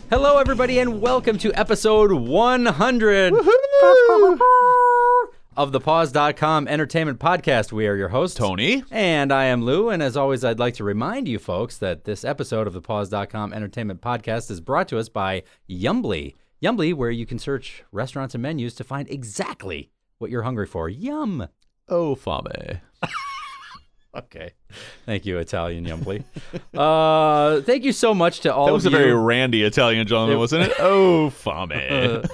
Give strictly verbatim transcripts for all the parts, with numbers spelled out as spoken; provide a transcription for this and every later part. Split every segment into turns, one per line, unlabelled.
Hello, everybody, and welcome to episode one hundred of the Pause dot com Entertainment Podcast. We are your hosts,
Tony.
And I am Lou. And as always, I'd like to remind you folks that this episode of the Pause dot com Entertainment Podcast is brought to us by Yumbly. Yumbly, where you can search restaurants and menus to find exactly what you're hungry for. Yum.
Oh, fame.
Okay. Thank you, Italian Yumbly. uh, thank you so much to all
That was
of
a
you.
very randy Italian gentleman,
It-
wasn't it? Oh, fame.
Uh,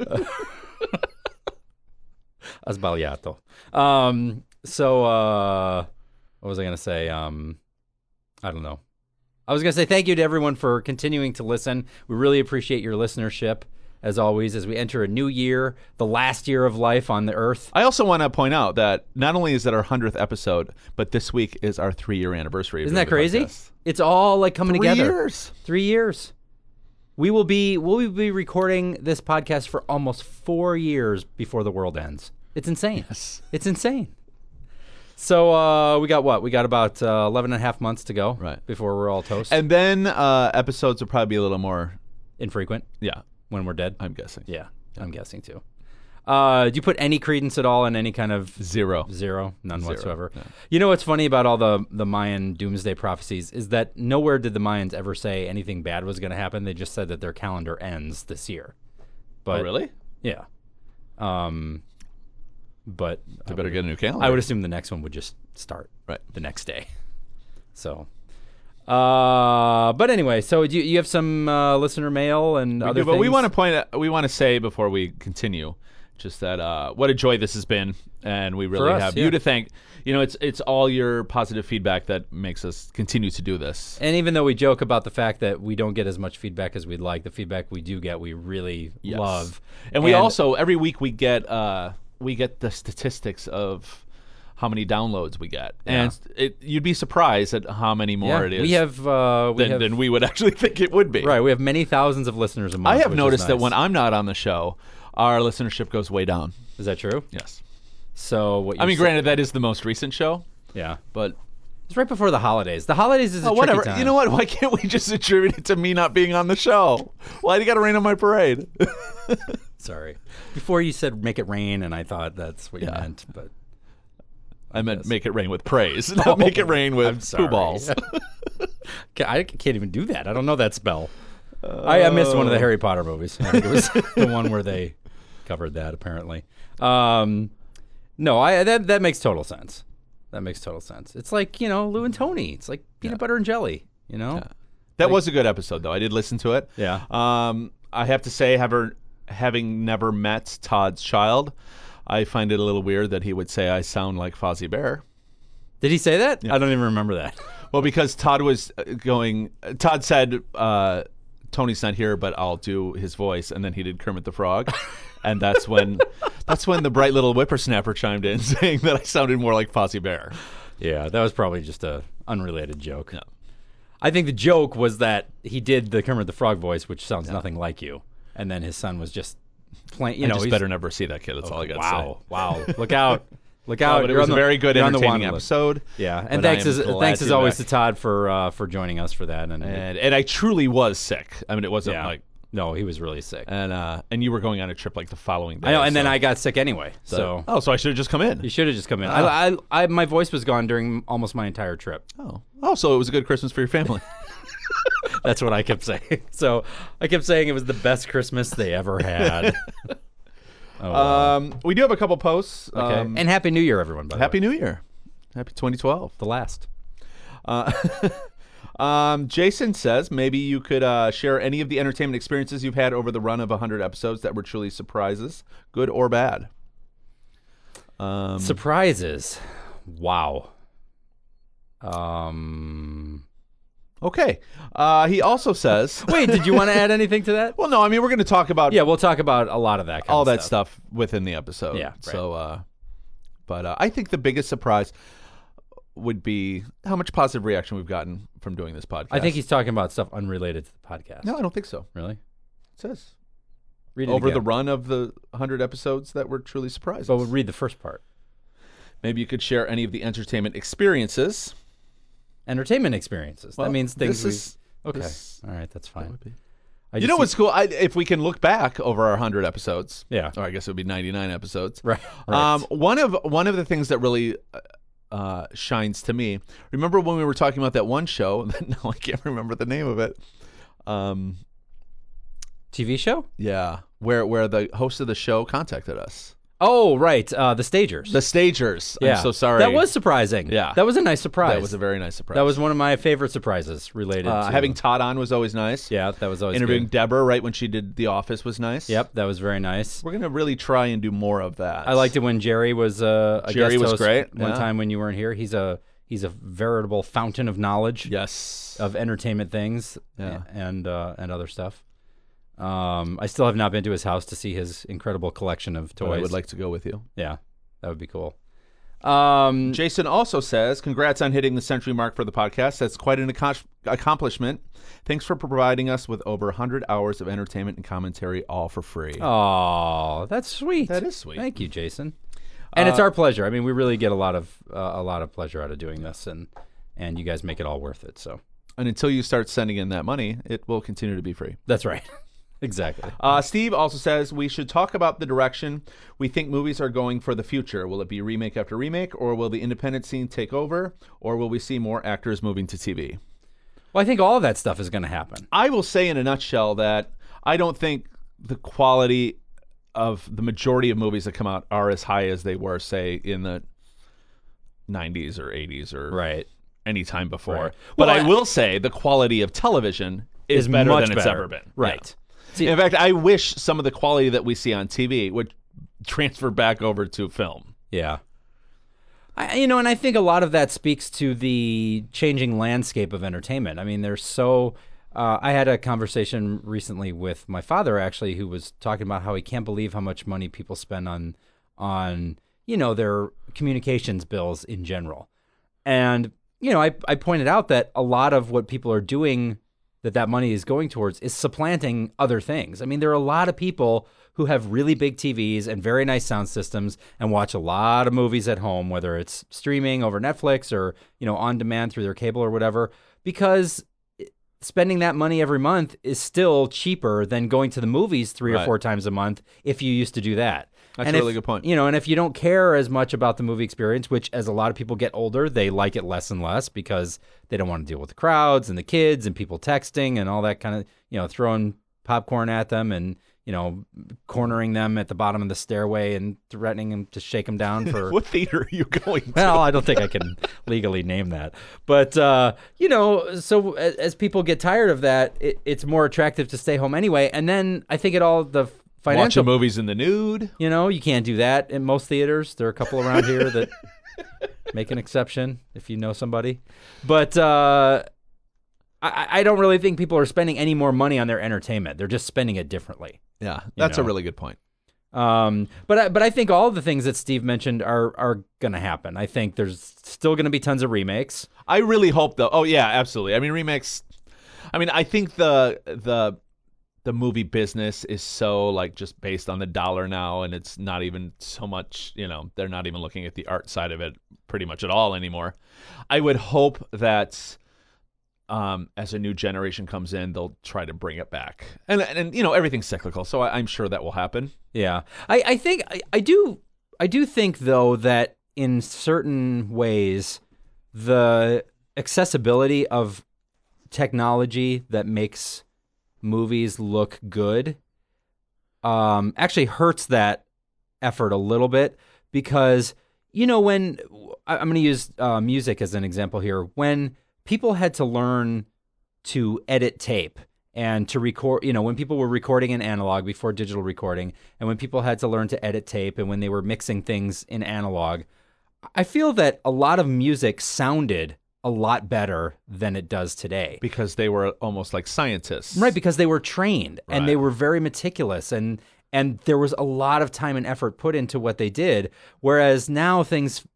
Ha sbagliato. Um, so, uh, what was I going to say? Um, I don't know. I was going to say thank you to everyone for continuing to listen. We really appreciate your listenership, as always, as we enter a new year, the last year of life on the earth.
I also want to point out that not only is it our hundredth episode, but this week is our three-year anniversary. of
Isn't
doing
that
the
crazy?
podcast.
It's all like coming
Three
together.
years.
Three years. We will be we'll be recording this podcast for almost four years before the world ends. It's insane.
Yes.
It's insane. So uh, we got what? We got about uh, eleven and a half months to go
Right.
before we're all toast.
And then uh, episodes will probably be a little more,
Infrequent
yeah,
when we're dead.
I'm guessing.
Yeah, I'm guessing too. Uh, do you put any credence at all in any kind of
Zero.
Zero? None
Zero,
whatsoever.
no.
You know what's funny about all the, the Mayan doomsday prophecies is that nowhere did the Mayans ever say anything bad was going to happen. They just said that their calendar ends this year. But
Oh, really?
Yeah. Um, but
They better get a new calendar.
I would assume the next one would just start
Right.
the next day. So, uh, but anyway, so do you, you have some uh, listener mail and
We
other
do, but we
things?
want to point. Out, we want to say before we continue, just that uh, what a joy this has been, and we really
us,
have
yeah.
you to thank. You know, it's it's all your positive feedback that makes us continue to do this.
And even though we joke about the fact that we don't get as much feedback as we'd like, the feedback we do get, we really
Yes.
love.
And we also every week we get uh, we get the statistics of how many downloads we get,
Yeah.
and it, you'd be surprised at how many more
yeah,
it is.
we have, uh, we
than,
have
than we would actually think it would be.
right. We have many thousands of listeners a month.
I have
which is
noticed that
nice.
when I'm not on the show, our listenership goes way down.
Is that true?
Yes.
So what?
I
you're
mean,
sa-
granted, that is the most recent show,
yeah,
but
it's right before the holidays. The holidays is a
oh,
tricky
whatever.
time.
You know what? Why can't we just attribute it to me not being on the show? Why do you got to rain on my parade?
Sorry. Before you said make it rain, and I thought that's what you
Yeah.
meant, but
I meant make it rain with praise, not make it rain
I'm
with
sorry.
poo balls.
Ca- I can't even do that. I don't know that spell. I, I missed one of the Harry Potter movies. I think it was the one where they covered that, apparently. Um, no, I that that makes total sense. That makes total sense. It's like, you know, Lou and Tony. It's like peanut butter and jelly, you know?
That was a good episode, though. I did listen to it.
Yeah.
Um, I have to say, having having never met Todd's child, I find it a little weird that he would say I sound like Fozzie Bear.
Did he say that? I don't even remember that.
Well, because Todd was uh, going. Todd said, uh, "Tony's not here, but I'll do his voice," and then he did Kermit the Frog, and that's when that's when the bright little whippersnapper chimed in, saying that I sounded more like Fozzie Bear.
Yeah, that was probably just a unrelated joke.
No.
I think the joke was that he did the Kermit the Frog voice, which sounds nothing like you, and then his son was just playing. You
I
know,
just
he's-
better never see that kid. That's all I got to say.
wow, wow! Look out! Look
Uh,
out!
but it
You're
was
on
a
the-
very good,
you're on the
entertaining
wanted list.
episode.
Yeah, and
but I
thanks
am
as
glad
thanks
to
as
be
always
back.
to Todd for uh, for joining us for that. And,
And and I truly was sick. I mean, it wasn't
yeah,
like
no, he was really sick.
and uh and you were going on a trip like the following day.
I know, and then
so-
I got sick anyway. So
oh, so I should have just come in.
you should have just come in.
Ah.
I, I, I, my voice was gone during almost my entire trip.
Oh, oh, so it was a good Christmas for your family.
That's what I kept saying. So I kept saying it was the best Christmas they ever had. Oh, wow.
um, we do have a couple posts.
okay.
Um,
And Happy New Year, everyone. By the
Happy
way.
New Year, Happy twenty twelve.
The last.
Uh, um, Jason says maybe you could uh, share any of the entertainment experiences you've had over the run of one hundred episodes that were truly surprises, good or bad. Um,
Surprises. Wow. Um.
okay. Uh, he also says,
Wait, did you want to add anything to that?
well, no, I mean, we're going to talk about
Yeah, we'll talk about a lot of that. Kind
all
of
that
stuff.
stuff within the episode.
Yeah, right.
So, uh, but uh, I think the biggest surprise would be how much positive reaction we've gotten from doing this podcast.
I think he's talking about stuff unrelated to the podcast.
No, I don't think so.
Really?
It says
Read it
over
again.
the run of the one hundred episodes that were truly surprises.
But we'll read the first part.
Maybe you could share any of the entertainment experiences.
Entertainment experiences.
Well,
that means things.
this
we-
is-
okay.
this-
All right, that's
That
fine.
would be-
I
You
just
know
see-
what's cool? I, if we can look back over our one hundred episodes,
Yeah.
or I guess it would be ninety-nine episodes.
Right. right.
Um, one of one of the things that really uh, shines to me. Remember when we were talking about that one show? Now I can't remember the name of it. Um,
T V show?
yeah, where where the host of the show contacted us.
Oh, right. Uh, the Stagers.
The Stagers.
yeah.
I'm so sorry.
That was surprising.
Yeah.
That was a nice surprise.
that was a very nice surprise.
That was one of my favorite surprises related
uh,
to
having Todd on was always nice.
Yeah, that was always
Interviewing
good.
Deborah right when she did The Office was nice.
Yep, that was very nice.
We're gonna really try and do more of that.
I liked it when Jerry was uh, a
Jerry
guest
was
host
great,
one
yeah.
time when you weren't here. He's a he's a veritable fountain of knowledge
Yes.
of entertainment things
Yeah.
and uh, and other stuff. Um, I still have not been to his house to see his incredible collection of
But
toys.
I would like to go with you.
yeah, that would be cool. Um,
Jason also says, congrats on hitting the century mark for the podcast. That's quite an ac- accomplishment. Thanks for providing us with over one hundred hours of entertainment and commentary, all for free.
oh, that's sweet.
That is sweet.
Thank you, Jason. And it's
Uh,
our pleasure. I mean, we really get a lot of uh, a lot of pleasure out of doing this, and and you guys make it all worth it. So
And until you start sending in that money, it will continue to be free.
that's right. Exactly.
Uh, Steve also says, we should talk about the direction we think movies are going for the future. Will it be remake after remake, or will the independent scene take over, or will we see more actors moving to T V?
Well, I think all of that stuff is going to happen.
I will say in a nutshell that I don't think the quality of the majority of movies that come out are as high as they were, say, in the nineties or eighties or
Right.
any time before.
Right.
But
Well,
I
I-
will say the quality of television is,
Is
better
much
than it's
better.
ever been.
Right.
Yeah. In fact, I wish some of the quality that we see on T V would transfer back over to film.
Yeah. I, you know, and I think a lot of that speaks to the changing landscape of entertainment. I mean, there's so. Uh, I had a conversation recently with my father, actually, who was talking about how he can't believe how much money people spend on, on you know, their communications bills in general. And you know, I I pointed out that a lot of what people are doing, that that money is going towards, is supplanting other things. I mean, there are a lot of people who have really big T Vs and very nice sound systems and watch a lot of movies at home, whether it's streaming over Netflix or, you know, on demand through their cable or whatever, because spending that money every month is still cheaper than going to the movies three
Right.
or four times a month if you used to do that.
That's
And
a really
if-
good point.
You know, and if you don't care as much about the movie experience, which as a lot of people get older, they like it less and less because they don't want to deal with the crowds and the kids and people texting and all that kind of, you know, throwing popcorn at them and, you know, cornering them at the bottom of the stairway and threatening them to shake them down for.
What theater are you going to?
Well, I don't think I can legally name that. But, uh, you know, so as, as people get tired of that, it, it's more attractive to stay home anyway. And then I think it all, the financial.
Watching movies in the nude.
You know, you can't do that in most theaters. There are a couple around here that make an exception if you know somebody. But uh, I, I don't really think people are spending any more money on their entertainment. They're just spending it differently.
Yeah, that's
know.
a really good point.
Um, but I, but I think all the things that Steve mentioned are are going to happen. I think there's still going to be tons of remakes.
I really hope though. Oh yeah, absolutely. I mean remakes. I mean I think the the the movie business is so like just based on the dollar now, and it's not even so much. You know, they're not even looking at the art side of it pretty much at all anymore. I would hope that. Um, as a new generation comes in, they'll try to bring it back, and and you know everything's cyclical, so I, I'm sure that will happen.
Yeah, I, I think I, I do I do think though that in certain ways the accessibility of technology that makes movies look good um, actually hurts that effort a little bit because you know when I, I'm going to use uh, music as an example here when people had to learn to edit tape and to record, you know, when people were recording in analog before digital recording, and when people had to learn to edit tape and when they were mixing things in analog, I feel that a lot of music sounded a lot better than it does today.
Because they were almost like scientists.
Right, because they were trained and they
Right.
were very meticulous and and there was a lot of time and effort put into what they did. Whereas now things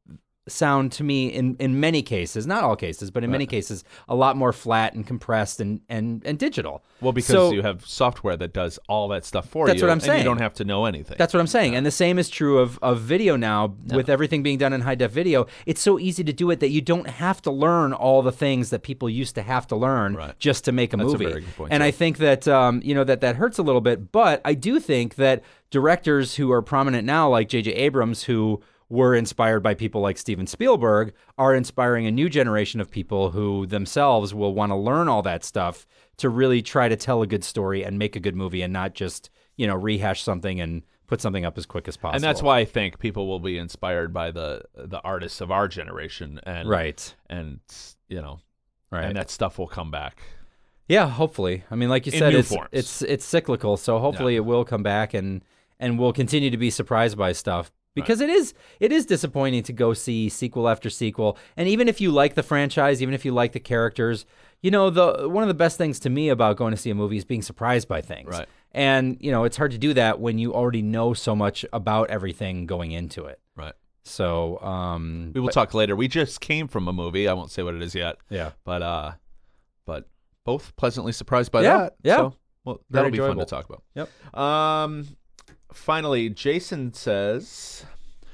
sound to me in, in many cases, not all cases, but in many cases, a lot more flat and compressed and, and, and digital.
Well, because
So-
you have software that does all that stuff for
That's
you.
what I'm
and
saying.
you don't have to know anything.
That's what I'm saying. And the same is true of, of video now. With everything being done in high def video, it's so easy to do it that you don't have to learn all the things that people used to have to learn
Right.
just to make a
That's a
movie.
very good point,
and
too.
I think that um, you know that that hurts a little bit, but I do think that directors who are prominent now, like J J Abrams, who were inspired by people like Steven Spielberg, are inspiring a new generation of people who themselves will want to learn all that stuff to really try to tell a good story and make a good movie and not just, you know, rehash something and put something up as quick as possible.
and that's why I think people will be inspired by the the artists of our generation, and
Right.
and you know,
Right.
and that stuff will come back.
Yeah, hopefully. I mean, like you
In
said,
new
it's,
forms.
it's it's cyclical, so hopefully it will come back and and we'll continue to be surprised by stuff. Because it is it is disappointing to go see sequel after sequel. And even if you like the franchise, even if you like the characters, you know, the one of the best things to me about going to see a movie is being surprised by things.
Right.
And, you know, it's hard to do that when you already know so much about everything going into it.
Right.
So, um
We will talk later. We just came from a movie. I won't say what it is yet.
yeah.
But uh, but both pleasantly surprised by
Yeah,
that.
yeah.
So, well, that'll be
enjoyable.
fun to talk about.
Yep.
Um, finally, Jason says,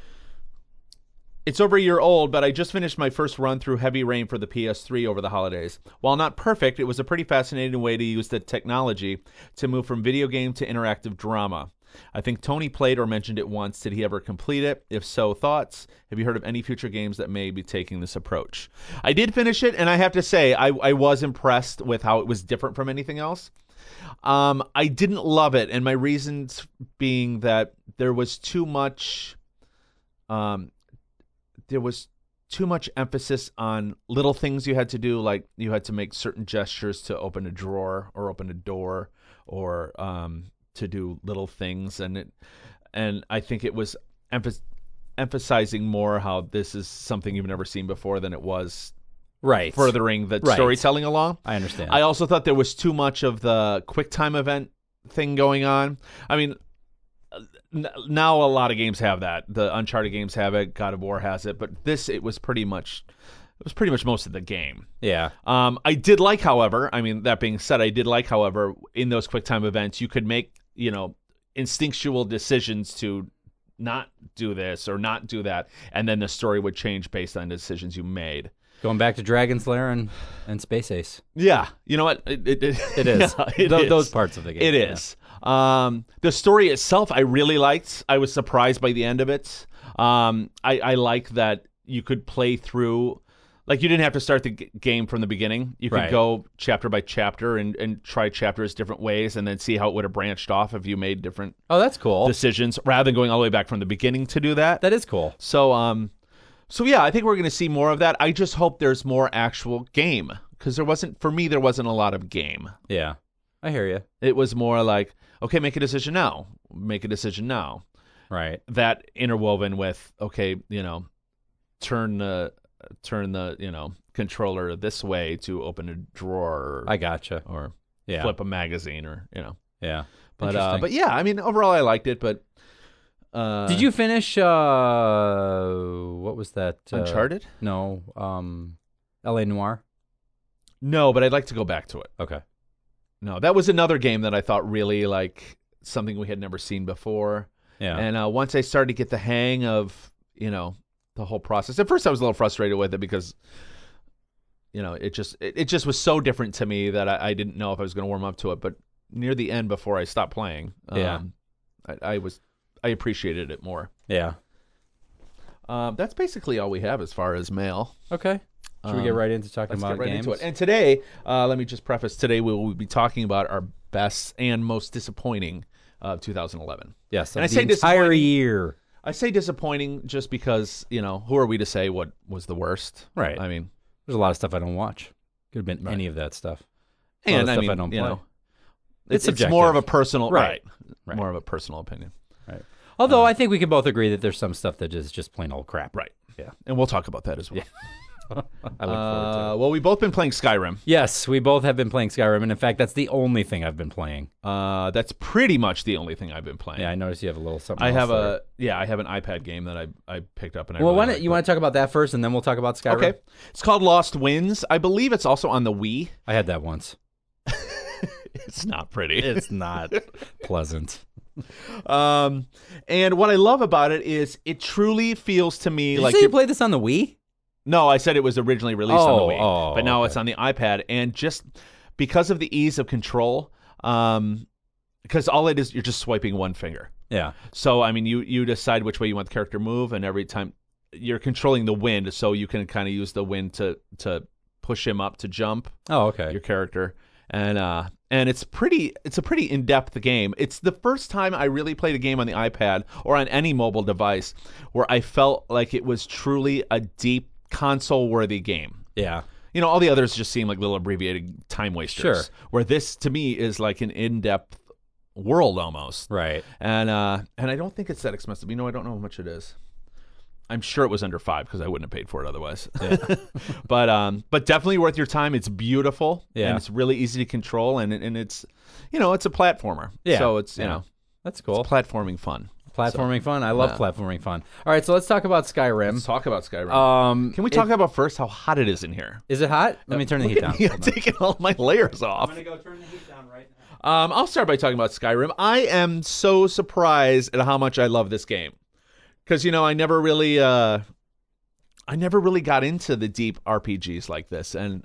it's over a year old, but I just finished my first run through Heavy Rain for the P S three over the holidays. While not perfect, it was a pretty fascinating way to use the technology to move from video game to interactive drama. I think Tony played or mentioned it once. Did he ever complete it? If so, thoughts? Have you heard of any future games that may be taking this approach? I did finish it, and I have to say, I, I was impressed with how it was different from anything else. Um, I didn't love it, and my reasons being that there was too much, um, there was too much emphasis on little things you had to do, like you had to make certain gestures to open a drawer or open a door, or um, to do little things, and it, and I think it was emph- emphasizing more how this is something you've never seen before than it was
Right.
furthering the
Right.
storytelling along.
I understand.
I also thought there was too much of the quick time event thing going on. I mean, n- now a lot of games have that. The Uncharted games have it. God of War has it. But this, it was pretty much, it was pretty much most of the game.
yeah.
Um, I did like, however, I mean, that being said, I did like, however, in those quick time events, you could make, you know, instinctual decisions to not do this or not do that, and then the story would change based on the decisions you made.
Going back to Dragon's Lair and, and Space Ace.
Yeah, you know what? It, it, it,
It is.
yeah, it
Tho-
is.
Those parts of the game.
It
yeah.
is. Um, the story itself, I really liked. I was surprised by the end of it. Um, I, I like that you could play through, like you didn't have to start the g- game from the beginning. You could
Right.
go chapter by chapter and, and try chapters different ways, and then see how it would have branched off if you made different
Oh, that's cool.
decisions rather than going all the way back from the beginning to do that.
That is cool.
So, um, so yeah, I think we're going to see more of that. I just hope there's more actual game, because there wasn't, for me, there wasn't a lot of game.
Yeah. I hear you.
It was more like, okay, make a decision now. Make a decision now.
Right.
That interwoven with, okay, you know, turn the turn the you know controller this way to open a drawer, or,
I gotcha.
or
Yeah.
flip a magazine, or you know.
Yeah.
But uh,
Interesting.
but yeah, I mean, overall, I liked it. But uh,
Did you finish, uh, what was that? Uh,
Uncharted?
No. Um, L A Noire?
No, but I'd like to go back to it.
Okay.
No, that was another game that I thought really like something we had never seen before.
Yeah.
And uh, once I started to get the hang of, you know, the whole process. At first, I was a little frustrated with it because, you know, it just it, it just was so different to me that I, I didn't know if I was going to warm up to it. But near the end, before I stopped playing, um,
Yeah.
I, I was I appreciated it more.
yeah.
Um, that's basically all we have as far as mail.
Okay. Should we get
Um,
right into talking
Let's
about
get right
games?
into it. And today, uh, let me just preface, today we will be talking about our best and most disappointing of two thousand eleven.
Yes.
And
of
I
the
say
entire
disappointing-
year.
I say disappointing just because, you know, who are we to say what was the worst?
Right.
I mean,
There's a lot of stuff I don't watch. Could have been
Right.
any of that stuff. A lot of
and I
stuff
mean,
I don't
you
play.
know,
It's
it's, it's more of a
subjective.
personal,
Right.
right.
Right.
More of a personal opinion.
Right. Although I think we can both agree that there's some stuff that is just plain old crap.
Right.
Yeah.
And we'll talk about that as well.
I look forward to
Uh,
it.
well, we've both been playing Skyrim.
Yes, we both have been playing Skyrim, and in fact, that's the only thing I've been playing.
Uh, that's pretty much the only thing I've been playing.
Yeah, I noticed you have a little something.
I
else
have
there.
a yeah, I have an iPad game that I I picked up and I
Well,
really
why don't
like,
you
but-
want to talk about that first, and then we'll talk about Skyrim?
Okay, it's called Lost Winds. I believe it's also on the Wii.
I had that once.
It's not pretty.
It's not pleasant.
Um, and what I love about it is it truly feels to me
Did
like
you say you
you're-
played this on the Wii?
No, I said it was originally released on the
Oh,
Wii,
oh,
but now
okay.
it's on the iPad, and just because of the ease of control, um, because all it is, you're just swiping one finger.
Yeah.
So I mean, you you decide which way you want the character to move, and every time you're controlling the wind, so you can kind of use the wind to to push him up to jump
Oh, okay.
your character, and uh, and it's pretty. It's a pretty in depth game. It's the first time I really played a game on the iPad or on any mobile device where I felt like it was truly a deep console worthy game.
Yeah.
You know, all the others just seem like little abbreviated time wasters.
Sure.
Where this to me is like an in depth world almost.
Right.
And uh, and I don't think it's that expensive. You know, I don't know how much it is. I'm sure it was under five because I wouldn't have paid for it otherwise.
Yeah.
but um, but definitely worth your time. It's beautiful.
Yeah.
And it's really easy to control, and and it's, you know, it's a platformer.
Yeah.
So it's you
Yeah.
know,
That's cool.
it's platforming fun.
Platforming fun. I love
Yeah.
platforming fun. All right, so let's talk about Skyrim.
Let's talk about Skyrim.
Um,
Can we
it-
talk about first how hot it is in here?
Is it hot? Let me turn the heat down.
Yeah,
Hold on.
taking all my layers off.
go turn the heat down right now.
Um, I'll start by talking about Skyrim. I am so surprised at how much I love this game, because you know I never really, uh, I never really got into the deep R P Gs like this, and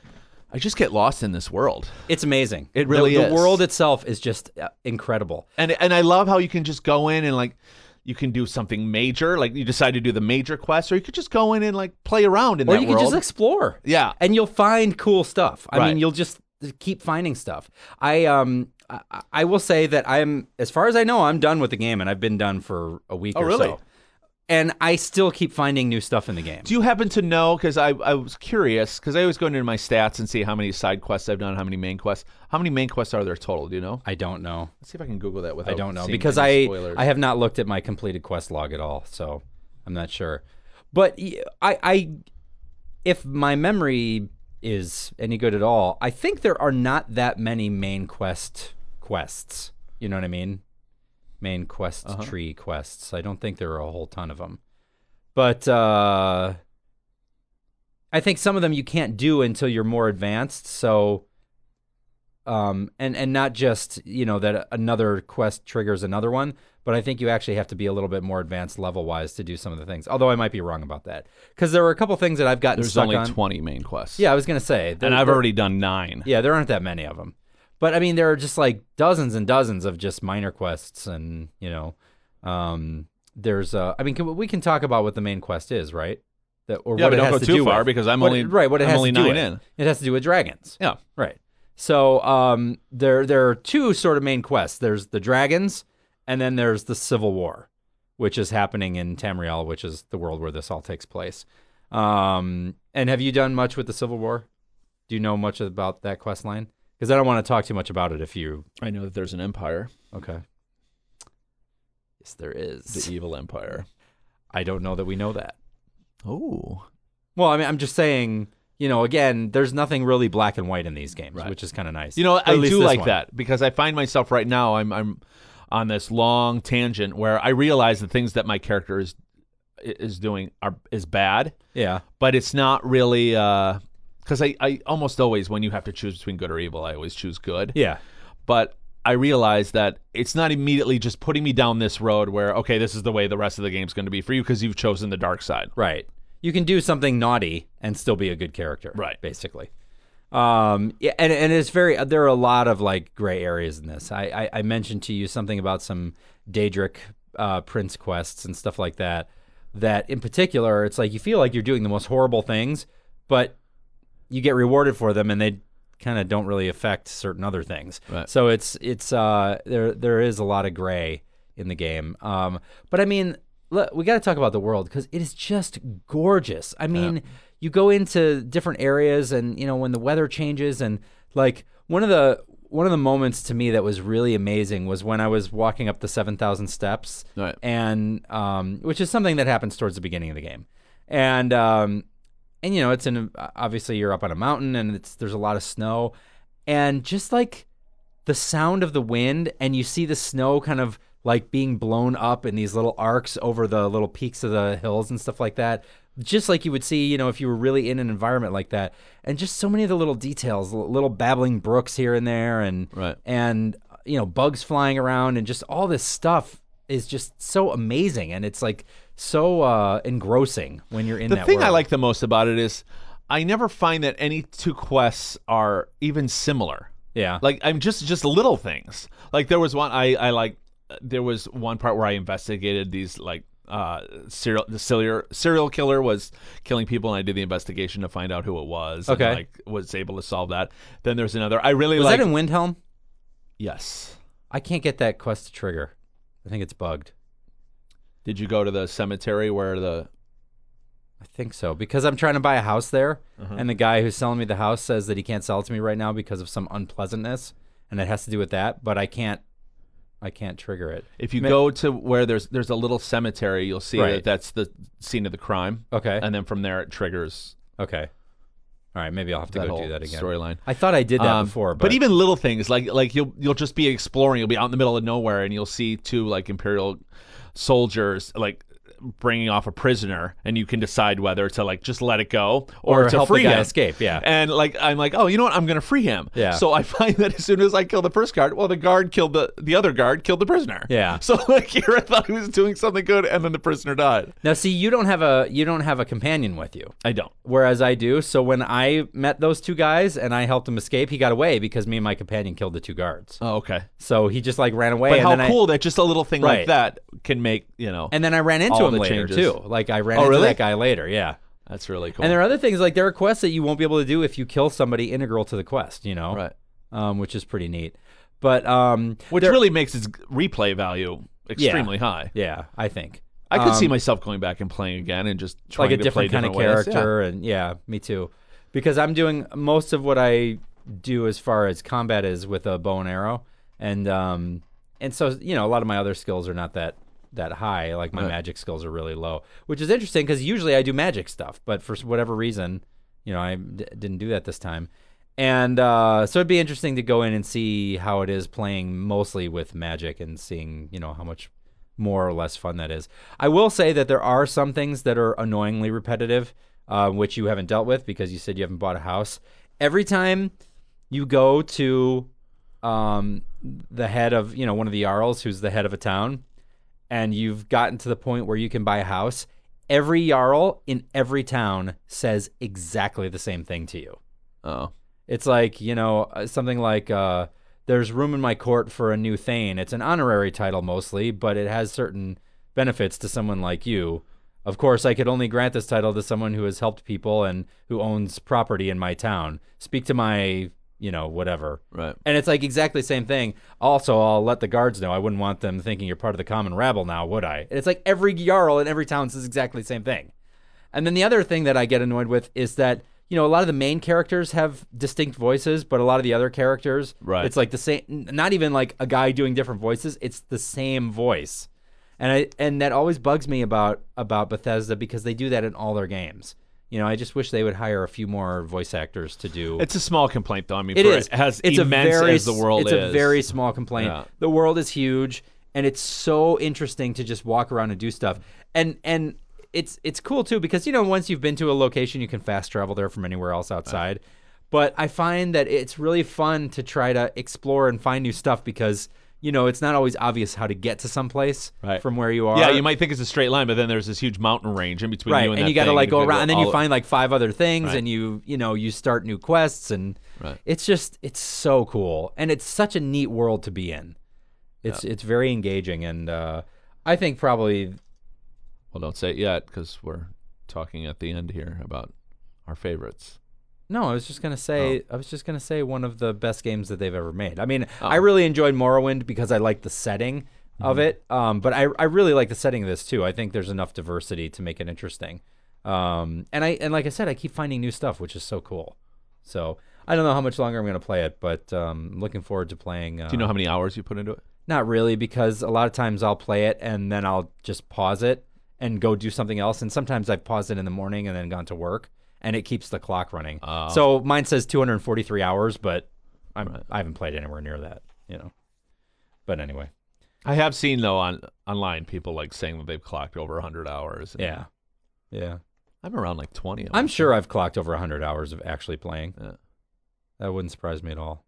I just get lost in this world.
It's amazing.
It really
the,
is.
The world itself is just uh, incredible.
And and I love how you can just go in and like you can do something major, like you decide to do the major quest, or you could just go in and like play around in
Or
that
you
world.
can just explore.
Yeah.
And you'll find cool stuff. I
Right.
mean, you'll just keep finding stuff. I um I, I will say that I'm, as far as I know, I'm done with the game, and I've been done for a week
Oh,
or
really?
so. And I still keep finding new stuff in the game.
Do you happen to know, because I, I was curious, because I always go into my stats and see how many side quests I've done, how many main quests. How many main quests are there total? Do you know?
I don't know.
Let's see if I can Google that without
I don't know
seeing
because
any
I
spoilers.
I have not looked at my completed quest log at all, so I'm not sure. But y- I, I if my memory is any good at all, I think there are not that many main quest quests. You know what I mean? Main quest
Uh-huh.
tree quests. I don't think there are a whole ton of them. But uh, I think some of them you can't do until you're more advanced. So, um, and and not just you know that another quest triggers another one, but I think you actually have to be a little bit more advanced level wise to do some of the things. Although I might be wrong about that, because there were a couple things that I've gotten
There's
stuck
only
on.
twenty main quests.
Yeah, I was gonna say, there-
and I've
there-
already done nine.
Yeah, there aren't that many of them, but I mean there are just like dozens and dozens of just minor quests, and you know, um, there's uh, I mean can, we can talk about what the main quest is, right? That or
Yeah,
what
but
it
don't
has
go
to
too
do
far
with.
because I'm
What-
only
right. What it
I'm
has
only
to do
nine
with.
in.
It has to do with dragons.
Yeah.
Right. So um, there there are two sort of main quests. There's the dragons, and then there's the Civil War, which is happening in Tamriel, which is the world where this all takes place. Um, and have you done much with the Civil War? Do you know much about that quest line? Because I don't want to talk too much about it if you...
I know that there's an empire,
Okay. Yes, there is.
the evil empire.
I don't know that we know that.
Oh.
Well, I mean, I'm just saying, you know, again, there's nothing really black and white in these games,
Right.
which is kind of nice.
You know,
Or at
I
least
do
this
like
one.
that because I find myself right now I'm I'm on this long tangent where I realize the things that my character is is doing are is bad,
Yeah.
but it's not really uh because I, I almost always when you have to choose between good or evil, I always choose good.
Yeah.
But I realize that it's not immediately just putting me down this road where, okay, this is the way the rest of the game's going to be for you because you've chosen the dark side.
Right. You can do something naughty and still be a good character.
Right.
Basically. Um, yeah, and, and it's very, there are a lot of like gray areas in this. I, I, I mentioned to you something about some Daedric uh, Prince quests and stuff like that, that in particular, it's like you feel like you're doing the most horrible things, but you get rewarded for them and they kind of don't really affect certain other things.
Right.
So it's, it's, uh, there, there is a lot of gray in the game. Um, but I mean, look, we got to talk about the world because it is just gorgeous. I mean,
Yeah.
you go into different areas, and you know when the weather changes, and like one of the one of the moments to me that was really amazing was when I was walking up the seven thousand steps,
Right.
and um, which is something that happens towards the beginning of the game, and um, and you know, it's in obviously you're up on a mountain, and it's there's a lot of snow, and just like the sound of the wind, and you see the snow kind of like being blown up in these little arcs over the little peaks of the hills and stuff like that. Just like you would see, you know, if you were really in an environment like that. And just so many of the little details, little babbling brooks here and there, and
Right.
and you know, bugs flying around, and just all this stuff is just so amazing, and it's like so uh, engrossing when you're in
The
that
thing I
world.
like the most about it is I never find that any two quests are even similar.
Yeah.
Like I'm just just little things. Like there was one I I like. There was one part where I investigated these like uh serial the serial serial killer was killing people, and I did the investigation to find out who it was.
Okay.
And, like was able to solve that. Then there's another. I really
Was
like.
that in Windhelm?
Yes.
I can't get that quest to trigger. I think it's bugged.
Did you go to the cemetery where the?
I think so, because I'm trying to buy a house there,
Uh-huh.
and the guy who's selling me the house says that he can't sell it to me right now because of some unpleasantness, and it has to do with that. But I can't, I can't trigger it.
If you
Ma-
go to where there's there's a little cemetery, you'll see
Right.
that that's the scene of the crime.
Okay.
And then from there it triggers
Okay. All right, maybe I'll have to
that
go
whole
do that again.
storyline.
I thought I did that
Um,
before, but,
but even little things like like you'll you'll just be exploring. You'll be out in the middle of nowhere, and you'll see two like Imperial soldiers like bringing off a prisoner, and you can decide whether to like just let it go or,
or
to
help
free
the guy
him.
escape. Yeah.
And like I'm like, oh, you know what? I'm going to free him.
Yeah.
So I find that as soon as I kill the first guard, well, the guard killed the the other guard killed the prisoner.
Yeah.
So like here, I thought he was doing something good, and then the prisoner died.
Now, see, you don't have a you don't have a companion with you,
I don't.
whereas I do. So when I met those two guys and I helped him escape, he got away because me and my companion killed the two guards.
Oh, okay.
So he just like ran away.
But
and
how
then
cool that just a little thing
Right.
like that can make you know.
I, and then I ran into
all
him
the
later
changes.
too. Like I ran
Oh,
into
really?
that guy later. Yeah.
That's really cool.
And there are other things, like there are quests that you won't be able to do if you kill somebody integral to the quest, you know?
right.
Um, which is pretty neat. But um,
Which
there-
really makes its replay value extremely high.
yeah, I think.
I could
Um,
see myself going back and playing again and just trying
like a
to play
different kind of
different ways.
character, and yeah, me too. Because I'm doing most of what I do as far as combat is with a bow and arrow, and um, and so you know a lot of my other skills are not that that high. Like my
Right.
magic skills are really low, which is interesting because usually I do magic stuff, but for whatever reason, you know, I d- didn't do that this time. And uh, so it'd be interesting to go in and see how it is playing mostly with magic and seeing, you know, how much more or less fun that is. I will say that there are some things that are annoyingly repetitive, uh, which you haven't dealt with because you said you haven't bought a house. Every time you go to um, the head of, you know, one of the Jarls who's the head of a town, and you've gotten to the point where you can buy a house, every Jarl in every town says exactly the same thing to you.
Oh.
It's like, you know, uh, something like, uh, there's room in my court for a new Thane. It's an honorary title mostly, but it has certain benefits to someone like you. Of course, I could only grant this title to someone who has helped people and who owns property in my town. Speak to my, you know, whatever.
Right.
And it's like exactly the same thing. Also, I'll let the guards know. I wouldn't want them thinking you're part of the common rabble now, would I? And it's like every Jarl in every town says exactly the same thing. And then the other thing that I get annoyed with is that, you know, a lot of the main characters have distinct voices, but a lot of the other characters,
Right.
it's like the same, not even like a guy doing different voices. It's the same voice. And I and that always bugs me about about Bethesda because they do that in all their games. You know, I just wish they would hire a few more voice actors to do.
It's a small complaint, though. I mean,
It
for
is.
as
It's
immense
a very,
as the world
it's
is.
a very small complaint.
Yeah.
The world is huge, and it's so interesting to just walk around and do stuff. And and it's it's cool too because you know once you've been to a location, you can fast travel there from anywhere else outside. But I find that it's really fun to try to explore and find new stuff because you know it's not always obvious how to get to someplace
Right.
from where you are.
Yeah, you might think it's a straight line, but then there's this huge mountain range in between
right,
you and,
and
that
you got to
thing,
like go
gotta
around, and then you
all-
find like five other things,
Right.
and you you know you start new quests, and
Right.
it's just it's so cool, and it's such a neat world to be in. It's it's very engaging, and uh, I think probably
Well, don't say it yet because we're talking at the end here about our favorites.
no. I was just gonna say I was just gonna say one of the best games that they've ever made. I mean,
Oh.
I really enjoyed Morrowind because I like the setting of it, um, but I I really like the setting of this too. I think there's enough diversity to make it interesting. Um, and I and like I said, I keep finding new stuff, which is so cool. So I don't know how much longer I'm going to play it, but um, I'm looking forward to playing. Uh,
Do you know how many hours you put into it?
Not really, because a lot of times I'll play it and then I'll just pause it and go do something else. And sometimes I've paused it in the morning and then gone to work, and it keeps the clock running.
Oh.
So mine says two hundred forty-three hours, but I'm,
Right.
I haven't played anywhere near that, you know. But anyway.
I have seen though on online people like saying that they've clocked over one hundred hours. And
Yeah. Yeah.
I'm around like twenty. I
I'm
want to
sure I've clocked over one hundred hours of actually playing.
say. Yeah.
That wouldn't surprise me at all.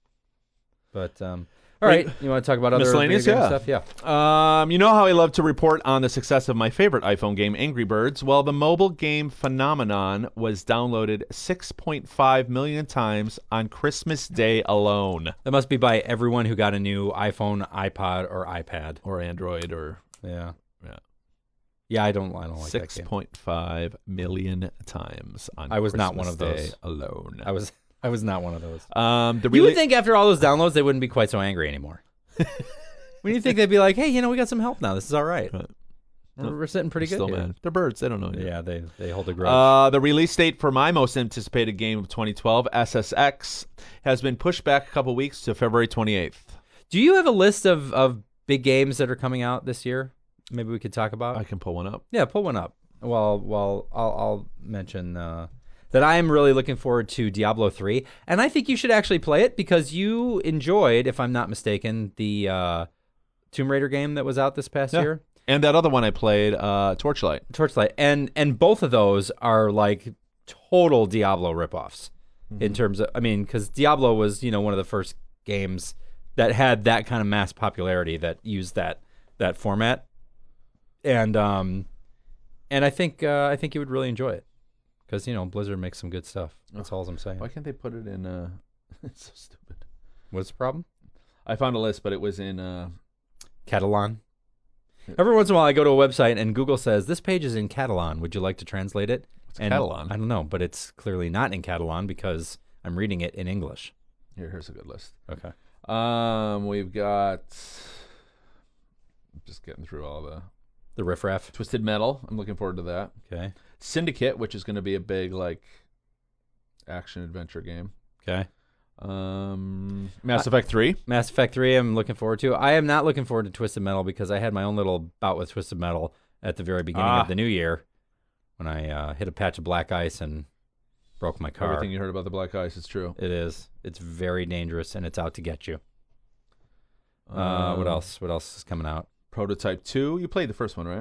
But, um, all right. You want to talk about other
Miscellaneous?
video game
Yeah.
stuff? Yeah.
Um, you know how I love to report on the success of my favorite iPhone game, Angry Birds? Well, the mobile game phenomenon was downloaded six point five million times on Christmas Day alone.
That must be by everyone who got a new iPhone, iPod, or iPad.
Or Android or
Yeah.
yeah.
Yeah, I don't, I don't like
six
that game.
point five million times on
I was
Christmas
not one of
Day
those.
alone.
I was I was not one of those.
Um, the
You would
rela-
think after all those downloads, they wouldn't be quite so angry anymore. When you think they'd be like, hey, you know, we got some help now. This is all right.
Right.
We're, we're sitting pretty good
Still
here.
mad. They're birds. They don't know. Yet.
Yeah, they, they hold a grudge.
Uh, the release date for my most anticipated game of twenty twelve, S S X, has been pushed back a couple weeks to February twenty-eighth.
Do you have a list of, of big games that are coming out this year? Maybe we could talk about.
I can pull one up.
Yeah, pull one up. Well, well, I'll, I'll mention uh, that I am really looking forward to Diablo three, and I think you should actually play it because you enjoyed, if I'm not mistaken, the uh, Tomb Raider game that was out this past
Yeah.
year,
And that other one I played, uh, Torchlight.
Torchlight, and and both of those are like total Diablo ripoffs in terms of, I mean, because Diablo was you know one of the first games that had that kind of mass popularity that used that that format, and um. And I think uh, I think you would really enjoy it because you know Blizzard makes some good stuff. That's all I'm saying.
Why can't they put it in? Uh, it's so stupid.
What's the problem?
I found a list, but it was in. Uh,
Catalan. Every once in a while, I go to a website and Google says this page is in Catalan. Would you like to translate it?
What's
and
Catalan?
I don't know, but it's clearly not in Catalan because I'm reading it in English.
here, here's a good list.
Okay.
Um, we've got. Just getting through all the
The riffraff.
Twisted Metal. I'm looking forward to that.
Okay.
Syndicate, which is going to be a big like action adventure game.
Okay.
Um, Mass Effect three.
Mass Effect three, I'm looking forward to. I am not looking forward to Twisted Metal because I had my own little bout with Twisted Metal at the very beginning
Ah.
of the new year when I uh, hit a patch of black ice and broke my car.
Everything you heard about the Black Ice is true.
It is. It's very dangerous and it's out to get you. Uh, what
Um,
else? What else is coming out?
Prototype two. You played the first one, right?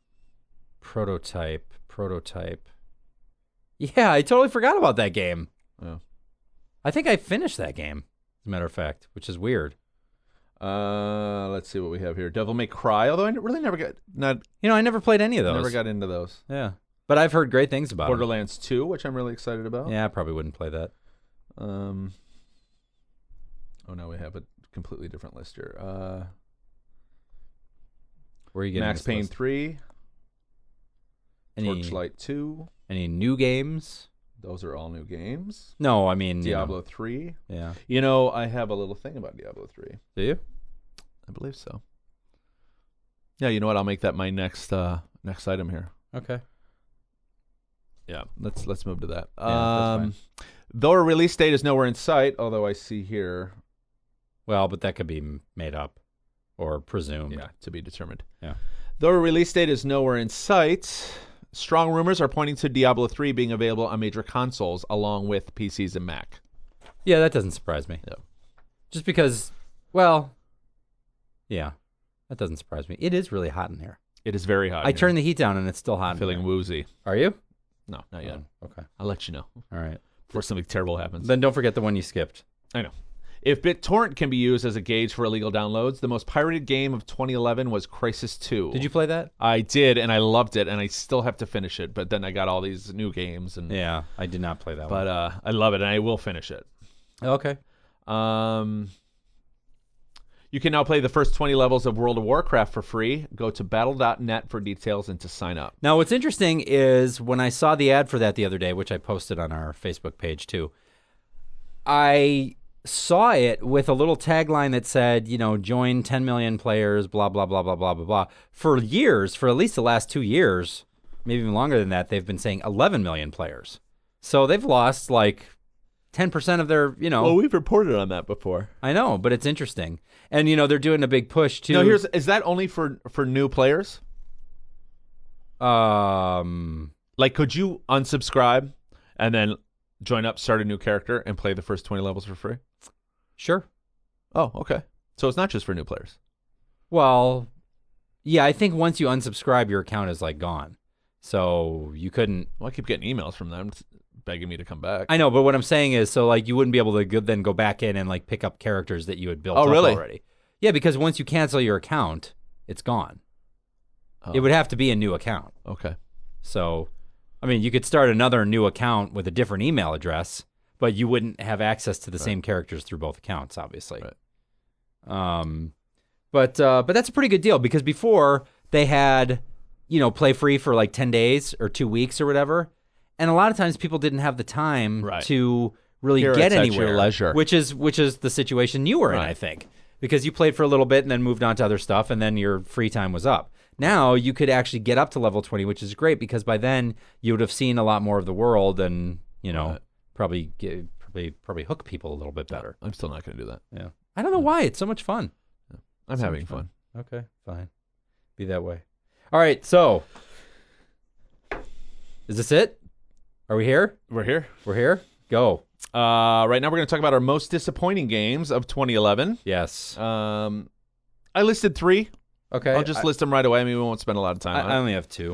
Prototype. Prototype. Yeah, I totally forgot about that game.
Oh.
I think I finished that game, as a matter of fact, which is weird.
Uh, let's see what we have here. Devil May Cry. Although I really never got not
You know, I never played any of those.
never got into those.
Yeah, but I've heard great things about
Borderlands two, which I'm really excited about.
it. Yeah, I probably wouldn't play that.
Um. Oh, now we have a completely different list here. Uh,
Where are you getting
Max
this
Payne
list?
three,
Any,
Torchlight two.
any new games?
Those are all new games.
No, I mean you know,
Diablo three.
yeah.
You know, I have a little thing about Diablo three.
Do you?
I believe so. Yeah, you know what? I'll make that my next uh, next item here.
Okay.
Yeah, let's let's move to that.
Yeah, that's
um, though a release date is nowhere in sight, although I see here,
Well, but that could be m- made up or presumed.
yeah, to be determined.
Yeah.
Though a release date is nowhere in sight, strong rumors are pointing to Diablo three being available on major consoles along with P Cs and Mac.
Yeah, that doesn't surprise me.
Yeah.
Just because, well, yeah, that doesn't surprise me. It is really hot in here.
It is very hot.
I turned the heat down and it's still hot.
I'm
in
feeling
here.
woozy.
Are you?
No, not yet.
Oh, okay.
I'll let you know
All right.
before something terrible happens.
Then don't forget the one you skipped.
I know. If BitTorrent can be used as a gauge for illegal downloads, the most pirated game of twenty eleven was Crysis two.
Did you play that?
I did, and I loved it, and I still have to finish it. But then I got all these new games, and
Yeah, I did not play that
but
one.
uh, I love it, and I will finish it.
Okay.
Um, you can now play the first twenty levels of World of Warcraft for free. Go to battle dot net for details and to sign up.
Now, what's interesting is when I saw the ad for that the other day, which I posted on our Facebook page too, I saw it with a little tagline that said, you know, join ten million players, blah, blah, blah, blah, blah, blah, blah. For years, for at least the last two years, maybe even longer than that, they've been saying eleven million players. So they've lost like ten percent of their, you know.
Well, we've reported on that before.
I know, but it's interesting. And, you know, they're doing a big push too.
No, here's is that only for for new players?
Um,
Like, could you unsubscribe and then join up, start a new character, and play the first twenty levels for free?
Sure.
Oh, okay. So it's not just for new players.
Well, yeah, I think once you unsubscribe, your account is like gone. So you couldn't.
Well, I keep getting emails from them begging me to come back.
I know, but what I'm saying is, so like you wouldn't be able to go, then go back in and like pick up characters that you had built
Oh,
up
really?
already. Yeah, because once you cancel your account, it's gone.
Oh.
It would have to be a new account.
Okay.
So, I mean, you could start another new account with a different email address, but you wouldn't have access to the
Right.
same characters through both accounts, obviously.
Right.
Um, but uh, but that's a pretty good deal because before they had, you know, play free for like ten days or two weeks or whatever, and a lot of times people didn't have the time
Right.
to really
Here
get
it's at
anywhere.
your leisure.
Which is which is the situation you were in,
Right.
I think, because you played for a little bit and then moved on to other stuff, and then your free time was up. Now you could actually get up to level twenty, which is great because by then you would have seen a lot more of the world and, you know,
Right.
probably get, probably probably hook people a little bit better.
I'm still not going to do that.
Yeah. I don't know why. It's so much fun.
I'm
So
having
much
fun.
Okay, fine. Be that way. All right, so is this it? Are we here?
We're here.
We're here? Go.
Uh, right now, we're going to talk about our most disappointing games of twenty eleven.
Yes.
Um, I listed three.
Okay.
I'll just
I,
list them right away. I mean, we won't spend a lot of time
I,
on
I
it.
only have two.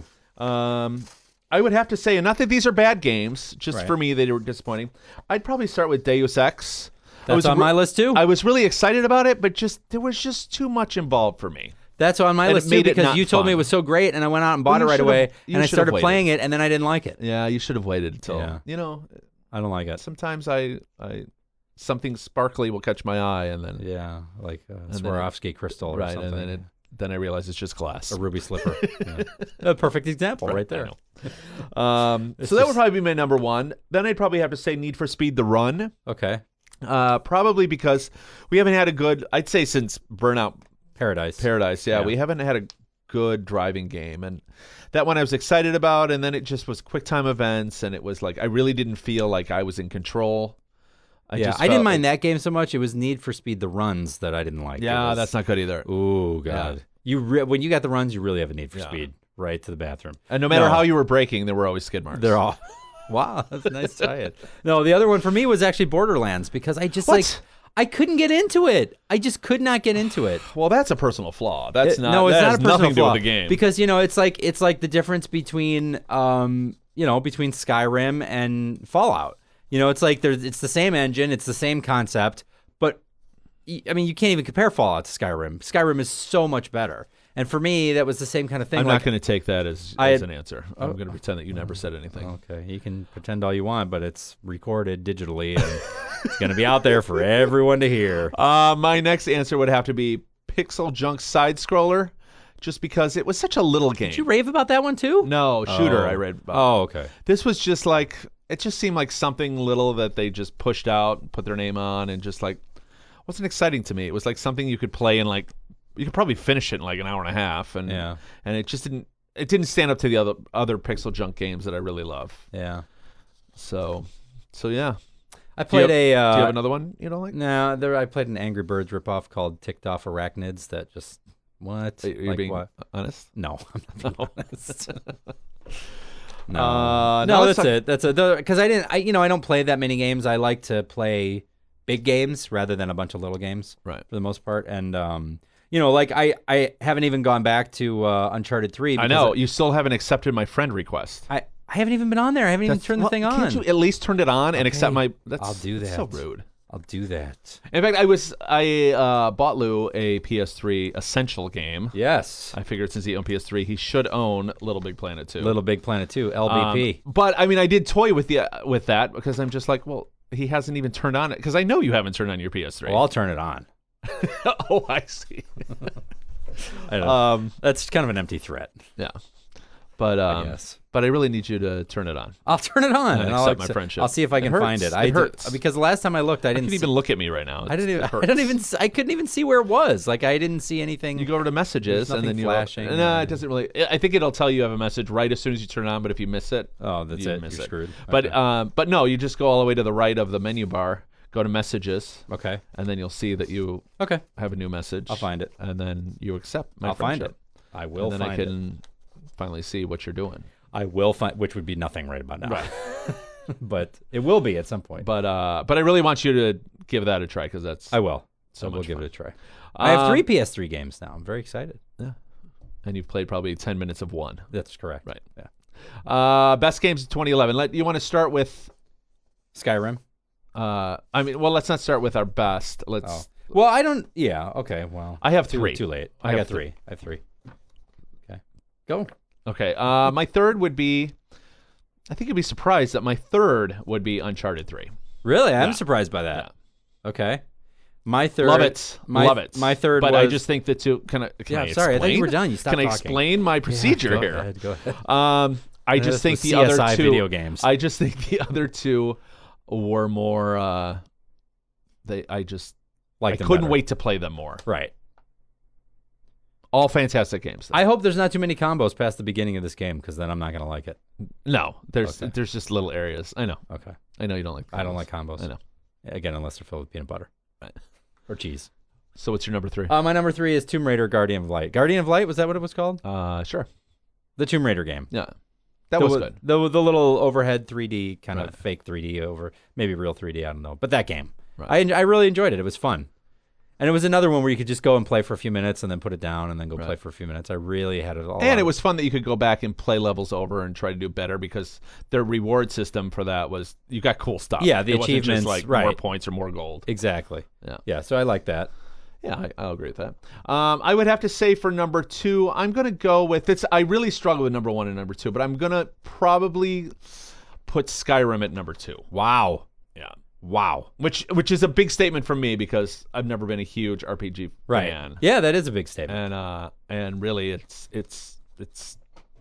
Um, I would have to say, and not that these are bad games, just
Right.
for me, they were disappointing. I'd probably start with Deus Ex. I
That's
was
on
re-
my list too.
I was really excited about it, but just there was just too much involved for me.
That's on my
And it
list too
made it
because
not
you told me
fun.
it was so great, and I went out and bought
Well,
it
you
right
should've-
away,
you
and I
should've
started
waited.
playing it, and then I didn't like it.
Yeah, you should have waited until
Yeah.
you know.
I don't like it.
Sometimes I, I, something sparkly will catch my eye, and then
Yeah, like uh,
then it-
Swarovski crystal or
right,
something.
and then it, then I realize it's just glass.
a ruby slipper. Yeah. A perfect example right,
I
there.
know. Um,
It's
so that would
just-
probably be my number one. Then I'd probably have to say Need for Speed: The Run.
Okay.
Uh, probably because we haven't had a good, I'd say since Burnout
Paradise.
Paradise, yeah,
Yeah.
we haven't had a good driving game. And that one I was excited about, and then it just was quick time events, and it was like, I really didn't feel like I was in control. I
yeah,
just
I didn't
felt
mind
like-
that game so much. It was Need for Speed: The Runs that I didn't like. It
Yeah,
was-
that's not good either.
Ooh, God.
Yeah.
You re- when you got the runs, you really have a Need for
Yeah.
Speed right to the bathroom.
And no matter
No.
how you were braking, there were always skid marks.
They're all. Wow, that's a nice tie-in. No, the other one for me was actually Borderlands because I just
What?
like I couldn't get into it. I just could not get into it.
Well, that's a personal flaw. That's
It-
not.
no, it's
that
not
has
a personal
nothing to do
flaw
with the game.
because you know it's like it's like the difference between um you know between Skyrim and Fallout. You know, it's like there's it's the same engine, it's the same concept, but y- I mean you can't even compare Fallout to Skyrim. Skyrim is so much better, and for me that was the same kind of thing.
I'm
like,
not going to take that as,
I
as
had-
an answer. I'm going to pretend that you never said anything.
Okay, you can pretend all you want, but it's recorded digitally and it's going to be out there for everyone to hear.
Uh, my next answer would have to be Pixel Junk Side Scroller, just because it was such a little game.
Did you rave about that one too?
no, Shooter,
Oh.
I read about.
Oh, okay.
This was just like, it just seemed like something little that they just pushed out, put their name on, and just like, wasn't exciting to me. It was like something you could play in like, you could probably finish it in like an hour and a half, and
Yeah.
and it just didn't, it didn't stand up to the other other Pixel Junk games that I really love.
Yeah.
So, so yeah.
I
Do you
played
have-
a. Uh,
Do you have another one you don't like?
No, there. I played an Angry Birds ripoff called "Ticked Off Arachnids." That just what?
Are you
Like
being
what?
honest?
No, I'm not being honest. no,
Uh, now
no,
let's
that's
talk-
it. That's it. Because I didn't. I you know I don't play that many games. I like to play big games rather than a bunch of little games.
Right.
For the most part, and um, you know, like I I haven't even gone back to uh, Uncharted three.
I know you still haven't accepted my friend request.
I I haven't even been on there. I haven't even
That's-
turned the
well,
thing on.
Can't you at least turn it on and
Okay.
accept my? That's,
I'll do
that's So
that.
rude.
I'll do that.
In fact, I was I uh, bought Lou a P S three Essential game.
Yes.
I figured since he owned P S three, he should own Little Big Planet too.
Little Big Planet two, L B P.
Um, but I mean, I did toy with the uh, with that because I'm just like, well, he hasn't even turned on it because I know you haven't turned on your P S three.
Well, I'll turn it on.
Oh, I see.
I don't know.
um,
That's kind of an empty threat,
yeah, but um,
I guess.
but I really need you to turn it on.
I'll turn it on
And
and I'll
accept my
accept-
friendship.
I'll see if I
It
can
hurts.
find it.
It
I do-
hurts.
because the last time I looked, I
You
didn't
can
see,
even look at me right now.
I didn't.
It's-
Even,
it hurts.
I don't even. s- I couldn't even see where it was. Like I didn't see anything.
You go over to messages
There's
and then
nothing
you
flashing.
No, it doesn't really. I think it'll tell you have a message right as soon as you turn it on. But if you miss it,
oh, that's
you
it.
miss
You're
it.
screwed.
But
Okay.
um, but no, you just go all the way to the right of the menu bar, go to messages,
okay.
and then you'll see that you
Okay.
have a new message.
I'll find it.
and then you accept my
I'll find
friendship.
it. I will
and then
find
I
it.
can finally see what you're doing.
I will find, which would be nothing right about now.
Right.
but it will be at some point.
But uh, but I really want you to give that a try because that's
I will.
so
I will
much
give
fun.
it a try. I have
Um,
three P S three games now. I'm very excited.
and you've played probably ten minutes of one.
That's correct.
Right.
Yeah.
Uh, best games of twenty eleven. Let you want to start with.
Skyrim.
Uh, I mean, well, let's not start with our best. Let's.
Oh. Well, I don't. Yeah. Okay. Well,
I have
too,
three.
Too late.
I
I,
have
got
three.
three. I have three. Okay. Go.
Okay. Uh, my third would be. I think you'd be surprised that my third would be Uncharted three.
Really? I'm
Yeah.
surprised by that. Okay. My third.
Love it.
My,
Love it.
My third.
But
was,
I just think the two. Can I? Can
Yeah,
I
I'm sorry. I thought you
explain?
were done. You stopped
Can I
talking.
explain my procedure
go
here?
Ahead, go ahead.
Um, I just
This
think
was
the
C S
other
I
two
video games.
I just think the other two were more. Uh, they. I just.
Like
I
them
couldn't
better.
wait to play them more.
Right.
All fantastic games. though.
I hope there's not too many combos past the beginning of this game because then I'm not gonna like it.
no, there's
Okay.
there's just little areas. I know.
Okay.
I know you don't like.
I don't
combos.
like combos.
I know.
Again, unless they're filled with peanut butter
Right.
or cheese.
So what's your number three?
Uh, my number three is Tomb Raider: Guardian of Light. Guardian of Light, was that what it was called?
Uh, sure.
The Tomb Raider game.
Yeah, that
the,
was good.
The the little overhead three D kind
Right.
of fake three D over maybe real three D. I don't know, but that game,
Right.
I en- I really enjoyed it. It was fun, and it was another one where you could just go and play for a few minutes and then put it down and then go
Right.
play for a few minutes. I really had it all.
And
on.
it was fun that you could go back and play levels over and try to do better because their reward system for that was you got cool stuff.
Yeah, the
it wasn't
achievements,
just like more
right.
points or more gold.
exactly.
Yeah.
Yeah, so I like that.
Yeah, I, I'll agree with that. Um, I would have to say for number two, I'm going to go with it's. I really struggle with number one and number two, but I'm going to probably put Skyrim at number two.
Wow,
Yeah,
wow,
which which is a big statement from me because I've never been a huge R P G
right?
fan,
Yeah, that is a big statement.
and uh, and really, it's it's it's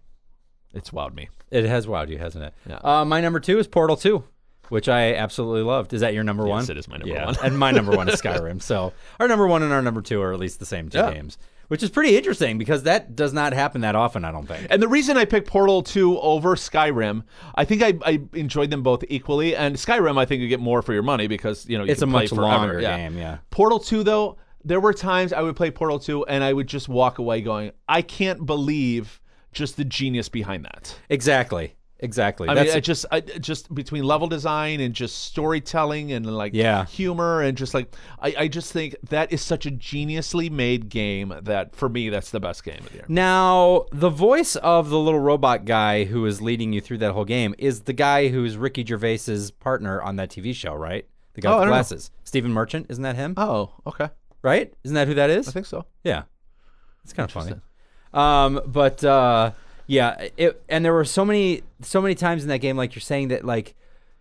it's wowed me.
It has wowed you, hasn't it?
Yeah.
Uh, my number two is Portal two, which I absolutely loved. Is that your number one?
Yes, it is my number
yeah.
one.
And my number one is Skyrim. So our number one and our number two are at least the same two
Yeah.
games, which is pretty interesting because that does not happen that often, I don't think.
And the reason I picked Portal two over Skyrim, I think I, I enjoyed them both equally. And Skyrim, I think you get more for your money because you know you
It's a
can play
much
forever.
longer
Yeah.
game, yeah.
Portal two, though, there were times I would play Portal two and I would just walk away going, I can't believe just the genius behind that.
Exactly. Exactly.
I
That's
mean, I just, I, just between level design and just storytelling and like
Yeah.
humor and just like, I, I just think that is such a geniusly made game that for me, that's the best game of the year.
Now, the voice of the little robot guy who is leading you through that whole game is the guy who's Ricky Gervais's partner on that T V show, right? The guy
Oh, I
with
don't know.
glasses. Stephen Merchant, isn't that him?
Oh, okay.
Right? Isn't that who that is?
I think so.
Yeah. It's kind of funny.
Interesting.
Um, but uh, yeah, it, and there were so many, so many times in that game, like you're saying that, like,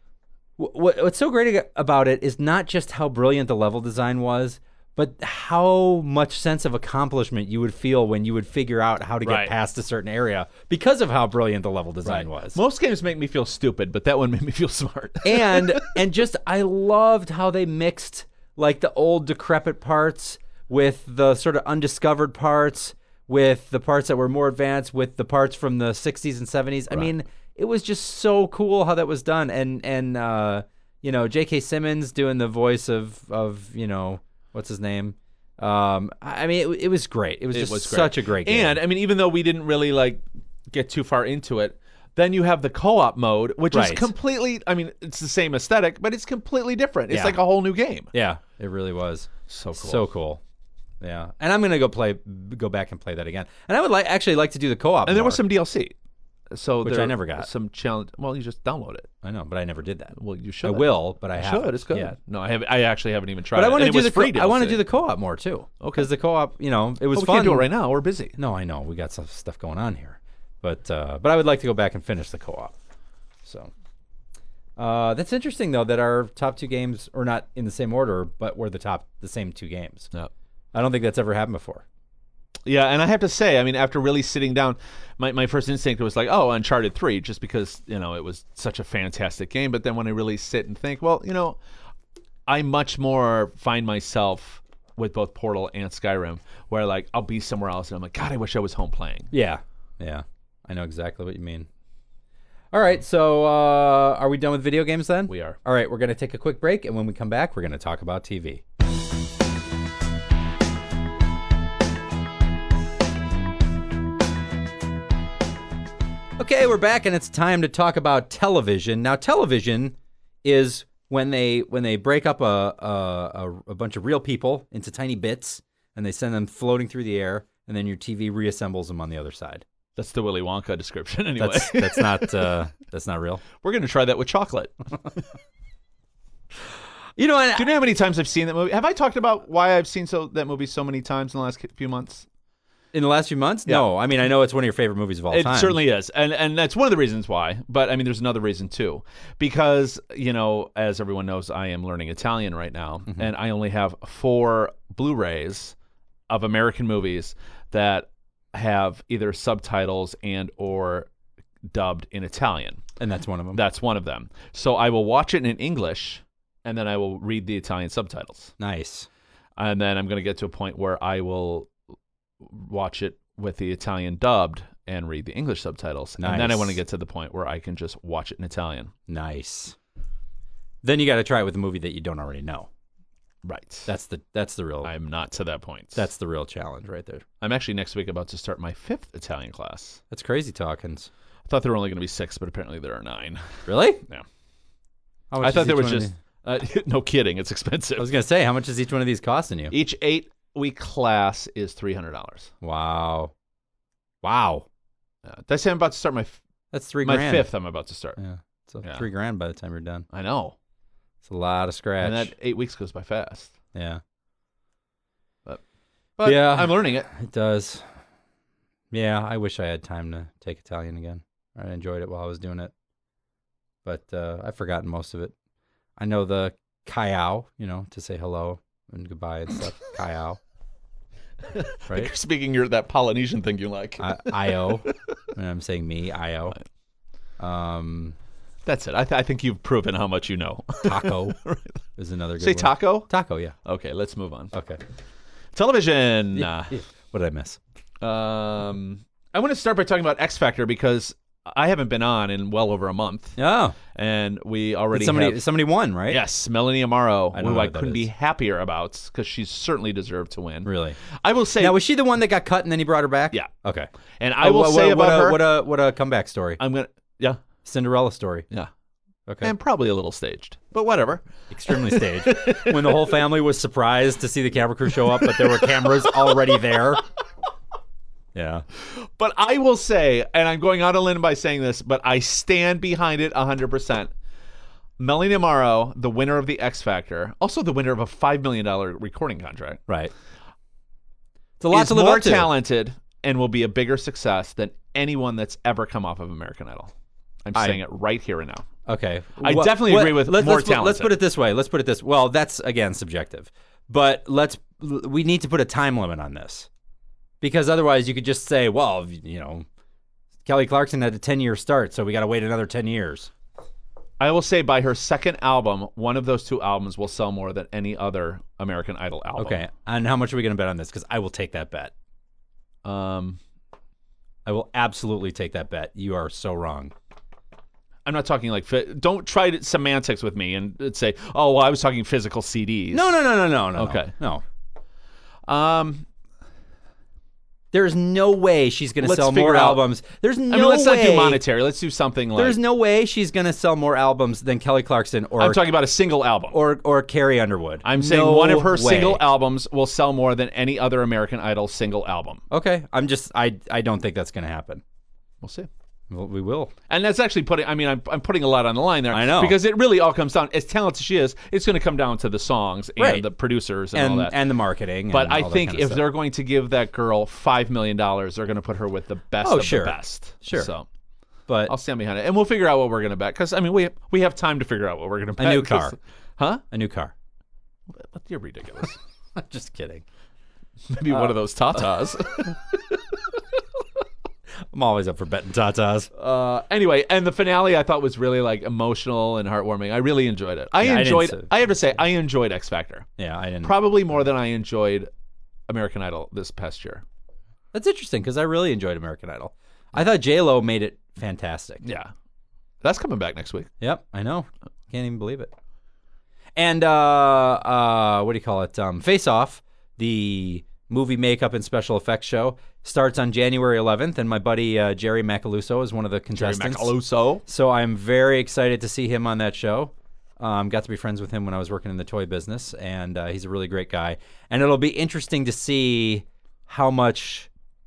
wh- what's so great about it is not just how brilliant the level design was, but how much sense of accomplishment you would feel when you would figure out how to get
Right.
past a certain area because of how brilliant the level design was.
Most games make me feel stupid, but that one made me feel smart.
and and just I loved how they mixed like the old decrepit parts with the sort of undiscovered parts, with the parts that were more advanced, with the parts from the sixties and seventies. I mean, it was just so cool how that was done. And and uh, you know, J K. Simmons doing the voice of of you know what's his name. Um, I I mean, it, it was great. It was
It
just
was great.
such a great game.
And I mean, even though we didn't really like get too far into it, then you have the co-op mode, which
Right.
is completely. I mean, it's the same aesthetic, but it's completely different. It's
Yeah.
like a whole new game.
yeah, it really was.
So cool.
So cool. Yeah, and I'm gonna go play, go back and play that again. And I would like actually like to do the co-op.
And there
more,
was some D L C, so
Which
there
I never got.
was Some challenge. Well, you just download it.
I know, but I never did that.
Well, you should.
I will, but I
You
haven't.
should. It's good.
Yeah.
No, I have. I actually haven't even tried.
But I
it.
want to
And
do
it was
the
free.
co- I want to
D L C.
do the co-op more too. Because the co-op, you know, it was
Well, we
fun.
can't do it right now. We're busy.
No, I know we got some stuff going on here, but uh, but I would like to go back and finish the co-op. So uh, that's interesting though that our top two games are not in the same order, but were the top the same two games.
No.
I don't think that's ever happened before.
Yeah, and I have to say, I mean, after really sitting down, my, my first instinct was like, oh, Uncharted three, just because, you know, it was such a fantastic game. But then when I really sit and think, well, you know, I much more find myself with both Portal and Skyrim, where, like, I'll be somewhere else, and I'm like, God, I wish I was home playing.
Yeah, yeah, I know exactly what you mean. All right, so uh, are we done with video games then?
We are.
All right, we're going to take a quick break, and when we come back, we're going to talk about T V. Okay, we're back, and it's time to talk about television. Now, television is when they when they break up a a, a bunch of real people into tiny bits, and they send them floating through the air, and then your T V reassembles them on the other side.
That's the Willy Wonka description, anyway.
That's, that's not uh, that's not real.
We're going to try that with chocolate.
You know, and
Do you know how many times I've seen that movie? Have I talked about why I've seen so that movie so many times in the last few months?
in the last few months,
Yeah.
no. I mean, I know it's one of your favorite movies of all
It
time.
certainly is, and and that's one of the reasons why. But I mean, there's another reason too, because you know, as everyone knows, I am learning Italian right now,
Mm-hmm.
and I only have four Blu-rays of American movies that have either subtitles and or dubbed in Italian.
and that's one of them.
That's one of them. So I will watch it in English, and then I will read the Italian subtitles,
Nice.
and then I'm going to get to a point where I will watch it with the Italian dubbed and read the English subtitles. And then I
Nice.
want to get to the point where I can just watch it in Italian.
Nice. Then you got to try it with a movie that you don't already know.
Right.
That's the that's the real
I'm not to that point.
that's the real challenge right there.
I'm actually next week about to start my fifth Italian class.
That's crazy talkings.
I thought there were only going to be six, but apparently there are nine.
Really?
Yeah.
How much
I
is
thought there
each
was
one of
just, uh, no kidding, it's
these-
expensive.
I was gonna say, how much is each one of these costing you?
Each eight-week class is three hundred dollars.
Wow. Wow.
Uh, did I say I'm about to start my, f-
That's three
my
grand.
fifth I'm about to start?
Yeah. So
Yeah.
three grand by the time you're done.
I know.
It's a lot of scratch.
And that eight weeks goes by fast.
yeah.
But
Yeah.
I'm learning it.
It does. Yeah, I wish I had time to take Italian again. I enjoyed it while I was doing it. But uh, I've forgotten most of it. I know the ciao, you know, to say hello and goodbye and stuff. Ciao. Right?
You're speaking your that Polynesian thing you like.
I, I-O. And I'm saying me, I-O. Um,
That's it. I, th- I think you've proven how much you know.
taco is another good
Say
one.
taco?
Taco, yeah.
Okay, let's move on.
Okay.
Television.
What did I miss?
Um, I want to start by talking about X Factor because I haven't been on in well over a month,
Oh,
and we already
somebody
have.
somebody won, right?
Yes, Melanie Amaro,
I don't
who
know
I
what that
couldn't be
is.
happier about because she certainly deserved to win.
Really?
I will say,
Now, was she the one that got cut and then he brought her back?
Yeah.
Okay.
and I
Oh,
will
what,
say
what,
about
what
her,
a, what a what a comeback story.
I'm gonna, yeah,
Cinderella story.
yeah,
Okay.
and probably a little staged, but whatever.
Extremely staged. When the whole family was surprised to see the camera crew show up, but there were cameras already there. Yeah.
But I will say, and I'm going out on a limb by saying this, but I stand behind it one hundred percent. Melanie Amaro, the winner of the X Factor, also the winner of a five million dollars recording contract,
Right. It's a lot
is
to live
more
up to.
talented and will be a bigger success than anyone that's ever come off of American Idol. I'm
I-
saying it right here and now.
Okay.
I
Well,
definitely
what-
agree with
let's,
more
let's, put- Let's
talented.
put it this way. Let's put it this. Well, that's again subjective, but let's. We need to put a time limit on this, because otherwise you could just say, well, you know, Kelly Clarkson had a ten-year start, so we got to wait another ten years.
I will say by her second album, one of those two albums will sell more than any other American Idol album.
Okay. And how much are we going to bet on this? Because I will take that bet.
Um,
I will absolutely take that bet. You are so wrong.
I'm not talking like fi- don't try to, semantics with me and say, oh, well, I was talking physical C Ds.
No, no, no, no, no, no.
Okay.
No.
Um,
There's no way she's going to
Let's
sell more
figure out-
albums. There's no
I mean, let's
way.
not do monetary. Let's do something like.
There's no way she's going to sell more albums than Kelly Clarkson or
I'm talking about a single album.
or or Carrie Underwood.
I'm saying
No
one of her
way.
single albums will sell more than any other American Idol single album.
Okay, I'm just I I don't think that's going to happen.
We'll see.
Well, we will.
And that's actually putting, I mean, I'm, I'm putting a lot on the line there.
I know.
Because it really all comes down, as talented as she is, it's going to come down to the songs and
Right.
the producers and,
And
all that.
and the marketing.
but
and
I
all that
think
kind of
if
stuff.
they're going to give that girl five million dollars, they're going to put her with the best
Oh,
of
sure.
the best.
Sure.
So
but
I'll stand behind it. And we'll figure out what we're going to bet. Because, I mean, we we have time to figure out what we're going to bet.
new
'cause-
car.
Huh?
a new car.
But you're ridiculous.
I'm just kidding.
Maybe one of those Tatas.
I'm always up for betting tatas.
Uh, anyway, and the finale I thought was really like emotional and heartwarming. I really enjoyed it. I
Yeah, I didn't
enjoyed.
say-
I, have to say, I enjoyed X Factor
Yeah, I didn't.
probably more than I enjoyed American Idol this past year.
That's interesting because I really enjoyed American Idol. I thought J Lo made it fantastic.
Yeah, that's coming back next week.
Yep, I know. Can't even believe it. And uh, uh, what do you call it? Um, Face Off, the movie makeup and special effects show. Starts on January eleventh, and my buddy uh, Jerry Macaluso is one of the
Jerry
contestants.
Macaluso.
So I'm very excited to see him on that show. Um, got to be friends with him when I was working in the toy business, and uh, he's a really great guy. And it'll be interesting to see how much,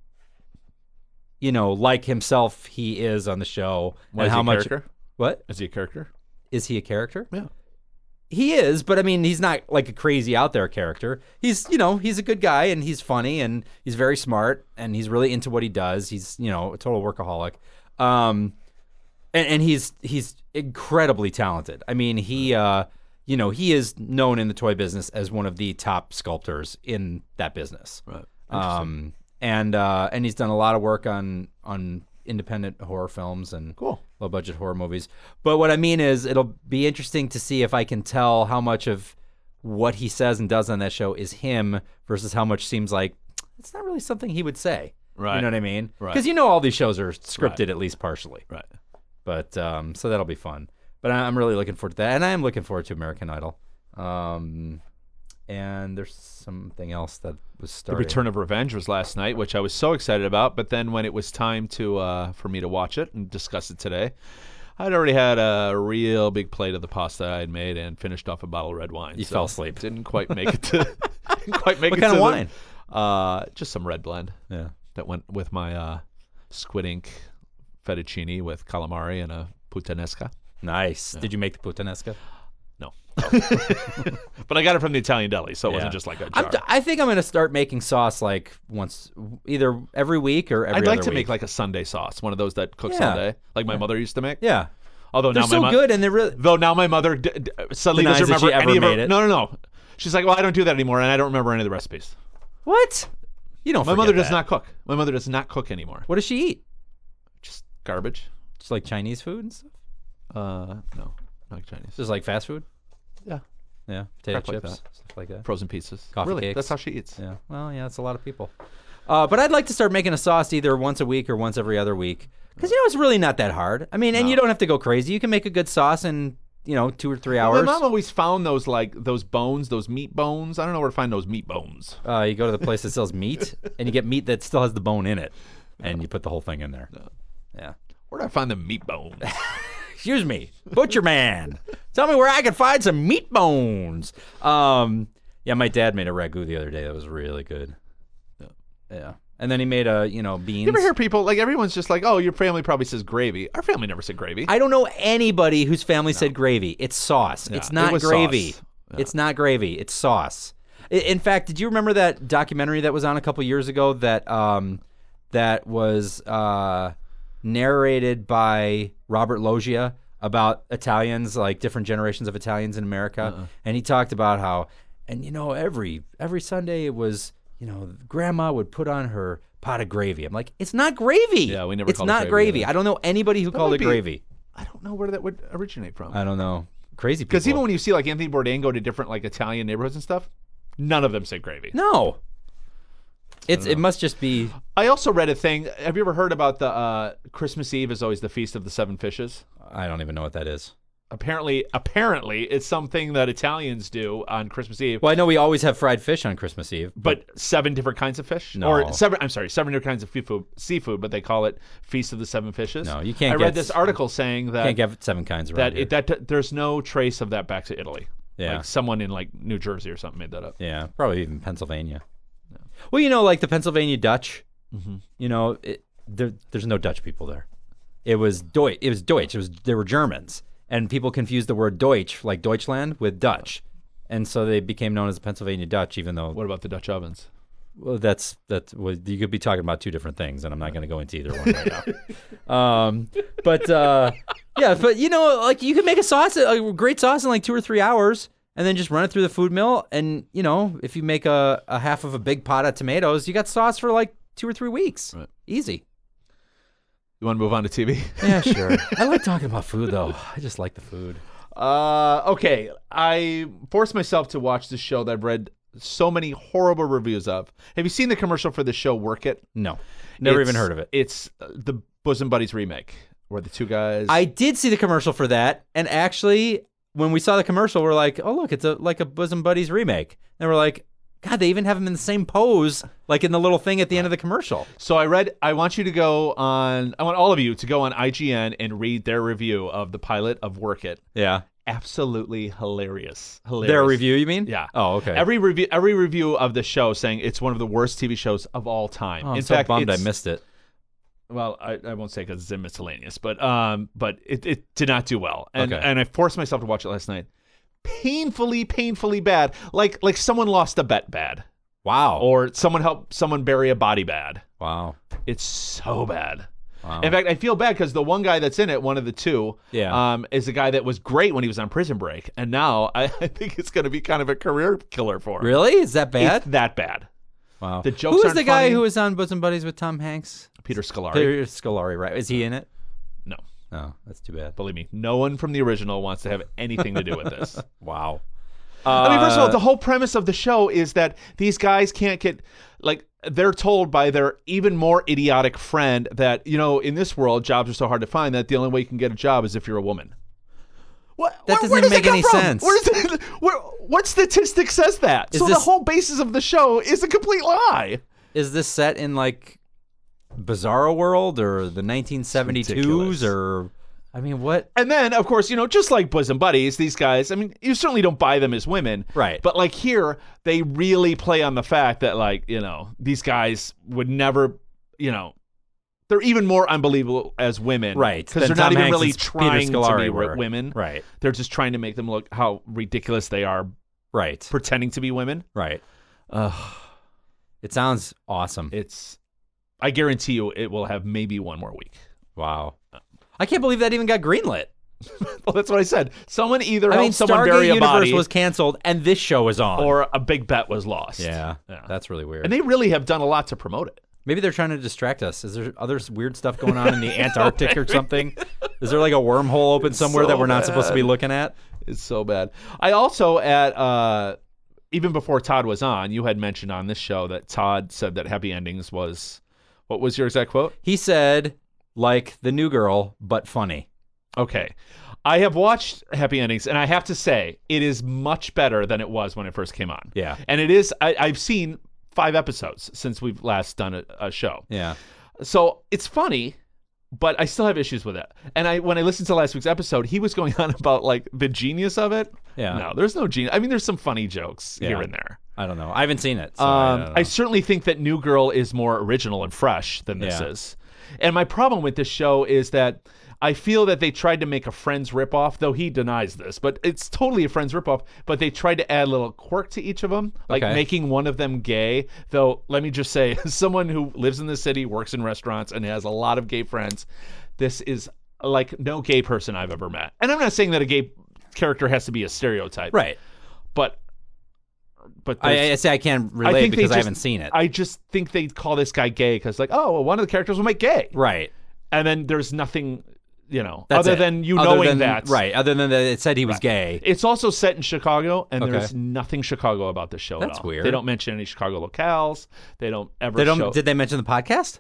you know, like himself he is on the show.
Why,
and
is
how
he a
much
character?
What?
Is he a character?
Is he a character?
Yeah.
He is, but I mean, he's not like a crazy out there character. He's, you know, he's a good guy, and he's funny, and he's very smart, and he's really into what he does. He's, you know, a total workaholic. Um, and, and he's he's incredibly talented. I mean, he, uh, you know, he is known in the toy business as one of the top sculptors in that business.
Right.
Um, and uh, and he's done a lot of work on on independent horror films and
Cool.
low budget horror movies. But what I mean is, it'll be interesting to see if I can tell how much of what he says and does on that show is him versus how much seems like it's not really something he would say.
Right.
You know what I mean?
Right.
Because you know all these shows are scripted
Right.
at least partially.
Right.
But um, so that'll be fun. But I- I'm really looking forward to that, and I am looking forward to American Idol. Um, and there's something else that was
The
starting.
Return of Revenge was last night, which I was so excited about. But then when it was time to uh, for me to watch it and discuss it today, I'd already had a real big plate of the pasta I had made and finished off a bottle of red wine.
You
so
fell asleep.
Didn't quite make it to. didn't quite make
What
it
kind
to
of
the-
wine?
Uh, just some red blend
Yeah.
that went with my uh, squid ink fettuccine with calamari and a puttanesca.
Nice. Did you make the puttanesca?
No. But I got it from the Italian deli, so it wasn't
Yeah.
just like a
I'm
jar.
I think I'm going to start making sauce like once, either every week or every
I'd like
other
to
week.
make like a Sunday sauce, one of those that cooks
Yeah.
all day, like my mother used to make.
Yeah.
Although
They're
now
so
my mo-
good, and they're really...
Though now my mother d- d- suddenly
Denies
doesn't
that she
remember
ever
any of her.
made it.
No, no, no. She's like, well, I don't do that anymore, and I don't remember any of the recipes.
What? You don't
My
forget
mother does
that.
not cook. My mother does not cook anymore.
What does she eat?
Just garbage.
Just like Chinese food and stuff?
Uh, no, not Chinese.
Just like fast food?
Yeah,
Yeah. Potato
Crap like
chips,
that.
stuff like that.
frozen pizzas.
Coffee
really,
cakes.
that's how she eats.
Yeah. Well, yeah, that's a lot of people. Uh, but I'd like to start making a sauce either once a week or once every other week. Because, you know, it's really not that hard. I mean, and
No.
you don't have to go crazy. You can make a good sauce in, you know, two or three
Well,
hours.
my mom always found those like those bones, those meat bones. I don't know where to find those meat bones.
Uh, you go to the place that sells meat, and you get meat that still has the bone in it, and you put the whole thing in there. Yeah.
Where do I find the meat bones?
Excuse me, butcher man. Tell me where I can find some meat bones. Um, yeah, my dad made a ragu the other day. That was really good.
Yeah.
Yeah. And then he made a, you know, beans.
You ever hear people like everyone's just like, oh, your family probably says gravy. Our family never said gravy.
I don't know anybody whose family said gravy. It's sauce.
Yeah,
it's
it
not
was
gravy.
sauce. Yeah.
It's not gravy. It's sauce. I- In fact, did you remember that documentary that was on a couple years ago that um, that was uh, narrated by Robert Loggia about Italians, like different generations of Italians in America?
Uh-uh.
And he talked about how, and you know, every every Sunday it was, you know, grandma would put on her pot of gravy. I'm like, it's not gravy.
Yeah, we never
It's
called it
not
gravy
gravy.
either.
I don't know anybody who called
might
it
be-
gravy.
I don't know where that would originate from.
I don't know. Crazy people.
Because even when you see like Anthony Bourdain go to different like Italian neighborhoods and stuff, none of them say gravy.
no, it's it must just be.
I also read a thing. Have you ever heard about the uh, Christmas Eve is always the feast of the seven fishes?
I don't even know what that is.
Apparently, apparently, it's something that Italians do on Christmas Eve.
Well, I know we always have fried fish on Christmas Eve,
But seven different kinds of fish,
No.
or seven. I'm sorry, seven different kinds of seafood. Seafood, but they call it Feast of the Seven Fishes.
No, you can't
I
get
read this
s-
article saying that
can't get seven kinds around
that
here.
it, that there's no trace of that back to Italy.
Yeah.
Like someone in like New Jersey or something made that up.
Yeah, probably even Pennsylvania. Well, you know, like the Pennsylvania Dutch.
Mm-hmm.
You know, it, there, there's no Dutch people there. It was Deutsch. It was Deutsch. It was they were Germans, and people confused the word Deutsch, like Deutschland, with Dutch, and so they became known as the Pennsylvania Dutch. Even though,
What about the Dutch ovens?
well, that's that's well, you could be talking about two different things, and I'm not going to go into either one right now. Um, but uh, yeah, but you know, like you can make a sauce, a great sauce in like two or three hours. And then just run it through the food mill, and you know, if you make a, a half of a big pot of tomatoes, you got sauce for like two or three weeks.
Right.
Easy.
You want to move on to T V?
Yeah, sure. I like talking about food, though. I just like the food.
Uh, okay. I forced myself to watch this show that I've read so many horrible reviews of. Have you seen the commercial for the show Work It?
No, never
It's-
even heard of it.
It's uh, the Bosom Buddies remake, where the two guys.
I did see the commercial for that, and actually, when we saw the commercial, we're like, "Oh, look, it's a like a Bosom Buddies remake," and we're like, God, they even have him in the same pose, like in the little thing at the end of the commercial.
So I read, I want you to go on, I want all of you to go on I G N and read their review of the pilot of Work It.
Yeah.
Absolutely hilarious. Hilarious.
Their review, you mean?
Yeah.
Oh, okay.
Every review every review of the show saying it's one of the worst T V shows of all time.
Oh, I'm
in
so
fact,
bummed I
it's-
missed it.
Well, I, I won't say because it's in miscellaneous, but um, but it, it did not do well, and
Okay.
and I forced myself to watch it last night. Painfully, painfully bad. Like like someone lost a bet bad,
Wow.
or someone helped someone bury a body bad.
Wow.
It's so bad.
Wow.
In fact, I feel bad because the one guy that's in it, one of the two,
Yeah.
um, is a guy that was great when he was on Prison Break, and now I, I think it's going to be kind of a career killer for him.
Really? Is that bad?
It's that bad.
Wow.
The jokes
Who was
aren't
the guy
funny.
who was on Bosom Buddies with Tom Hanks?
Peter Scolari.
Peter Scolari, right? Is he in it?
No,
Oh, that's too bad.
believe me, no one from the original wants to have anything to do with this.
Wow.
I mean, first of all,
Uh,
the whole premise of the show is that these guys can't get, like, they're told by their even more idiotic friend that, you know, in this world, jobs are so hard to find that the only way you can get a job is if you're a woman. What?
That
where,
doesn't
where does
make
it come
any
from?
sense.
Where does it, where, what statistic says that?
Is
so the
this-
whole basis of the show is a complete lie.
Is this set in like Bizarro World or the nineteen seventy-twos
ridiculous.
or I mean what?
And then, of course, you know, just like Bosom Buddies, these guys, I mean, you certainly don't buy them as women.
Right.
But like here, they really play on the fact that, like, you know, these guys would never, you know, they're even more unbelievable as women.
Right.
Because
than
they're not
Tom
even
Hanks
really
and Peter
trying to
Scolari
be
were.
women.
Right.
They're just trying to make them look how ridiculous they are
Right.
pretending to be women.
Right.
Ugh,
It sounds awesome.
it's, I guarantee you it will have maybe one more week.
Wow. I can't believe that even got greenlit.
Well, that's what I said. Someone either
I mean,
helped someone bury
Stargate
a
Universe
body
was canceled and this show is on.
or a big bet was lost.
yeah,
Yeah.
that's really weird.
And they really have done a lot to promote it.
Maybe they're trying to distract us. Is there other weird stuff going on in the Antarctic or something? Is there like a wormhole open somewhere
so
that we're not supposed to be
bad.
looking at?
It's so bad. I also, at uh, even before Todd was on, you had mentioned on this show that Todd said that Happy Endings was, what was your exact quote?
He said, like the new girl, but funny.
Okay. I have watched Happy Endings, and I have to say, it is much better than it was when it first came on.
Yeah.
And it is, I, I've seen five episodes since we've last done a, a show.
Yeah.
So it's funny, but I still have issues with it. And I, when I listened to last week's episode, he was going on about like the genius of it.
Yeah.
No, there's no genius. I mean, there's some funny jokes
Yeah.
here and there.
I don't know. I haven't seen it. So
Um,
I,
I,
don't know.
certainly think that New Girl is more original and fresh than this
Yeah.
is. And my problem with this show is that I feel that they tried to make a Friends ripoff, though he denies this, but it's totally a Friends ripoff. But they tried to add a little quirk to each of them, like
Okay.
making one of them gay. Though, let me just say, as someone who lives in the city, works in restaurants, and has a lot of gay friends, this is like no gay person I've ever met. And I'm not saying that a gay character has to be a stereotype,
right.
But, but
I,
there's-
I say I can't
I
relate
think they
because I
just-
haven't seen it.
I just think they call this guy gay because, like, oh, well, one of the characters will make gay,
right.
and then there's nothing, you know,
That's
other
it.
than you
Other
knowing
than-
that.
Right. Other than that it said he was
Right.
gay.
It's also set in Chicago, and
Okay.
there's nothing Chicago about the show.
That's
at all.
weird.
They don't mention any Chicago locales. They don't ever.
They don't.
Show,
Did they mention the podcast?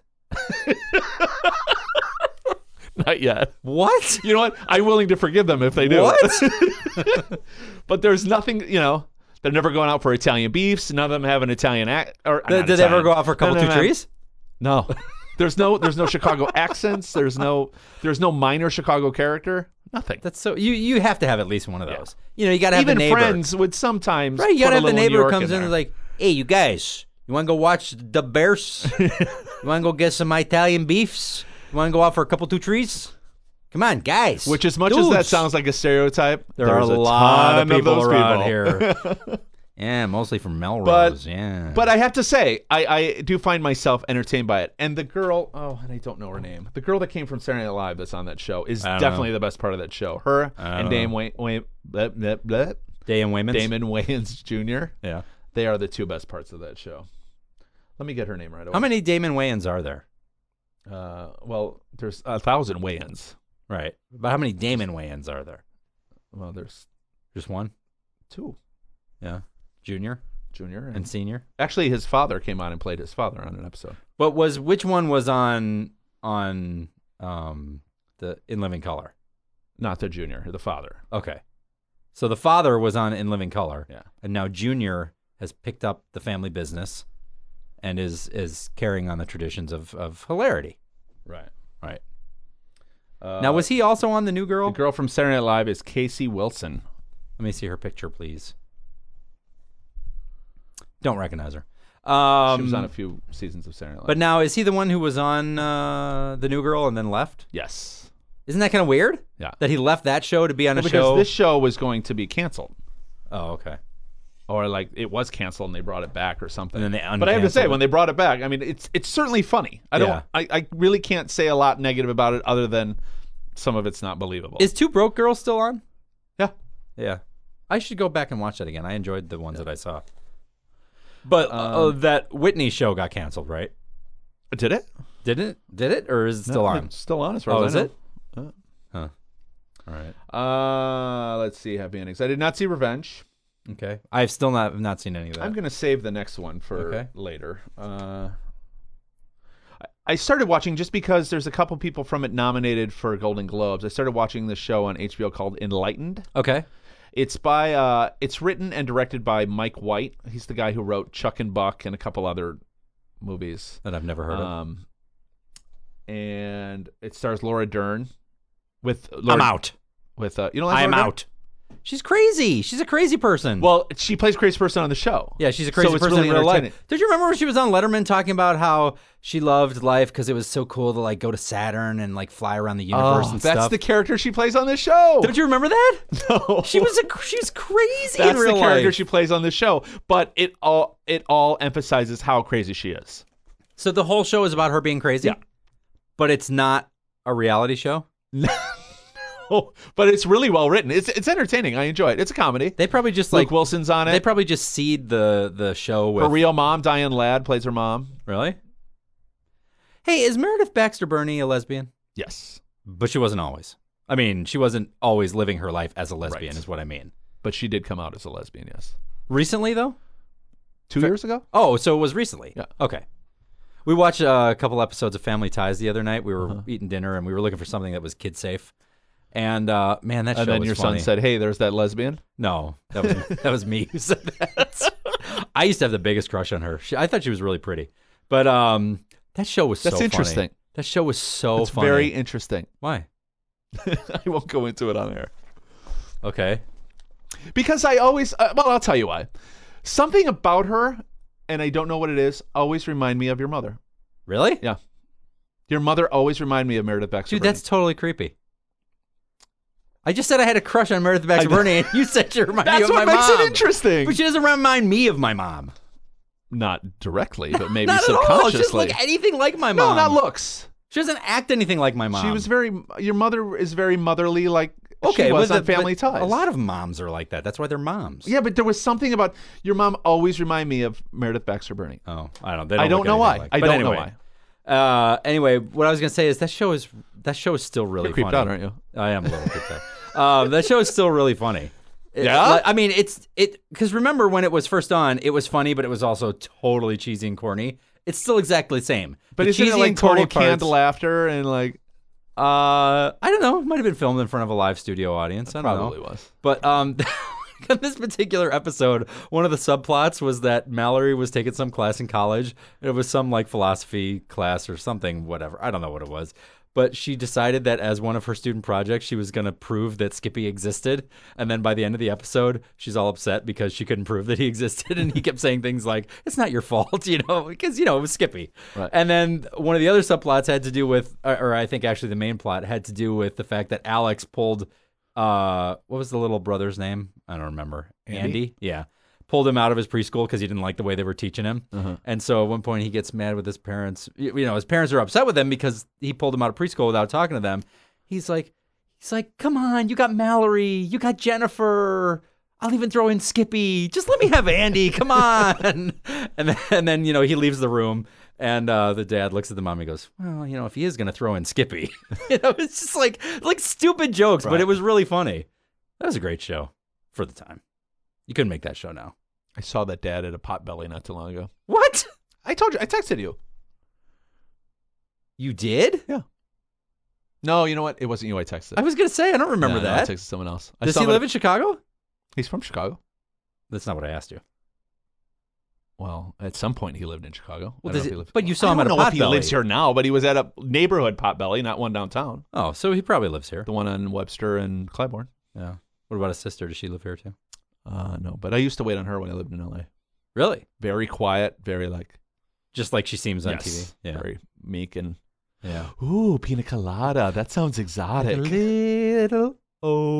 not yet.
What?
You know what? I'm willing to forgive them if they do.
What?
But there's nothing. You know, they're never going out for Italian beefs. None of them have an Italian act. Or
Did,
not
did they ever
Italian.
go out for a couple
None of
two
them have-
trees?
No. There's no there's no Chicago accents. There's no there's no minor Chicago character. Nothing.
That's so. You you have to have at least one of those. You know, you got to have
Even
the neighbor.
Friends would sometimes
Right, you
put
gotta
a
have the
little
neighbor
New
who
York
comes in
there.
and is like, hey, you guys, you want to go watch the Bears? You want to go get some Italian beefs? You want to go out for a couple two trees? Come on, guys.
Which, as much as that
Dudes.
sounds like a stereotype,
there are a
there's
lot
ton
of people
those
around
people.
here. Yeah, mostly from Melrose.
But-
yeah,
But I have to say, I, I do find myself entertained by it. And the girl, oh, and I don't know her name. The girl that came from Saturday Night Live that's on that show is
I don't
definitely
know.
the best part of that show. Her
I
and
don't
Dame
know.
Wayne, Wayne bleh, bleh, bleh,
Damon Wayans.
Damon Wayans Junior
Yeah.
They are the two best parts of that show. Let me get her name right away.
How many Damon Wayans are there?
Uh, well, there's a thousand Wayans.
Right. But how many Damon Wayans are there?
Well, there's
Just one?
two.
Yeah. Junior
Junior and,
and senior.
actually, his father came on and played his father on an episode.
But was which one was on on um the In Living Color?
Not the junior, the father.
Okay. So the father was on In Living Color.
Yeah.
And now Junior has picked up the family business and is is carrying on the traditions of, of hilarity.
Right.
Right.
Uh,
Now, was he also on The New Girl?
The girl from Saturday Night Live is Casey Wilson.
Let me see her picture, please. Don't recognize her. Um,
She was on a few seasons of Saturday Night Live.
But now, is he the one who was on uh, The New Girl and then left?
Yes.
Isn't that kind of weird?
Yeah.
That he left that show to be on
Well,
a
because
show?
this show was going to be canceled.
Oh, okay.
Or like it was canceled and they brought it back or something.
And then they
but I have to say,
uncanceled it.
when they brought it back, I mean, it's it's certainly funny. I don't.
Yeah.
I, I really can't say a lot negative about it, other than some of it's not believable.
Is Two Broke Girls still on?
yeah.
Yeah. I should go back and watch that again. I enjoyed the ones that I saw. But uh,
Um,
that Whitney show got canceled, right?
Did it?
Didn't it? Did it? Or is it still
No,
on?
It's still on as far
Oh,
as
is
I know.
it? Huh. All right.
Uh, let's see. Happy endings. I did not see Revenge.
Okay. I've still not not seen any of that.
I'm gonna save the next one for
Okay.
later. Uh, I- I started watching just because there's a couple people from it nominated for Golden Globes. I started watching this show on H B O called Enlightened.
Okay.
It's by uh, it's written and directed by Mike White. He's the guy who wrote Chuck and Buck and a couple other movies.
That I've never heard of.
Um, and it stars Laura Dern with Laura,
I'm out.
with uh, you know like
I'm
Laura Dern?
out. She's crazy. She's a crazy person.
Well, she plays crazy person on the show.
yeah, she's a crazy
so it's
person
really
in real life.
entertaining.
Did you remember when she was on Letterman talking about how she loved life because it was so cool to like go to Saturn and like fly around the universe
Oh,
and
that's
stuff?
the character she plays on this show.
Don't you remember that?
No.
She was a she was crazy
That's
in real
the character
life.
she plays on this show, but it all it all emphasizes how crazy she is.
So the whole show is about her being crazy?
Yeah.
But it's not a reality show?
Oh, but it's really well written. It's it's entertaining. I enjoy it. It's a comedy.
They probably just
Luke
like
Wilson's on
they
it.
probably just seed the the show with
Her real mom, Diane Ladd, plays her mom.
Really? Hey, is Meredith Baxter Burney a lesbian?
Yes,
But she wasn't always. I mean, she wasn't always living her life as a lesbian,
Right.
is what I mean.
but she did come out as a lesbian. Yes,
Recently, though?
two years ago.
Oh, so it was recently.
Yeah.
Okay. We watched uh, a couple episodes of Family Ties the other night. We were
Uh-huh.
eating dinner and we were looking for something that was kid safe. And uh, man, that
And
show
then
was
your
funny.
son said, "Hey, there's that lesbian."
No, that was that was me who said that. I used to have the biggest crush on her. She, I thought she was really pretty, but um, that show was
That's
so
interesting.
funny. That show was so
It's
funny.
very interesting.
Why?
I won't go into it on air
Okay.
because I always. Uh, well, I'll tell you why. Something about her, and I don't know what it is, always remind me of your mother.
Really?
Yeah, your mother always remind me of Meredith Baxter.
Dude,
Burney.
that's totally creepy. I just said I had a crush on Meredith Baxter Burney, and you said she reminded me
That's
of my
what makes
mom.
it interesting.
But she doesn't remind me of my mom.
Not directly, but maybe
Not at all.
subconsciously.
She doesn't look anything like my
no,
mom.
not looks.
She doesn't act anything like my mom.
She was very. Your mother is very motherly, like
okay.
she was
but
on
the-
Family
but
Ties.
A lot of moms are like that. That's why they're moms.
Yeah, but there was something about your mom always remind me of Meredith Baxter Burney.
Oh, I don't. They don't
I don't
look
know
anything
why.
Like.
I
But
don't
anyway,
know why.
Uh, anyway, what I was gonna say is that show is that show is still really
You're creeped
funny.
out, aren't you?
I am a little creeped out. Um, that show is still really funny. It-
Yeah?
like, I mean, it's it because remember when it was first on, it was funny, but it was also totally cheesy and corny. It's still exactly the same.
But
the
isn't it
cheesy
like
and corny
total canned
parts-
laughter and like
Uh, I don't know. It might have been filmed in front of a live studio audience. I don't
probably
know.
was.
But um, on this particular episode, one of the subplots was that Mallory was taking some class in college. It was some like philosophy class or something, whatever. I don't know what it was. But she decided that as one of her student projects, she was going to prove that Skippy existed. And then by the end of the episode, she's all upset because she couldn't prove that he existed. And he kept saying things like, it's not your fault, you know, because, you know, it was Skippy.
Right.
And then one of the other subplots had to do with, or or I think actually the main plot had to do with the fact that Alex pulled, uh, what was the little brother's name? I don't remember.
Andy?
Yeah. Pulled him out of his preschool because he didn't like the way they were teaching him.
Uh-huh.
And so at one point he gets mad with his parents. You you know, his parents are upset with him because he pulled him out of preschool without talking to them. He's like, he's like, come on, you got Mallory, you got Jennifer. I'll even throw in Skippy. Just let me have Andy. Come on. and then, and then, you know, he leaves the room. And uh, the dad looks at the mom and goes, well, you know, if he is going to throw in Skippy, you know, it's just like like stupid jokes, but
Right.
it was really funny. That was a great show for the time. You couldn't make that show now.
I saw that dad at a Potbelly not too long ago.
What?
I told you. I texted you.
You did?
No, you know what? It wasn't you. I texted.
I was going to say, I don't remember
Yeah, no,
that.
I texted someone else. I
Does
saw
he
him at-
live in Chicago?
He's from Chicago.
That's not what I asked you.
Well, at some point he lived in Chicago.
Well,
I don't
does
know if
it-
he lived-
but you saw
I
him
don't
at a
know if he
Potbelly.
lives here now, but he was at a neighborhood Potbelly, not one downtown.
Oh, so he probably lives here.
The one on Webster and Claiborne.
Yeah. What about his sister? Does she live here too?
Uh, no, but I used to wait on her when I lived in L A.
Really?
Very quiet, very like
Just like she seems on
yes,
T V. Yeah.
very meek and
Yeah.
ooh, pina colada. That sounds exotic.
little.
Oh.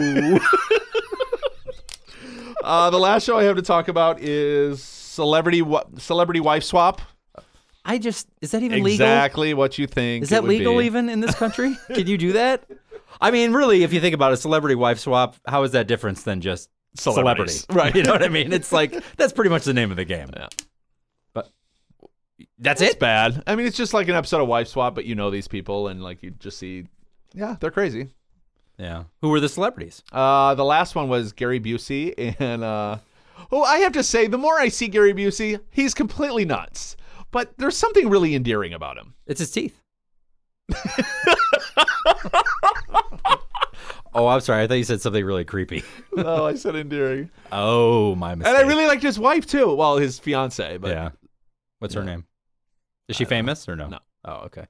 uh, the last show I have to talk about is Celebrity Wa- Celebrity Wife Swap.
I just is that even legal?
Exactly what you think.
Is
it
that
would
legal
be.
even in this country? Can you do that? I mean, really, if you think about a celebrity wife swap, how is that different than just celebrity?
Celebrities. Right.
You know what I mean? It's like that's pretty much the name of the game.
Yeah.
But that's
It's
it.
bad. I mean, it's just like an episode of Wife Swap, but you know these people and like you just see, yeah, they're crazy.
Yeah. Who were the celebrities?
Uh, the last one was Gary Busey, and uh, oh, I have to say, the more I see Gary Busey, he's completely nuts. But there's something really endearing about him.
It's his teeth. Oh, I'm sorry. I thought you said something really creepy.
No, I said endearing.
Oh, my mistake.
And I really liked his wife too. Well, his fiance, but
yeah. What's her
Yeah.
name? Is she
I don't know.
famous or no?
No.
Oh, okay.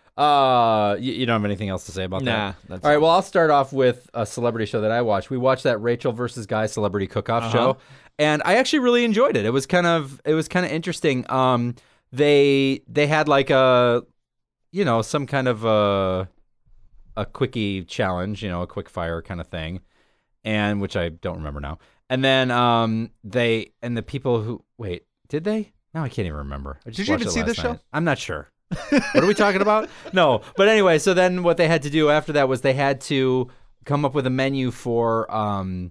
Uh, you, you don't have anything else to say about
nah.
that?
That's
All right, well, I'll start off with a celebrity show that I watched. We watched that Rachel versus Guy celebrity cook-off
Uh-huh.
show, and I actually really enjoyed it. It was kind of it was kind of interesting. Um, they they had like a, you know, some kind of a a quickie challenge, you know, a quick fire kind of thing, and which I don't remember now. And then um, they and the people who wait, did they? No, I can't even remember. I just
Did you
watched
even
it
see
last
this show?
night. I'm not sure. What are we talking about? No, but anyway, so then what they had to do after that was they had to come up with a menu for um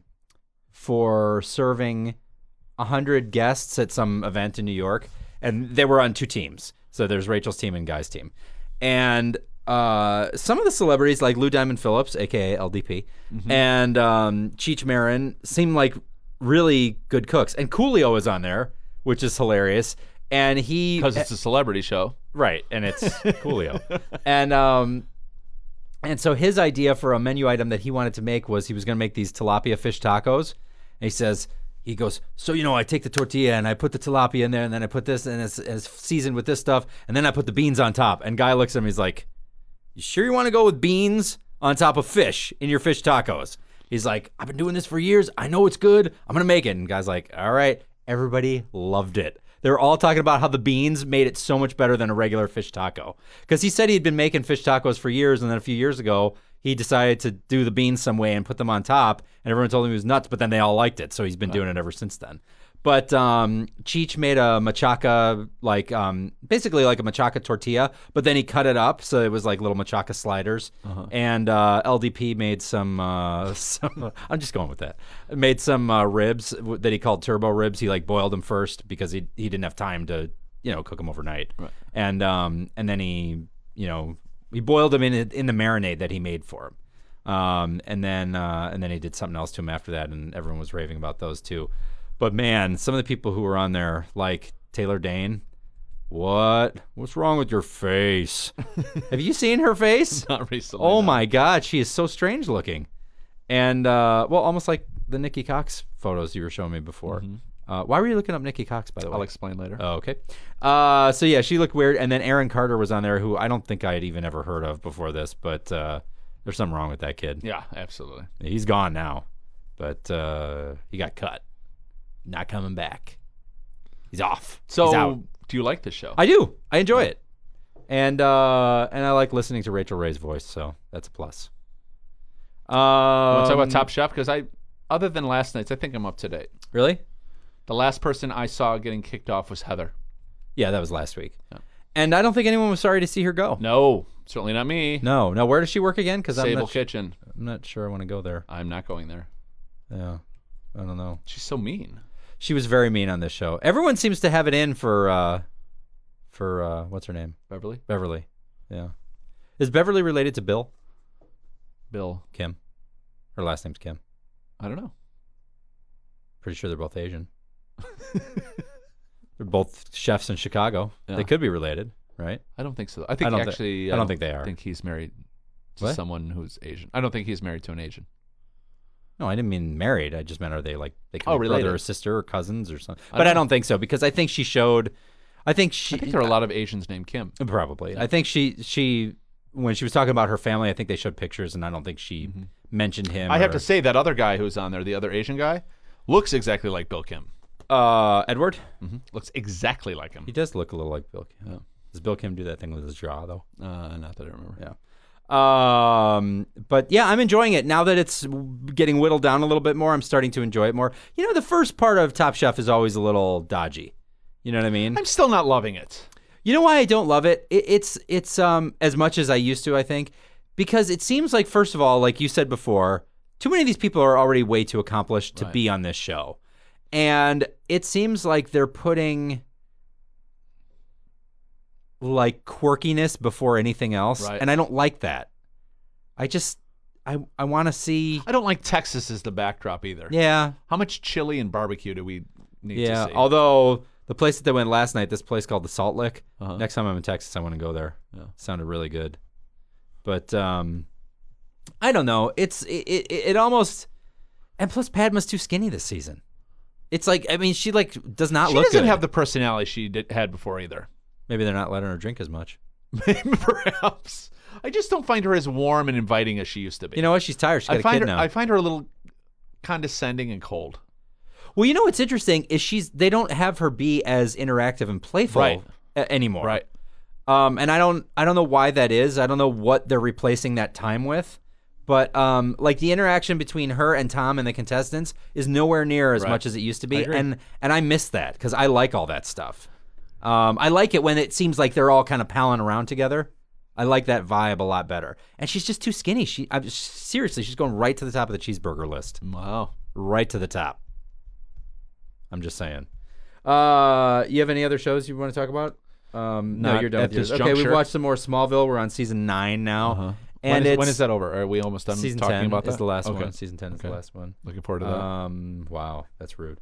for serving a hundred guests at some event in New York, and they were on two teams. So there's Rachel's team and Guy's team, and uh, some of the celebrities like Lou Diamond Phillips, aka L D P,
Mm-hmm.
and um, Cheech Marin seemed like really good cooks, and Coolio was on there, which is hilarious. And he
because it's a celebrity show.
Right, and it's Coolio. and um and so his idea for a menu item that he wanted to make was he was going to make these tilapia fish tacos. And he says he goes, "So, you know, I take the tortilla and I put the tilapia in there and then I put this and it's, it's seasoned with this stuff and then I put the beans on top." And Guy looks at him, he's like, "You sure you want to go with beans on top of fish in your fish tacos?" He's like, "I've been doing this for years. I know it's good. I'm going to make it." And Guy's like, "All right." Everybody loved it. They were all talking about how the beans made it so much better than a regular fish taco. Because he said he'd been making fish tacos for years, and then a few years ago, he decided to do the beans some way and put them on top, and everyone told him he was nuts, but then they all liked it, so he's been doing it ever since then. But um, Cheech made a machaca, like um, basically like a machaca tortilla, but then he cut it up, so it was like little machaca sliders.
Uh-huh.
And uh, L D P made some, uh, some I'm just going with that, made some uh, ribs w- that he called turbo ribs. He like boiled them first because he he didn't have time to, you know, cook them overnight.
Right.
And um, and then he, you know, he boiled them in in the marinade that he made for him. Um, and then uh, and then he did something else to him after that, and everyone was raving about those too. But man, some of the people who were on there, like Taylor Dane, what? What's wrong with your face? Have you seen her face?
Not recently.
Oh
no.
my God, she is so strange looking, and uh, well, almost like the Nikki Cox photos you were showing me before. Uh, why were you looking up Nikki Cox, by the way?
I'll explain later.
Oh, okay. Uh, so yeah, she looked weird, and then Aaron Carter was on there, who I don't think I had even ever heard of before this, but uh, there's something wrong with that kid.
Yeah, absolutely.
He's gone now, but uh, he got cut. Not coming back. He's off.
So,
He's out.
do you like this show?
I do. I enjoy it, and uh, and I like listening to Rachel Ray's voice, so that's a plus. Um,
Want to talk about Top Chef? Because I, other than last night's, I think I'm up to date.
Really?
The last person I saw getting kicked off was Heather.
Yeah, that was last week.
Yeah.
And I don't think anyone was sorry to see her go.
No, certainly not me.
No. No. Where does she work again? Because I'm
Sable
not, sh-
Kitchen.
I'm not sure I want to go there.
I'm not going there.
Yeah. I don't know.
She's so mean.
She was very mean on this show. Everyone seems to have it in for uh, for uh, what's her name?
Beverly?
Beverly. Yeah. Is Beverly related to Bill?
Bill.
Kim. Her last name's Kim.
I don't know.
Pretty sure they're both Asian. They're both chefs in Chicago.
Yeah.
They could be related, right?
I don't think so. I think
I don't thi-
actually.
I don't think they are.
I think he's married to
What?
someone who's Asian. I don't think he's married to an Asian.
No, I didn't mean married. I just meant are they like they could
Oh,
be
related.
brother or sister or cousins or something.
I
But
don't
I don't think so because I think she showed. I think she
I think there are a lot of Asians named Kim.
probably. I think she she when she was talking about her family, I think they showed pictures, and I don't think she mm-hmm. mentioned him.
I
or,
have to say that other guy who's on there, the other Asian guy, looks exactly like Bill Kim.
Uh, Edward
Mm-hmm. Looks exactly like him.
He does look a little like Bill Kim. Yeah. Does Bill Kim do that thing with his jaw though?
Uh, not that I remember.
Yeah. Um, but yeah, I'm enjoying it now that it's getting whittled down a little bit more. I'm starting to enjoy it more. You know, the first part of Top Chef is always a little dodgy. You know what I mean?
I'm still not loving it.
You know why I don't love it? it it's it's um as much as I used to, I think, because it seems like, first of all, like you said before, too many of these people are already way too accomplished to
right.
be on this show, and it seems like they're putting like quirkiness before anything else,
right.
and I don't like that. I just I I want to see.
I don't like Texas as the backdrop either.
Yeah.
How much chili and barbecue do we need
yeah,
to see?
Although the place that they went last night, this place called the Salt Lick.
Uh-huh.
Next time I'm in Texas, I want to go there.
Yeah.
Sounded really good, but um, I don't know. It's it, it it almost, and plus Padma's too skinny this season. It's like I mean she like does not
she
look.
doesn't
good.
have the personality she did, had before either.
Maybe they're not letting her drink as much.
Perhaps. I just don't find her as warm and inviting as she used to be.
You know what? She's tired. She's got
I find
a kid
her,
now.
I find her a little condescending and cold.
Well, you know what's interesting is she's they don't have her be as interactive and playful
Right.
a- anymore.
Right.
Um, and I don't I don't know why that is. I don't know what they're replacing that time with. But um, like the interaction between her and Tom and the contestants is nowhere near as
Right.
much as it used to
I
be,
agree.
and and I miss that because I like all that stuff. Um, I like it when it seems like they're all kind of palling around together. I like that vibe a lot better. And she's just too skinny. She I'm just, seriously, she's going right to the top of the cheeseburger list,
Wow.
right to the top. I'm just saying. Uh, you have any other shows you want to talk about? Um, no,
Not
you're done
at
with yours.
this
Okay, we've
juncture.
watched some more Smallville. We're on season nine now.
Uh-huh.
And
when, is,
it's,
when is that over? Are we almost done
season
talking
ten
about that?
is the last
Okay.
one. Season ten is
Okay.
the last one.
Looking forward to that.
Um, wow, that's rude.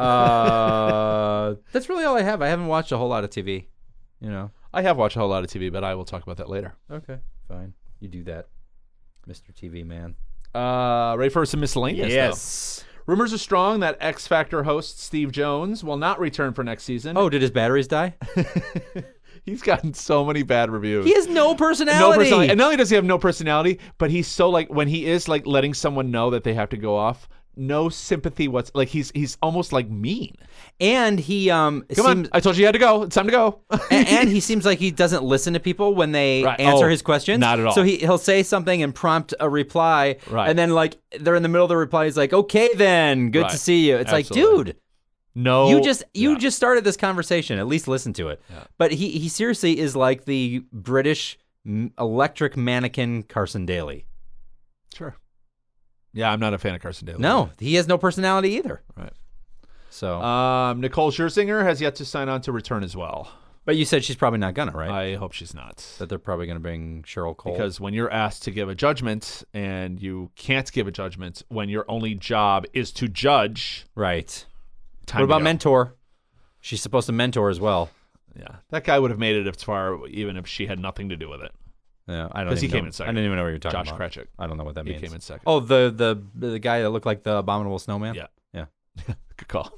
Uh, that's really all I have. I haven't watched a whole lot of T V. You know.
I have watched a whole lot of T V, but I will talk about that later.
Okay, fine. You do that, Mister T V man.
Uh, ready for some miscellaneous? though? Rumors are strong that X Factor host Steve Jones will not return for next season.
Oh, did his batteries die?
He's gotten so many bad reviews.
He has no personality.
no personality. And not only does he have no personality, but he's so like when he is like letting someone know that they have to go off, no sympathy what's like he's he's almost like mean.
And he um
Come
seems,
on, I told you you had to go. It's time to go.
and, and he seems like he doesn't listen to people when they
Right.
answer
Oh,
his questions.
not at all.
So he he'll say something and prompt a reply,
Right.
and then like they're in the middle of the reply. He's like, "Okay, then, good to
Right.
see you." It's
Absolutely.
like, dude.
No,
You just you
yeah.
just started this conversation. At least listen to it.
Yeah.
But he he seriously is like the British m- electric mannequin Carson Daly.
Sure. Yeah, I'm not a fan of Carson Daly.
No, he has no personality either.
Right.
So,
Um, Nicole Scherzinger has yet to sign on to return as well.
but you said she's probably not gonna, right?
I hope she's not.
that they're probably gonna bring Cheryl Cole.
Because when you're asked to give a judgment and you can't give a judgment when your only job is to judge,
right.
time
What
to
about
go.
mentor? She's supposed to mentor as well.
Yeah, that guy would have made it as far even if she had nothing to do with it.
Yeah, I don't.
'Cause he
even
came
know-
in second.
I didn't even know what you were talking
Josh
about.
Cratchit.
I don't know what that
He
means.
came in second.
Oh, the the the guy that looked like the abominable snowman.
Yeah.
yeah.
Good call.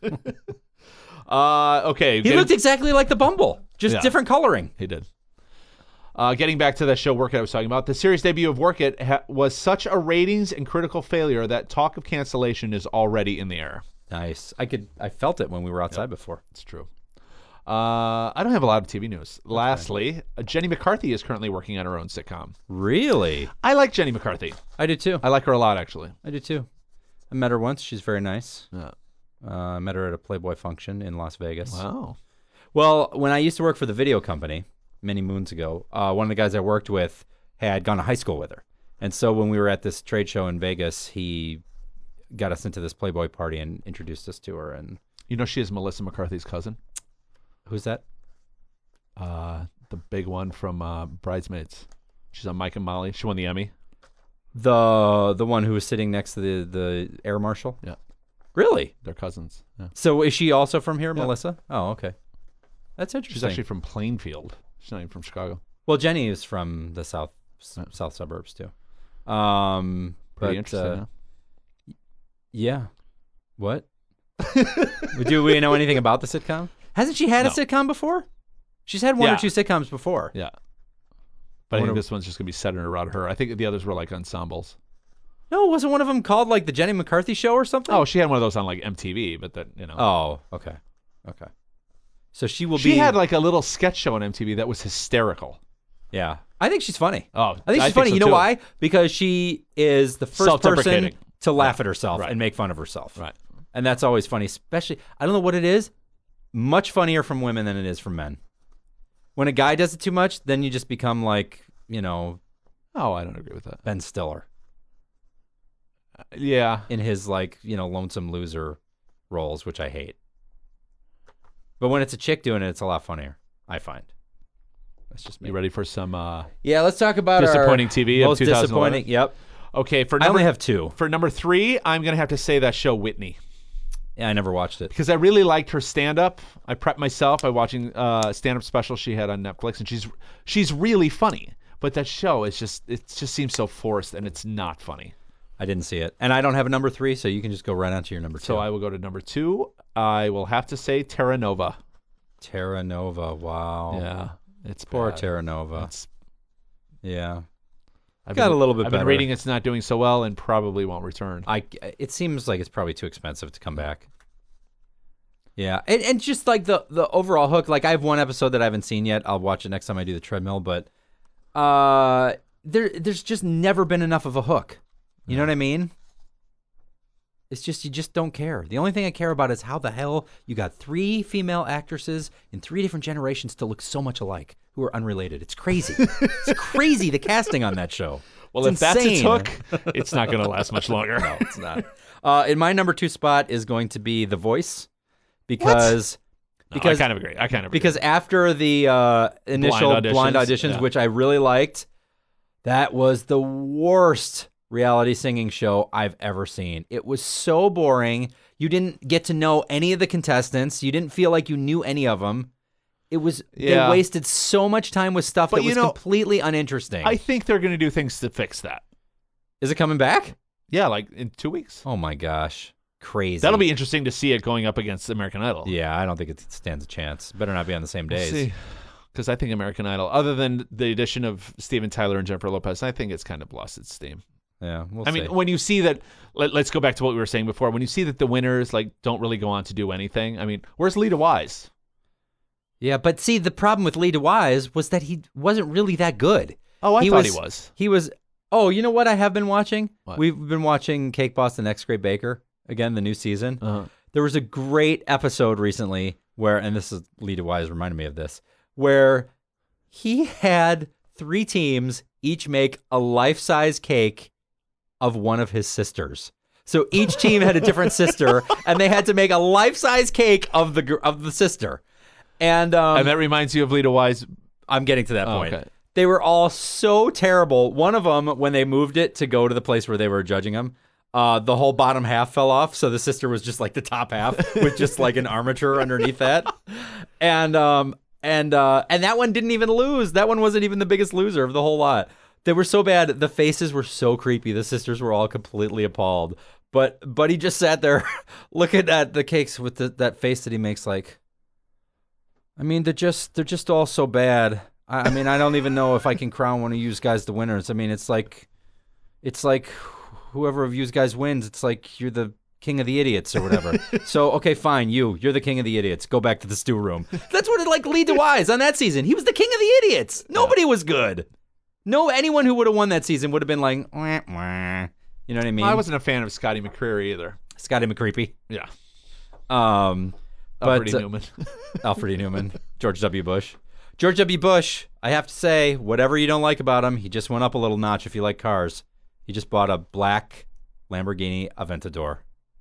uh, okay.
He
getting-
looked exactly like the Bumble, just
Yeah.
different coloring.
He did. Uh, getting back to that show Work It I was talking about, the series debut of Work It ha- was such a ratings and critical failure that talk of cancellation is already in the air.
Nice. I could. I felt it when we were outside before.
It's true. Uh, I don't have a lot of T V news. Lastly, uh, Jenny McCarthy is currently working on her own sitcom.
Really?
I like Jenny McCarthy.
I do too.
I like her a lot, actually.
I do too. I met her once. She's very nice.
Yeah.
Uh, I met her at a Playboy function in Las Vegas.
Wow.
Well, when I used to work for the video company many moons ago, uh, one of the guys I worked with had gone to high school with her. And so when we were at this trade show in Vegas, he got us into this Playboy party and introduced us to her. And
You know she is Melissa McCarthy's cousin?
who's that?
Uh, the big one from uh, Bridesmaids. She's on Mike and Molly. She won the Emmy.
The the one who was sitting next to the, the air marshal?
Yeah.
Really?
They're cousins. Yeah.
So is she also from here,
Yeah.
Melissa? Oh, okay. That's interesting.
She's actually from Plainfield. She's not even from Chicago.
Well, Jenny is from the south s- south suburbs too. Um,
Pretty
but,
interesting.
uh,
huh?
Yeah. What? Do we know anything about the sitcom? Hasn't she had
No.
a sitcom before? She's had one
Yeah.
or two sitcoms before.
Yeah. But I,
I
think
wonder-
this one's just going to be centered around her. I think the others were like ensembles.
No, wasn't one of them called like the Jenny McCarthy Show or something?
Oh, she had one of those on like M T V, but that, you know.
Oh, okay. Okay. So she will
she
be.
had like a little sketch show on M T V that was hysterical.
Yeah. I think she's funny.
Oh,
I think she's funny.
so
you know
too.
why? Because she is the first person
Self-deprecating.
to laugh at herself
Right.
and make fun of herself.
Right.
And that's always funny, especially, I don't know what it is, much funnier from women than it is from men. When a guy does it too much, then you just become like, you know,
Oh, I don't agree with that.
Ben Stiller
Yeah.
in his like, you know, lonesome loser roles, which I hate. But when it's a chick doing it, it's a lot funnier, I find. That's just me.
You ready for some uh,
Yeah, let's talk about
disappointing
our
T V of
most
two thousand eleven?
disappointing. Yep.
Okay, for
I
number
only have two.
for number three, I'm going to have to say that show Whitney.
Yeah, I never watched it.
Because I really liked her stand-up. I prepped myself by watching uh, stand-up special she had on Netflix, and she's she's really funny. But that show is just it just seems so forced, and it's not funny.
I didn't see it. And I don't have a number three, so you can just go right on to your number two.
So I will go to number two. I will have to say Terra Nova.
Terra Nova, wow.
Yeah, it's
Poor
bad.
Terra Nova.
It's,
Yeah.
I've
Got
been-
a little bit
I've
better.
been reading it's not doing so well and probably won't return.
I, it seems like it's probably too expensive to come back. Yeah. And, and just like the, the overall hook, like I have one episode that I haven't seen yet. I'll watch it next time I do the treadmill, but uh, there there's just never been enough of a hook. You know what I mean? It's just, you just don't care. The only thing I care about is how the hell you got three female actresses in three different generations to look so much alike who are unrelated. It's crazy. It's crazy, the casting on that show.
Well,
It's
if that's its
insane.
hook, it's not going to last much longer.
No, it's not. Uh, in my number two spot is going to be The Voice because
No,
because
I kind of agree. I kind of agree.
because after the uh, initial
Blind
blind
auditions,
auditions,
yeah.
which I really liked, that was the worst reality singing show I've ever seen. It was so boring. You didn't get to know any of the contestants. You didn't feel like you knew any of them. It was
Yeah.
they wasted so much time with stuff
But
that
you
was
know,
completely uninteresting.
I think they're going to do things to fix that.
Is it coming back?
Yeah, like in two weeks.
Oh my gosh. Crazy.
That'll be interesting to see it going up against American Idol.
Yeah, I don't think it stands a chance. Better not be on the same days.
Because I think American Idol, other than the addition of Steven Tyler and Jennifer Lopez, I think it's kind of lost its steam.
Yeah, we'll
I
see.
mean, when you see that, let, let's go back to what we were saying before. When you see that the winners like don't really go on to do anything, I mean, where's Lita Wise?
Yeah, but see, the problem with Lee DeWise was that he wasn't really that good.
Oh, I
he
thought
was,
he was.
He was. Oh, you know what I have been watching?
What?
We've been watching Cake Boss, the Next Great Baker. Again, the new season.
Uh-huh.
There was a great episode recently where, and this is Lee DeWise reminded me of this, where he had three teams each make a life-size cake of one of his sisters. So each team had a different sister, and they had to make a life-size cake of the gr- of the sister. And, um,
And that reminds you of Lita Wise.
I'm getting to that
Oh,
point.
okay.
They were all so terrible. One of them, when they moved it to go to the place where they were judging them, uh, the whole bottom half fell off. So the sister was just like the top half with just like an armature underneath that. And um and uh and that one didn't even lose. That one wasn't even the biggest loser of the whole lot. They were so bad. The faces were so creepy. The sisters were all completely appalled. But Buddy just sat there looking at the cakes with the, that face that he makes like, I mean, they're just they're just all so bad. I, I mean, I don't even know if I can crown one of you guys the winners. I mean, it's like, it's like whoever of you guys wins, it's like you're the king of the idiots or whatever. So, okay, fine, you, you're the king of the idiots. Go back to the stew room. That's what it like Lee DeWise on that season. He was the king of the idiots. Nobody was good. No, anyone who would have won that season would have been like, wah, wah. You know what I mean?
I wasn't a fan of Scotty McCreery either.
Scotty McCreepy.
Yeah.
Um,
Alfred
but,
E. Newman.
Alfred E. Newman, George W. Bush. George W. Bush, I have to say, whatever you don't like about him, he just went up a little notch if you like cars. He just bought a black Lamborghini Aventador.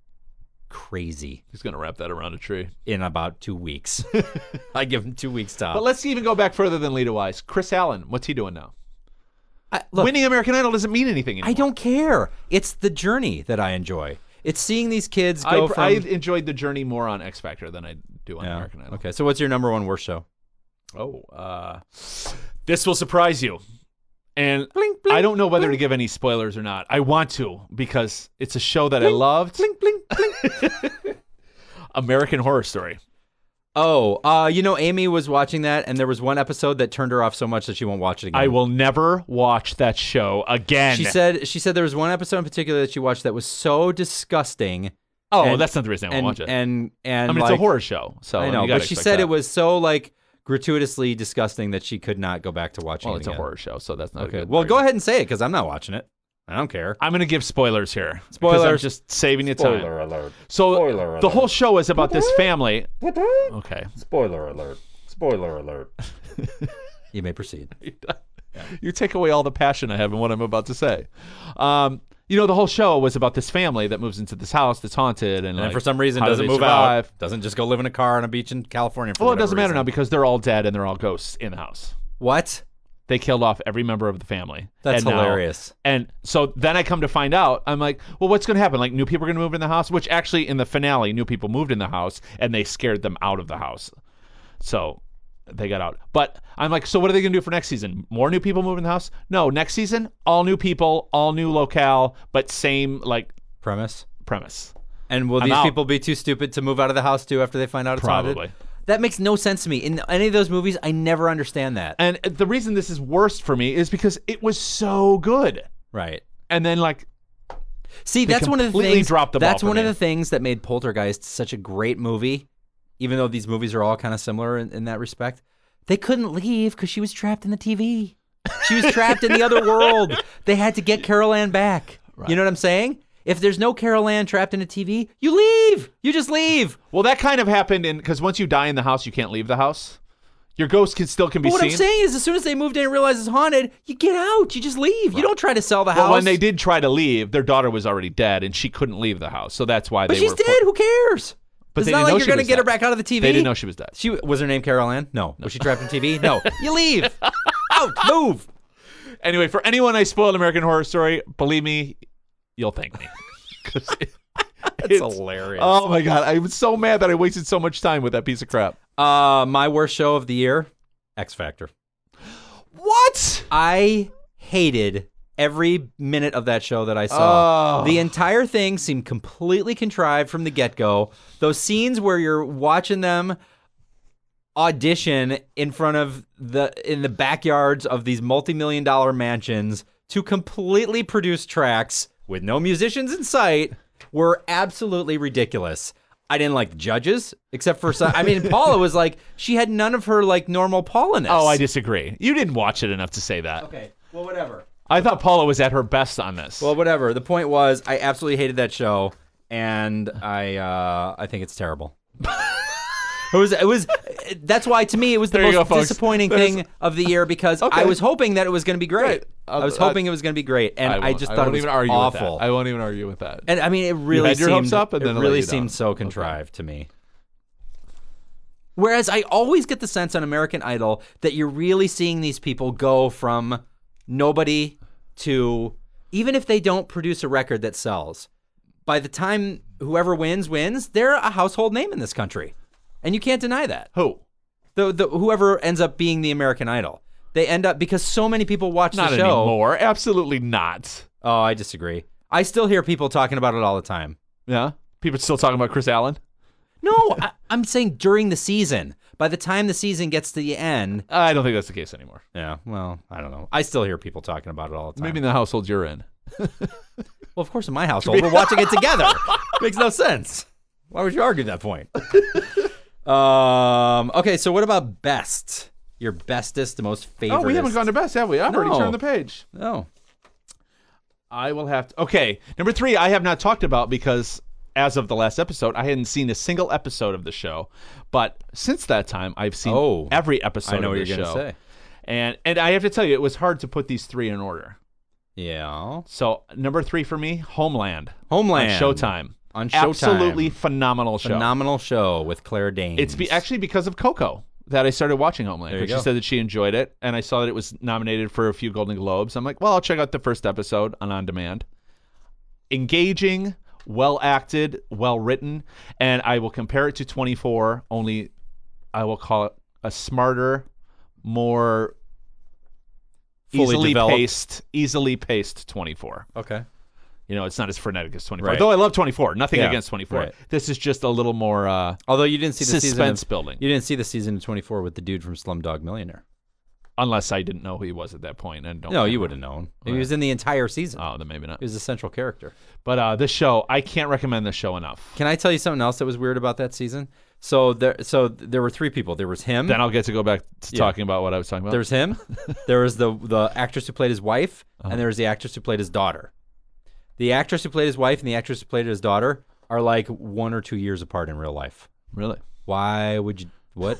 Crazy.
He's going to wrap that around a tree.
In about two weeks. I give him two weeks top.
But let's even go back further than Lita Wise. Chris Allen, what's he doing now?
I, look,
Winning American Idol doesn't mean anything anymore.
I don't care. It's the journey that I enjoy. It's seeing these kids
I,
go from...
I enjoyed the journey more on X Factor than I do on
Yeah.
American Idol.
Okay, so what's your number one worst show?
Oh, uh, this will surprise you. And
Blink, blink,
I don't know whether
blink.
to give any spoilers or not. I want to because it's a show that I loved.
Blink, blink, blink.
American Horror Story.
Oh, uh, you know, Amy was watching that, and there was one episode that turned her off so much that she won't watch it again.
I will never watch that show again.
She said she said there was one episode in particular that she watched that was so disgusting.
Oh,
and,
that's not the reason I won't
and,
watch it.
And and
I mean,
like,
it's a horror show, so
I know,
you gotta
but she
expect
said
that.
it was so like gratuitously disgusting that she could not go back to watching
Well,
it
it's
again.
a horror show, so that's not
Okay,
a good
well, go
argument.
ahead and say it because I'm not watching it. I don't care.
I'm going to give spoilers here. 'Cause
Spoilers.
I'm just saving you time.
Spoiler alert.
So
Spoiler
the
alert.
whole show is about this family. Okay.
Spoiler alert. Spoiler alert.
You may proceed.
You take away all the passion I have in what I'm about to say. Um, you know, the whole show was about this family that moves into this house that's haunted, and,
And
like,
for some reason
how do
doesn't
they
move
survive?
out. Doesn't just go live in a car on a beach in California. For
Well, it
whatever
doesn't matter
reason.
now because they're all dead and they're all ghosts in the house.
What?
They killed off every member of the family.
That's
And now-
hilarious.
and so then I come to find out, I'm like, well, what's going to happen? Like, new people are going to move in the house, which actually in the finale, new people moved in the house and they scared them out of the house. So they got out. But I'm like, so what are they going to do for next season? More new people move in the house? No, next season, all new people, all new locale, but same, like,
Premise.
premise.
And will
I'm
these
out.
people be too stupid to move out of the house too after they find out it's
Probably.
haunted? That makes no sense to me. In any of those movies, I never understand that.
And the reason this is worst for me is because it was so good.
Right.
And then, like,
See,
They
that's one of the
completely
things.
dropped the ball
that's
for
one of
me.
the things that made Poltergeist such a great movie. Even though these movies are all kind of similar in, in that respect, they couldn't leave because she was trapped in the T V. She was trapped in the other world. They had to get Carol Ann back. You know what I'm saying? If there's no Carol Ann trapped in a T V, you leave. You just leave.
well, that kind of happened in, because once you die in the house, you can't leave the house. Your ghost can still can be
But what
seen.
I'm saying is, as soon as they moved in and realized it's haunted, you get out. You just leave. You don't try to sell the
Well,
house.
when they did try to leave, their daughter was already dead, and she couldn't leave the house. So that's why
but
they
she's
were.
dead. Who cares?
But
it's
they
not
didn't
like
know
you're
she
gonna
was
get her
dead.
back out of the T V.
They didn't know she was dead.
She was her name Carol Ann? No. Was she trapped in T V? No. You leave. Out. Move.
Anyway, for anyone I spoiled American Horror Story, believe me, you'll thank me. 'Cause it-
It's hilarious.
Oh my god, I was so mad that I wasted so much time with that piece of crap.
Uh, my worst show of the year, X Factor.
What?
I hated every minute of that show that I saw.
Oh.
The entire thing seemed completely contrived from the get-go. Those scenes where you're watching them audition in front of the in the backyards of these multi-million dollar mansions to completely produce tracks with no musicians in sight were absolutely ridiculous. I didn't like the judges, except for some. I mean, Paula was like, she had none of her like normal Paula-ness.
Oh, I disagree. You didn't watch it enough to say that.
Okay, well, whatever.
I thought Paula was at her best on this.
Well, whatever. The point was, I absolutely hated that show, and I uh, I think it's terrible. It was it was that's why to me it was the
There you
most
go, folks.
disappointing
There's-
thing of the year because
Okay.
I was hoping that it was going to be great.
Right.
I was
Uh,
hoping it was going to be great, and I,
won't-
just
I
thought it
won't
was
even argue
awful.
with that. I won't even argue with that.
And I mean, it really
had your
seemed
hopes up and then
it
it let
really
you down.
seemed so contrived to me. Whereas I always get the sense on American Idol that you're really seeing these people go from nobody to, even if they don't produce a record that sells, by the time whoever wins wins, they're a household name in this country, and you can't deny that.
Who?
The the whoever ends up being the American Idol, they end up because so many people watch
Not
the show.
anymore. Absolutely not.
Oh, I disagree. I still hear people talking about it all the time.
Yeah? People still talking about Chris Allen?
No, I, I'm saying during the season. By the time the season gets to the end,
I don't think that's the case anymore.
yeah. Well, I don't know. I still hear people talking about it all the time.
Maybe in the household you're in.
Well, of course, in my household, we're watching it together. Makes no sense. Why would you argue that point? um. Okay, so what about best? Your bestest, the most favorite.
Oh, we haven't gone to best, have we? I've already
No.
turned the page.
No.
I will have to. Okay, number three, I have not talked about because as of the last episode, I hadn't seen a single episode of the show. But since that time, I've seen
Oh,
every episode
I know
of
what
the
you're
show.
gonna say.
And and I have to tell you, it was hard to put these three in order.
Yeah.
So number three for me, Homeland.
Homeland.
On Showtime.
On Showtime.
Absolutely phenomenal show.
Phenomenal show with Claire Danes.
It's be, actually because of Coco that I started watching Homeland.
There you
Because she
go.
said that she enjoyed it, and I saw that it was nominated for a few Golden Globes. I'm like, well, I'll check out the first episode on On Demand. Engaging, well acted, well written, and I will compare it to twenty-four, only I will call it a smarter, more
fully
easily
developed.
paced, easily paced twenty-four.
Okay.
You know, it's not as frenetic as twenty-four.
Right.
Though I love twenty-four. Nothing
Yeah,
against twenty-four.
right.
This is just a little more uh,
Although you didn't see the season
suspense
of,
building.
You didn't see the season of twenty-four with the dude from Slumdog Millionaire.
Unless I didn't know who he was at that point, and don't.
No, you
remember.
would have known. He was in the entire season.
Oh, then maybe not.
He was a central character.
But uh, this show, I can't recommend this show enough.
Can I tell you something else that was weird about that season? So there, so there were three people. There was him.
Then I'll get to go back to
Yeah.
talking about what I was talking about.
There was him. There was the the actress who played his wife,
Uh-huh.
and there was the actress who played his daughter. The actress who played his wife and the actress who played his daughter are like one or two years apart in real life.
Really?
Why would you? What?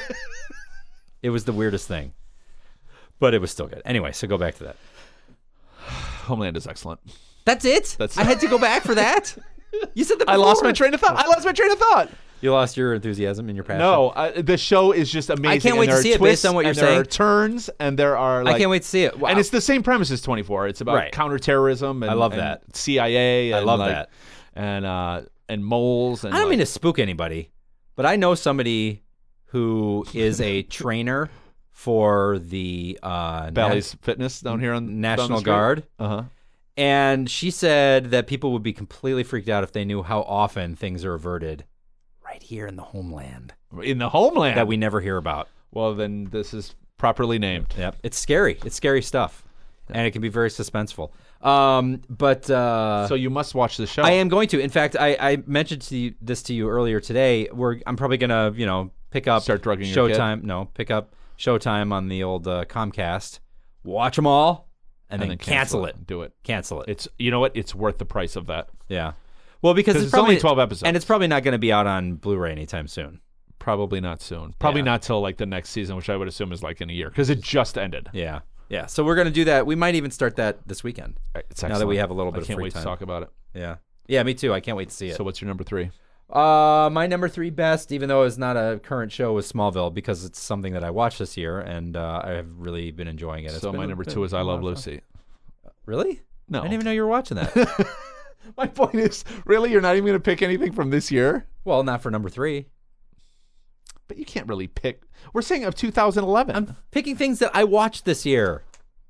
It was the weirdest thing, but it was still good. Anyway, so go back to that.
Homeland is excellent.
That's it.
That's-
I had to go back for that. You said that.
I lost
before.
my train of thought. I lost my train of thought.
You lost your enthusiasm and your passion.
No, uh, the show is just amazing.
I can't
and
wait
there
to
are
see it
twists,
based on what you're
and there
saying.
are turns, and there are like,
I can't wait to see it. Wow.
and it's the same premise as twenty-four. It's about
Right.
counterterrorism. And,
I love
and
that.
C I A. And
I love
like-
that.
And uh, and moles. And
I don't
like,
mean to spook anybody, but I know somebody who is a trainer for the uh,
Bally's Fitness down here on
Na-
down the
National
street.
Guard,
Uh huh.
and she said that people would be completely freaked out if they knew how often things are averted right here in the homeland
In the homeland.
that we never hear about.
well, then this is properly named.
Yep, it's scary. It's scary stuff, and it can be very suspenseful. Um, but uh,
So you must watch the show.
I am going to. In fact, I, I mentioned to you, this to you earlier today. We're I'm probably gonna you know pick up
Start drugging your kid?
Showtime. No, pick up Showtime on the old uh, Comcast. Watch them all, and, then, cancel, it.
Do it.
Cancel it.
It's you know what? It's worth the price of that.
Yeah. Well, because
'Cause
it's,
it's
probably
only twelve episodes.
and it's probably not going to be out on Blu-ray anytime soon.
Probably not soon. Probably
Yeah.
not till like the next season, which I would assume is like in a year because it just ended.
Yeah. Yeah. So we're going to do that. We might even start that this weekend.
It's
Now that we
excellent.
have a little bit
I
of
can't
free
wait
time.
to talk about it.
Yeah. Yeah. Me too. I can't wait to see it.
So what's your number three?
Uh, my number three best, even though it's not a current show, is Smallville because it's something that I watched this year and uh, I have really been enjoying it. It's
So
been
my
a-
number
been
two is
a
I
lot
Love
of fun.
Lucy.
Really?
No.
I didn't even know you were watching that.
My point is, really, you're not even going to pick anything from this year?
Well, not for number three.
But you can't really pick. We're saying of two thousand eleven.
I'm picking things that I watched this year.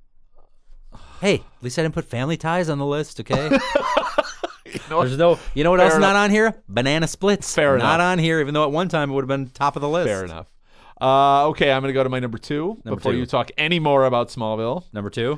Hey, at least I didn't put Family Ties on the list, okay?
know
There's no, you know what
Fair
else is not
enough.
on here? Banana Splits.
Fair
Not
enough.
on here, even though at one time it would have been top of the list.
Fair enough. Uh, okay, I'm going to go to my number two
Number
before
two.
you talk any more about Smallville.
Number two.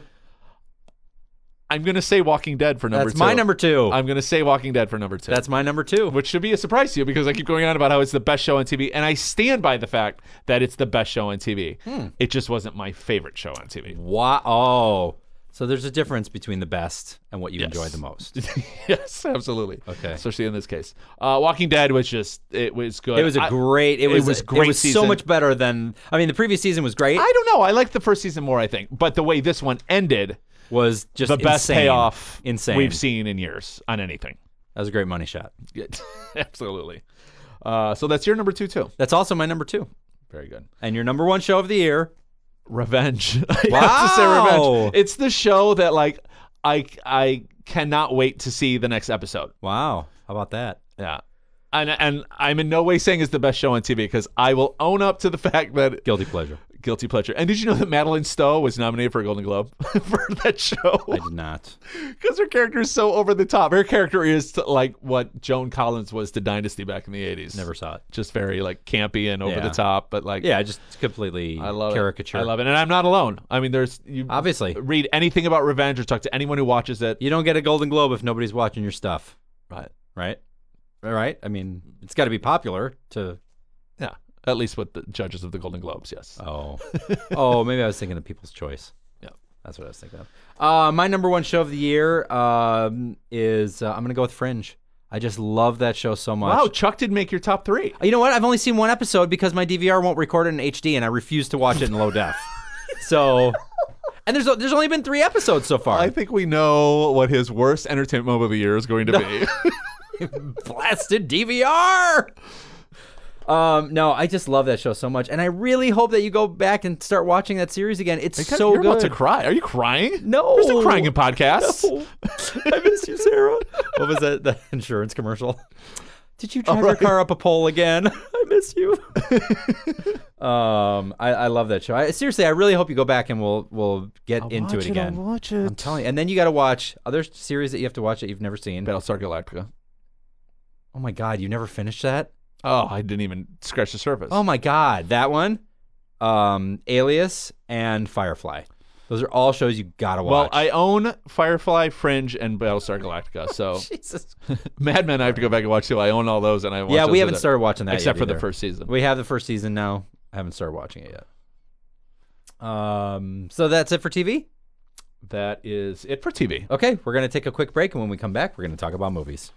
I'm going to say Walking Dead for number
That's
two.
my number two.
I'm going to say Walking Dead for number two.
That's my number two.
which should be a surprise to you because I keep going on about how it's the best show on T V, and I stand by the fact that it's the best show on T V.
Hmm.
It just wasn't my favorite show on T V.
Wow. Oh. So there's a difference between the best and what you
Yes.
enjoy the most.
Yes, absolutely.
Okay.
Especially in this case. Uh, Walking Dead was just, it was good.
It was a
I-
great. It
it
was.
was great
It was so
season.
much better than. I mean, the previous season was great.
I don't know. I liked the first season more, I think. But the way this one ended,
was just
the best
insane.
payoff
Insane.
we've seen in years on anything.
That was a great money shot.
Absolutely. Uh, so that's your number two, too.
That's also my number two.
Very good.
And your number one show of the year.
Revenge. I have to say
Wow.
Revenge. It's the show that like I I cannot wait to see the next episode.
Wow. How about that?
Yeah. And and I'm in no way saying it's the best show on T V because I will own up to the fact that
Guilty pleasure.
guilty pleasure. And did you know that Madeline Stowe was nominated for a Golden Globe for that show?
I did not.
Because her character is so over the top. Her character is to, like what Joan Collins was to Dynasty back in the eighties.
Never saw it.
Just very like campy and over
Yeah.
the top, but like
Yeah, just completely
I love
caricature.
it. I love it, and I'm not alone. I mean, there's you
Obviously.
read anything about Revenge or talk to anyone who watches it.
You don't get a Golden Globe if nobody's watching your stuff,
Right.
right? All right. I mean, it's got to be popular to.
Yeah. At least with the judges of the Golden Globes, yes.
Oh, oh, maybe I was thinking of People's Choice.
Yeah.
That's what I was thinking of. Uh, my number one show of the year um, is uh, I'm gonna go with Fringe. I just love that show so much.
Wow, Chuck did make your top three.
You know what? I've only seen one episode because my D V R won't record it in H D, and I refuse to watch it in low def. So, and there's there's only been three episodes so far.
I think we know what his worst entertainment moment of the year is going to be.
Blasted D V R. Um, no, I just love that show so much, and I really hope that you go back and start watching that series again. It's so
You're
good.
about to cry. Are you crying?
No.
There's no crying in podcasts.
No. I miss you, Sarah. What was that? The insurance commercial. Did you drive your
right.
car up a pole again? I miss you. um, I, I love that show. I, seriously, I really hope you go back and we'll we'll get
I'll
into
watch
it again.
I'll watch it.
I'm telling you. And then you got to watch other series that you have to watch that you've never seen.
Battlestar Galactica.
Oh my God, you never finished that?
Oh, I didn't even scratch the surface.
Oh my God, that one, um, Alias and Firefly. Those are all shows you gotta
well,
watch.
I own Firefly, Fringe, and Battlestar Galactica. So
Jesus.
Mad Men, I have to go back and watch too. I own all those, and I watch
Yeah,
those
we
with
haven't
it,
started watching that
except
yet
for the
either.
first season.
We have the first season now. I haven't started watching it yet. Um, so that's it for T V?
That is it for T V.
Okay, we're gonna take a quick break, and when we come back, we're gonna talk about movies.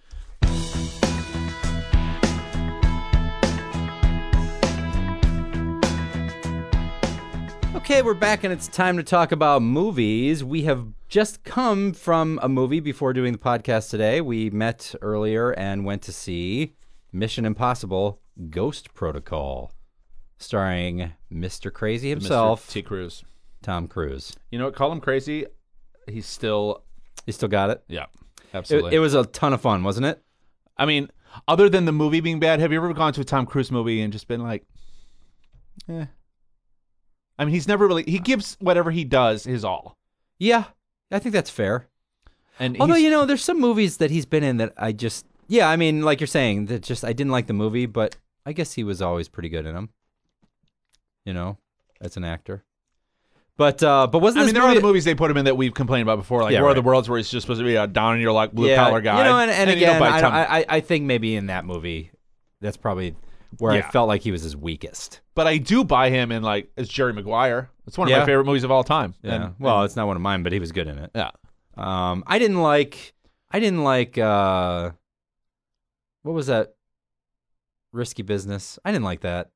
Okay, we're back and it's time to talk about movies. We have just come from a movie before doing the podcast today. We met earlier and went to see Mission Impossible Ghost Protocol, starring Mister Crazy himself,
Mister T. Cruz.
Tom Cruise.
You know what? Call him crazy. He's still,
You still got it?
yeah,
It,
absolutely.
it was a ton of fun, wasn't it?
I mean, other than the movie being bad, have you ever gone to a Tom Cruise movie and just been like, eh? I mean, he's never really, he gives whatever he does his all.
Yeah, I think that's fair.
And
Although,
he's-
you know, there's some movies that he's been in that I just, yeah, I mean, like you're saying, that just, I didn't like the movie, but I guess he was always pretty good in them, you know, as an actor. But, uh, but wasn't
I
this
mean, there are
movie-
the movies they put him in that we've complained about before, like
Yeah,
War of
right.
the Worlds, where he's just supposed to be a down in your luck blue
yeah,
collar guy.
You know, and, and,
you
again,
know, by
I,
Tom-
I, I think maybe in that movie, that's probably where I
Yeah.
felt like he was his weakest.
but I do buy him in like as Jerry Maguire. It's one of
Yeah.
my favorite movies of all time.
Yeah.
And,
well,
and-
it's not one of mine, but he was good in it.
yeah.
Um, I didn't like, I didn't like, uh, what was that? Risky Business. I didn't like that.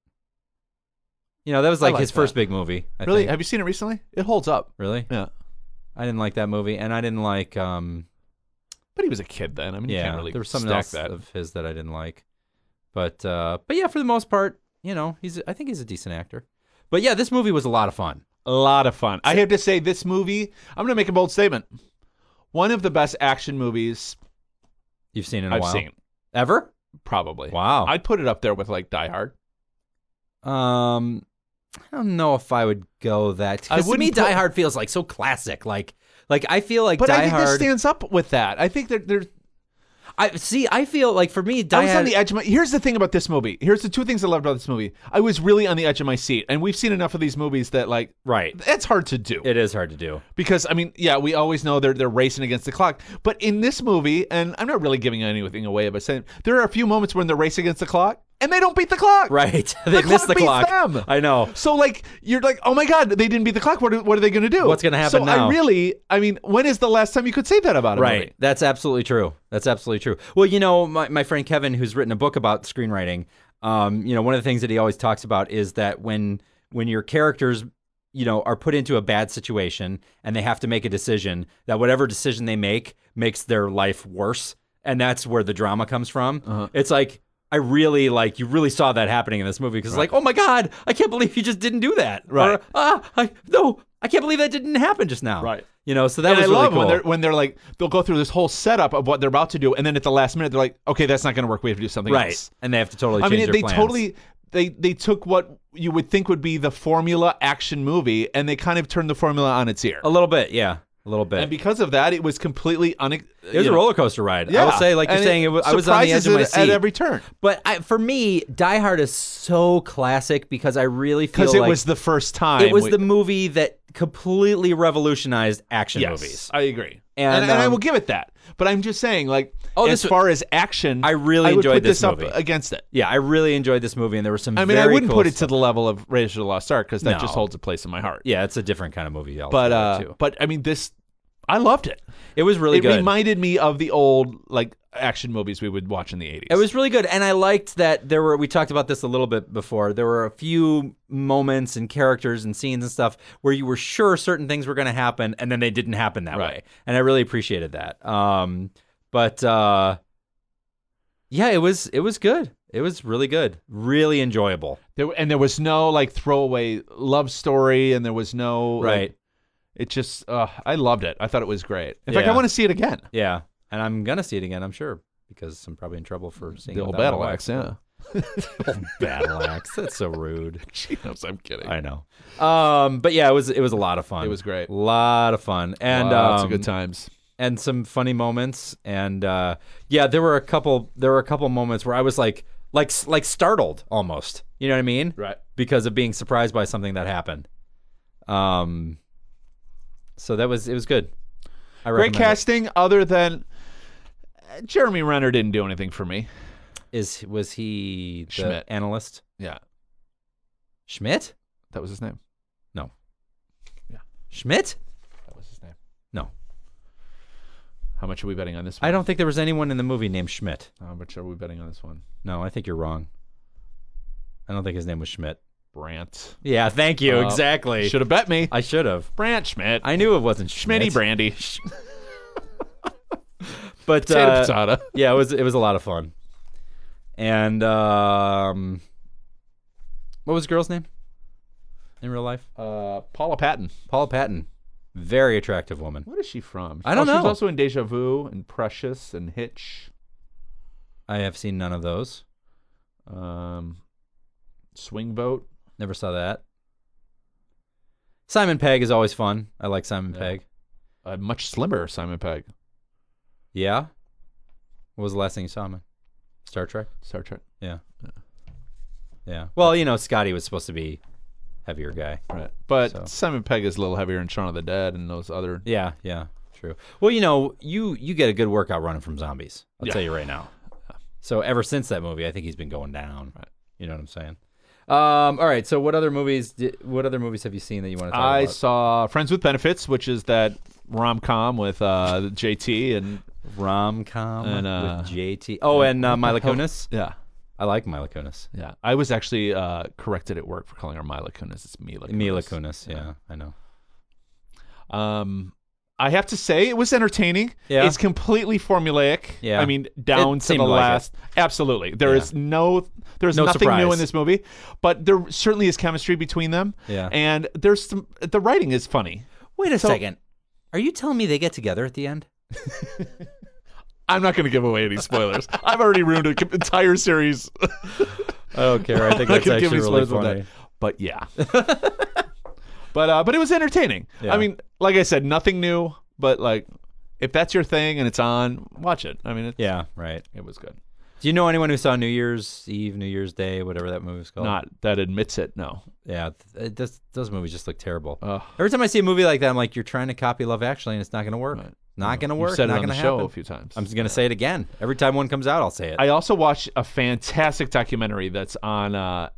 You know, that was
I
like
like
his first
that.
big movie. I
Really?
think.
Have you seen it recently? It holds up.
Really?
Yeah.
I didn't like that movie, and I didn't like, um,
But he was a kid then. I mean, you
yeah,
can't really
there was something
stack
else
that.
of his that I didn't like. But, uh, but yeah, for the most part, you know, he's, I think he's a decent actor. But yeah, this movie was a lot of fun.
A lot of fun. I have to say, this movie, I'm going to make a bold statement. One of the best action movies
You've seen in a
I've
while.
seen,
Ever?
probably.
Wow.
I'd put it up there with like Die Hard.
Um, I don't know if I would go that.
I
Because to me,
wouldn't
Die
put-
Hard feels like so classic. Like, like I feel like
But
Die
I think
Hard.
this stands up with that. I think that there's.
I see. I feel like for me,
I
Die
was
Hard.
on the edge of my. Here's the thing about this movie. Here's the two things I loved about this movie. I was really on the edge of my seat, and we've seen enough of these movies that like
right.
it's hard to do.
It is hard to do.
Because I mean, yeah, we always know they're they're racing against the clock. But in this movie, and I'm not really giving anything away by saying there are a few moments when they're racing against the clock and they don't beat the clock.
Right. They missed the
beats
clock.
them.
I know.
So like you're like, oh my god, they didn't beat the clock. What are, what are they going to do?
What's gonna happen
so
now?
I really, I mean, when is the last time you could say that about a
Right.
movie?
That's absolutely true. That's absolutely true. Well, you know, my, my friend Kevin, who's written a book about screenwriting, um, you know, one of the things that he always talks about is that when when your characters, you know, are put into a bad situation and they have to make a decision, that whatever decision they make makes their life worse. And that's where the drama comes from.
Uh-huh.
It's like, I really like, you really saw that happening in this movie because it's like, oh my God, I can't believe you just didn't do that.
Right.
Or, ah, I, no, I can't believe that didn't happen just now.
Right.
You know, so that
And I
was really
love
cool.
when they're when they're like they'll go through this whole setup of what they're about to do, and then at the last minute they're like, okay, that's not going to work. We have to do something
Right.
else.
And they have to totally
I
change
mean,
their
they
plans.
totally they they took what you would think would be the formula action movie, and they kind of turned the formula on its ear.
A little bit, yeah. A little bit.
And because of that, it was completely un.
It was a roller coaster ride. I will say, like you're
And
saying, it,
it
wa- I was on the edge
surprises
of my
it
seat.
at every turn
But I, for me, Die Hard is so classic because I really feel
because it
like
was the first time.
it was
we-
the movie that completely revolutionized action
yes,
movies.
I agree,
And,
and, and I
um,
will give it that. But I'm just saying, like,
Oh,
as
this-
far as action,
I really
I would
enjoyed
put
this
this up
movie.
against it.
Yeah, I really enjoyed this movie, and there were some.
I mean, I
very
wouldn't
cool
put it to
stuff.
the level of Raiders of the Lost Ark because that
No.
just holds a place in my heart.
Yeah, it's a different kind of movie.
But
altogether,
uh,
too.
but I mean, this I loved it.
it was really
it
good.
reminded me of the old like action movies we would watch in the eighties.
It was really good, and I liked that there were. We talked about this a little bit before. There were a few moments and characters and scenes and stuff where you were sure certain things were going to happen, and then they didn't happen that
Right.
way, and I really appreciated that. Um, but uh, yeah, it was it was good. It was really good, really enjoyable.
there, and there was no like throwaway love story, and there was no like,
Right?
it just uh, I loved it. I thought it was great. In fact,
Yeah.
I want to see it again.
Yeah, and I'm gonna see it again. I'm sure. because I'm probably in trouble for seeing
The
it
old
without
battle
my
axe,
wife.
yeah.
Battle axe. That's so rude.
She knows I'm kidding.
I know. Um, but yeah, it was it was a lot of fun.
It was great.
A lot of fun. And
Lots
um,
of good times.
and some funny moments. And uh, yeah, there were a couple there were a couple moments where I was like like like startled almost. You know what I mean?
Right.
Because of being surprised by something that happened. Um so that was it was good. I
Great
recommend it.
casting, other than uh, Jeremy Renner didn't do anything for me.
Is was he the
Schmidt.
analyst?
Yeah,
Schmidt?
that was his name.
No.
Yeah.
Schmidt?
That was his name.
No.
How much are we betting on this one?
I don't think there was anyone in the movie named Schmidt.
How much are we betting on this one?
No, I think you're wrong. I don't think his name was Schmidt.
Brant.
Yeah, thank you.
Uh,
exactly.
Should have bet me.
I should have.
Brant Schmidt.
I knew it wasn't Schmidt.
Schmitty Brandy.
But
Potato
uh,
potato.
yeah, it was it was a lot of fun. And um, what was the girl's name in real life?
Uh, Paula Patton.
Paula Patton. Very attractive woman.
What is she from?
I don't
oh, She was
know.
also in Deja Vu and Precious and Hitch.
I have seen none of those.
Um, Swing Vote.
Never saw that. Simon Pegg is always fun. I like Simon
Yeah.
Pegg.
A much slimmer Simon Pegg.
Yeah? What was the last thing you saw him in? Star Trek?
Star Trek.
Yeah. Yeah. Well, you know, Scotty was supposed to be heavier guy.
Right. But
So.
Simon Pegg is a little heavier in Shaun of the Dead and those other.
Yeah, yeah, true. Well, you know, you you get a good workout running from zombies. I'll
Yeah.
tell you right now. So ever since that movie, I think he's been going down.
Right.
You know what I'm saying? Um, all right. So what other movies? Did, what other movies have you seen that you want to talk
I
about?
saw Friends with Benefits, which is that rom com with uh, J T and
Rom com
And, uh,
with J T. Oh, and uh, Mila Kunis.
yeah,
I like Mila Kunis.
yeah. I was actually uh, corrected at work for calling her Mila Kunis. It's Mila Kunis.
Mila Kunis. Yeah, I know.
Um, I have to say it was entertaining.
Yeah.
It's completely formulaic.
Yeah.
I mean, down
It
to
seemed
the
like
last. Absolutely. There
Yeah.
is no. There's
No
nothing new
surprise.
in this movie, but there certainly is chemistry between them.
Yeah.
And there's some. The writing is funny.
Wait a
So-
second. Are you telling me they get together at the end?
I'm not going to give away any spoilers. I've already ruined an entire series.
I don't care. I think
I
that's
can give
actually
you
really
spoilers with
funny.
that. But yeah. but uh, but it was entertaining.
Yeah.
I mean, like I said, nothing new. But like, if that's your thing and it's on, watch it. I mean, it,
Yeah, right.
it was good.
Do you know anyone who saw New Year's Eve, New Year's Day, whatever that movie was called?
Not that admits it. No.
Yeah, th- it does, those movies just look terrible.
Ugh.
Every time I see a movie like that, I'm like, you're trying to copy Love Actually, and it's not going to work.
Right.
Not going to
You've
work.
said
not
it on
going
the
to
show
happen.
a few times.
I'm just going to say it again. Every time one comes out, I'll say it.
I also watched a fantastic documentary that's on uh,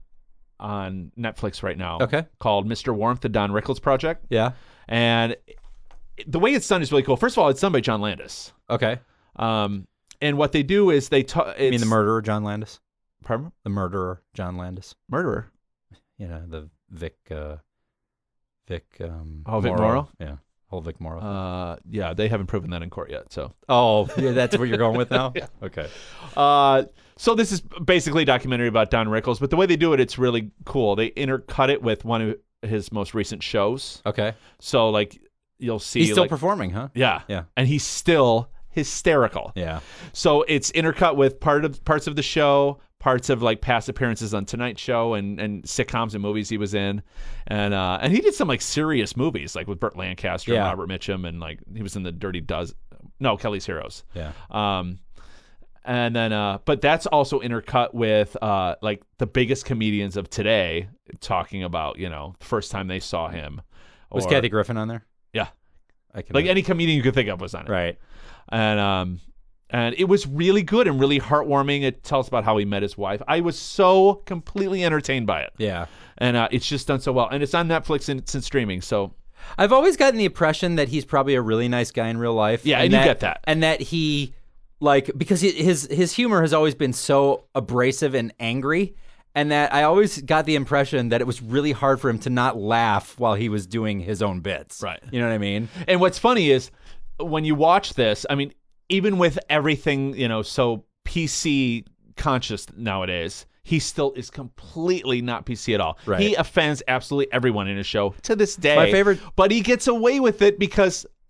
on Netflix right now.
Okay.
Called Mister Warmth: The Don Rickles Project.
yeah.
And the way it's done is really cool. First of all, it's done by John Landis.
Okay.
Um, and what they do is they talk.
You mean the murderer, John Landis?
Pardon?
The murderer, John Landis.
Murderer.
You know, the Vic, uh, Vic, um,
Oh, Vic Morrow?
Yeah. Whole Vic Morrow.
Uh, yeah, they haven't proven that in court yet. So,
oh, yeah, that's what you're going with now?
Yeah.
Okay.
uh, so this is basically a documentary about Don Rickles, but the way they do it, it's really cool. They intercut it with one of his most recent shows.
Okay.
So, like, you'll see,
He's still
like,
performing, huh?
yeah,
Yeah.
and he's still hysterical.
Yeah.
So it's intercut with part of parts of the show, parts of like past appearances on Tonight Show and, and sitcoms and movies he was in, and uh, and he did some like serious movies like with Burt Lancaster
Yeah.
and Robert Mitchum, and like he was in the Dirty Dozen, no Kelly's Heroes.
Yeah.
Um, and then uh, but that's also intercut with uh like the biggest comedians of today talking about, you know, the first time they saw him.
Was
or-
Kathy Griffin on there?
Yeah,
I can
like any comedian you could think of was on it.
Right.
And um and it was really good and really heartwarming. It tells about how he met his wife. I was so completely entertained by it.
Yeah.
And uh, it's just done so well. And it's on Netflix and it's in streaming. So
I've always gotten the impression that he's probably a really nice guy in real life.
Yeah, and you get that.
And that he, like, because he, his his humor has always been so abrasive and angry, and that I always got the impression that it was really hard for him to not laugh while he was doing his own bits.
Right.
You know what I mean?
and what's funny is when you watch this, I mean, even with everything, you know, so P C conscious nowadays, he still is completely not P C at all.
Right.
He offends absolutely everyone in his show to this day.
My favorite-
But he gets away with it because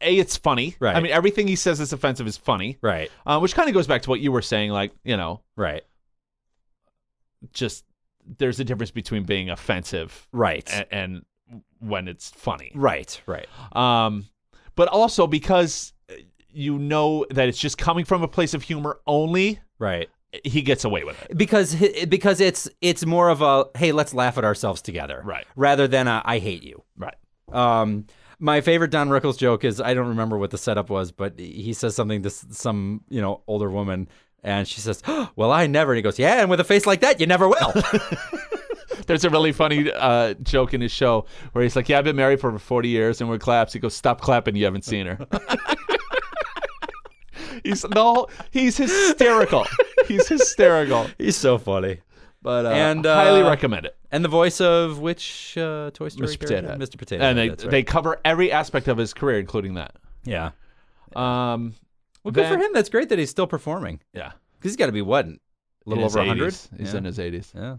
A, it's funny.
Right.
I mean, everything he says that's offensive is funny.
Right.
Uh, which kind of goes back to what you were saying, like, you know,
Right.
just there's a difference between being offensive
Right.
and, and when it's funny.
Right. Right.
Um, but also because you know that it's just coming from a place of humor only,
Right.
he gets away with it.
Because hi- because it's it's more of a hey, let's laugh at ourselves together.
Right.
Rather than a I hate you.
Right.
Um, my favorite Don Rickles joke is I don't remember what the setup was, but he says something to s- some you know older woman, and she says, oh, "Well, I never." And he goes, "Yeah, and with a face like that, you never will."
There's a really funny uh, joke in his show where he's like, "Yeah, I've been married for over forty years," and when it claps, he goes, "Stop clapping, you haven't seen her." he's no, he's hysterical. He's hysterical.
He's so funny.
But uh,
And, uh,
highly recommend it.
And the voice of which uh, Toy Story
Mister
character?
Potato Head.
Mister Potato
And
Head,
they
that's right.
they cover every aspect of his career, including that.
yeah.
Um,
Well, good
then-
for him. That's great that he's still performing.
Yeah,
Because he's got to be what, a little
In his
over a hundred.
eighties. He's
yeah.
in his eighties.
Yeah.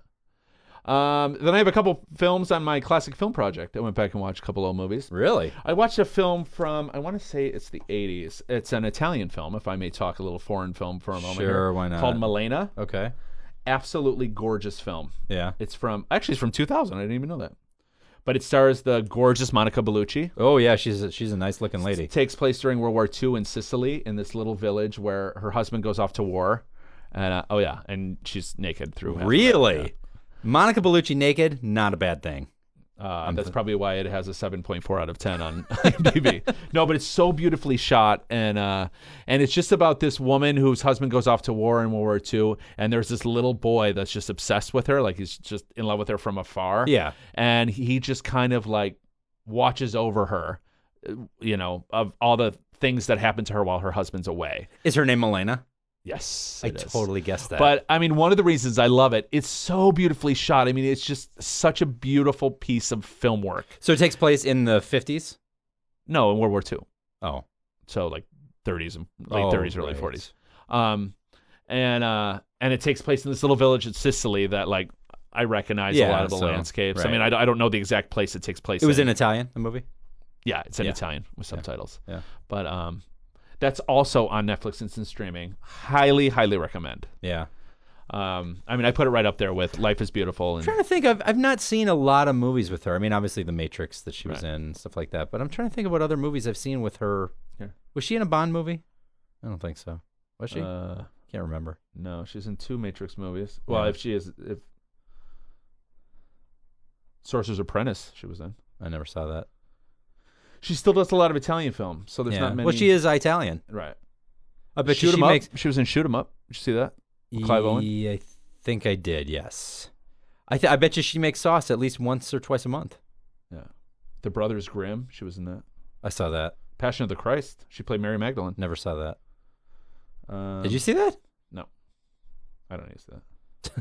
Um, then I have a couple films on my classic film project. I went back and watched a couple old movies.
Really?
I watched a film from, I want to say it's the eighties. It's an Italian film, if I may talk a little foreign film for a moment.
Sure,
here,
why not?
Called Milena.
Okay.
Absolutely gorgeous film.
Yeah.
It's from, actually, it's from two thousand. I didn't even know that. But it stars the gorgeous Monica Bellucci.
Oh yeah, she's a, she's a nice looking lady.
It takes place during World War Two in Sicily, in this little village where her husband goes off to war. And uh, oh yeah, and she's naked through. half of it,
Really?
yeah.
Monica Bellucci naked, not a bad thing.
Uh, that's probably why it has a seven point four out of ten on IMDb. No, but it's so beautifully shot, and uh, and it's just about this woman whose husband goes off to war in World War Two, and there's this little boy that's just obsessed with her, like he's just in love with her from afar.
Yeah.
And he just kind of like watches over her, you know, of all the things that happen to her while her husband's away.
Is her name Elena?
Yes,
I
it is.
totally guessed that.
But I mean, one of the reasons I love it, it's so beautifully shot. I mean, it's just such a beautiful piece of film work.
so it takes place in the fifties?
No, in World War Two.
Oh.
So like thirties and late
Oh,
thirties, early
right.
forties. Um, and uh, and it takes place in this little village in Sicily that like I recognize
Yeah,
a lot of the
so,
landscapes. I
right.
mean, I, don't- I don't know the exact place it takes place.
It was
in.
in Italian, the movie?
Yeah, it's in
Yeah.
Italian with subtitles.
Yeah.
But um, that's also on Netflix Instant Streaming. Highly, highly recommend.
Yeah.
Um, I mean, I put it right up there with Life is Beautiful.
I'm
And
trying to think. I've, I've not seen a lot of movies with her. I mean, obviously The Matrix that she was
Right.
in and stuff like that. But I'm trying to think of what other movies I've seen with her.
Here.
Was she in a Bond movie? I don't think so. Was she?
uh,
Can't remember.
no, she's in two Matrix movies. Well,
Yeah.
if she is, if Sorcerer's Apprentice, she was in.
I never saw that.
She still does a lot of Italian film, so there's
yeah.
not many.
Well, she is Italian.
right.
I bet
Shoot
you she
'em up.
makes.
She was in Shoot 'em Up. Did you see that? Clive Owen?
Yeah, I think I did. Yes. I th- I bet you she makes sauce at least once or twice a month.
Yeah. The Brothers Grimm. She was in that.
I saw that.
Passion of the Christ. She played Mary Magdalene.
Never saw that.
Um,
Did you see that?
No, I don't need to see that.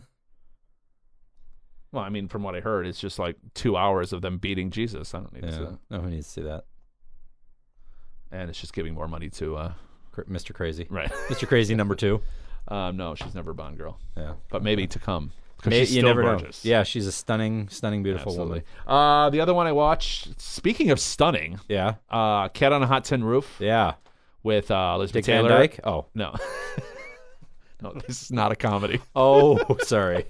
Well, I mean, from what I heard, it's just like two hours of them beating Jesus. I don't need to see
Yeah.
that.
No, who needs to see that?
And it's just giving more money to, uh,
Cra- Mister Crazy.
right.
Mister Crazy number two.
Um, no, she's never a Bond girl,
Yeah.
but maybe to come. 'Cause
May-
she's
you
still
never
gorgeous.
know. Yeah, she's a stunning, stunning, beautiful
Absolutely.
woman.
Uh, the other one I watched, speaking of stunning,
Yeah.
uh, Cat on a Hot Tin Roof
Yeah.
with uh, Elizabeth
Dick Van
Taylor.
Dyke? Oh.
No. No, this is not a comedy.
Oh, sorry.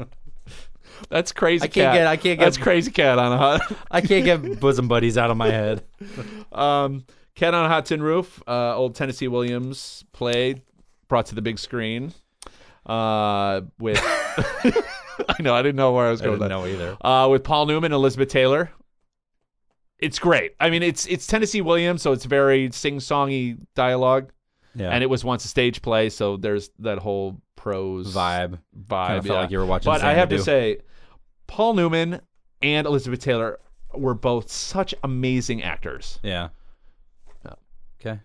That's Crazy
I can't
Cat.
get- I can't get-
That's Crazy Cat on a Hot.
I can't get bosom buddies out of my head.
Um, Cat on a Hot Tin Roof, uh, old Tennessee Williams play brought to the big screen. Uh, with I know I didn't know where I was
I
going.
didn't
with
know either.
that. Uh, with Paul Newman and Elizabeth Taylor. It's great. I mean, it's it's Tennessee Williams, so it's very sing-songy dialogue,
Yeah.
and it was once a stage play, so there's that whole prose
vibe.
vibe.
Kind of felt
yeah.
like you were watching.
But I have to
Xanadu.
say, Paul Newman and Elizabeth Taylor were both such amazing actors.
Yeah.
Yeah.
Okay.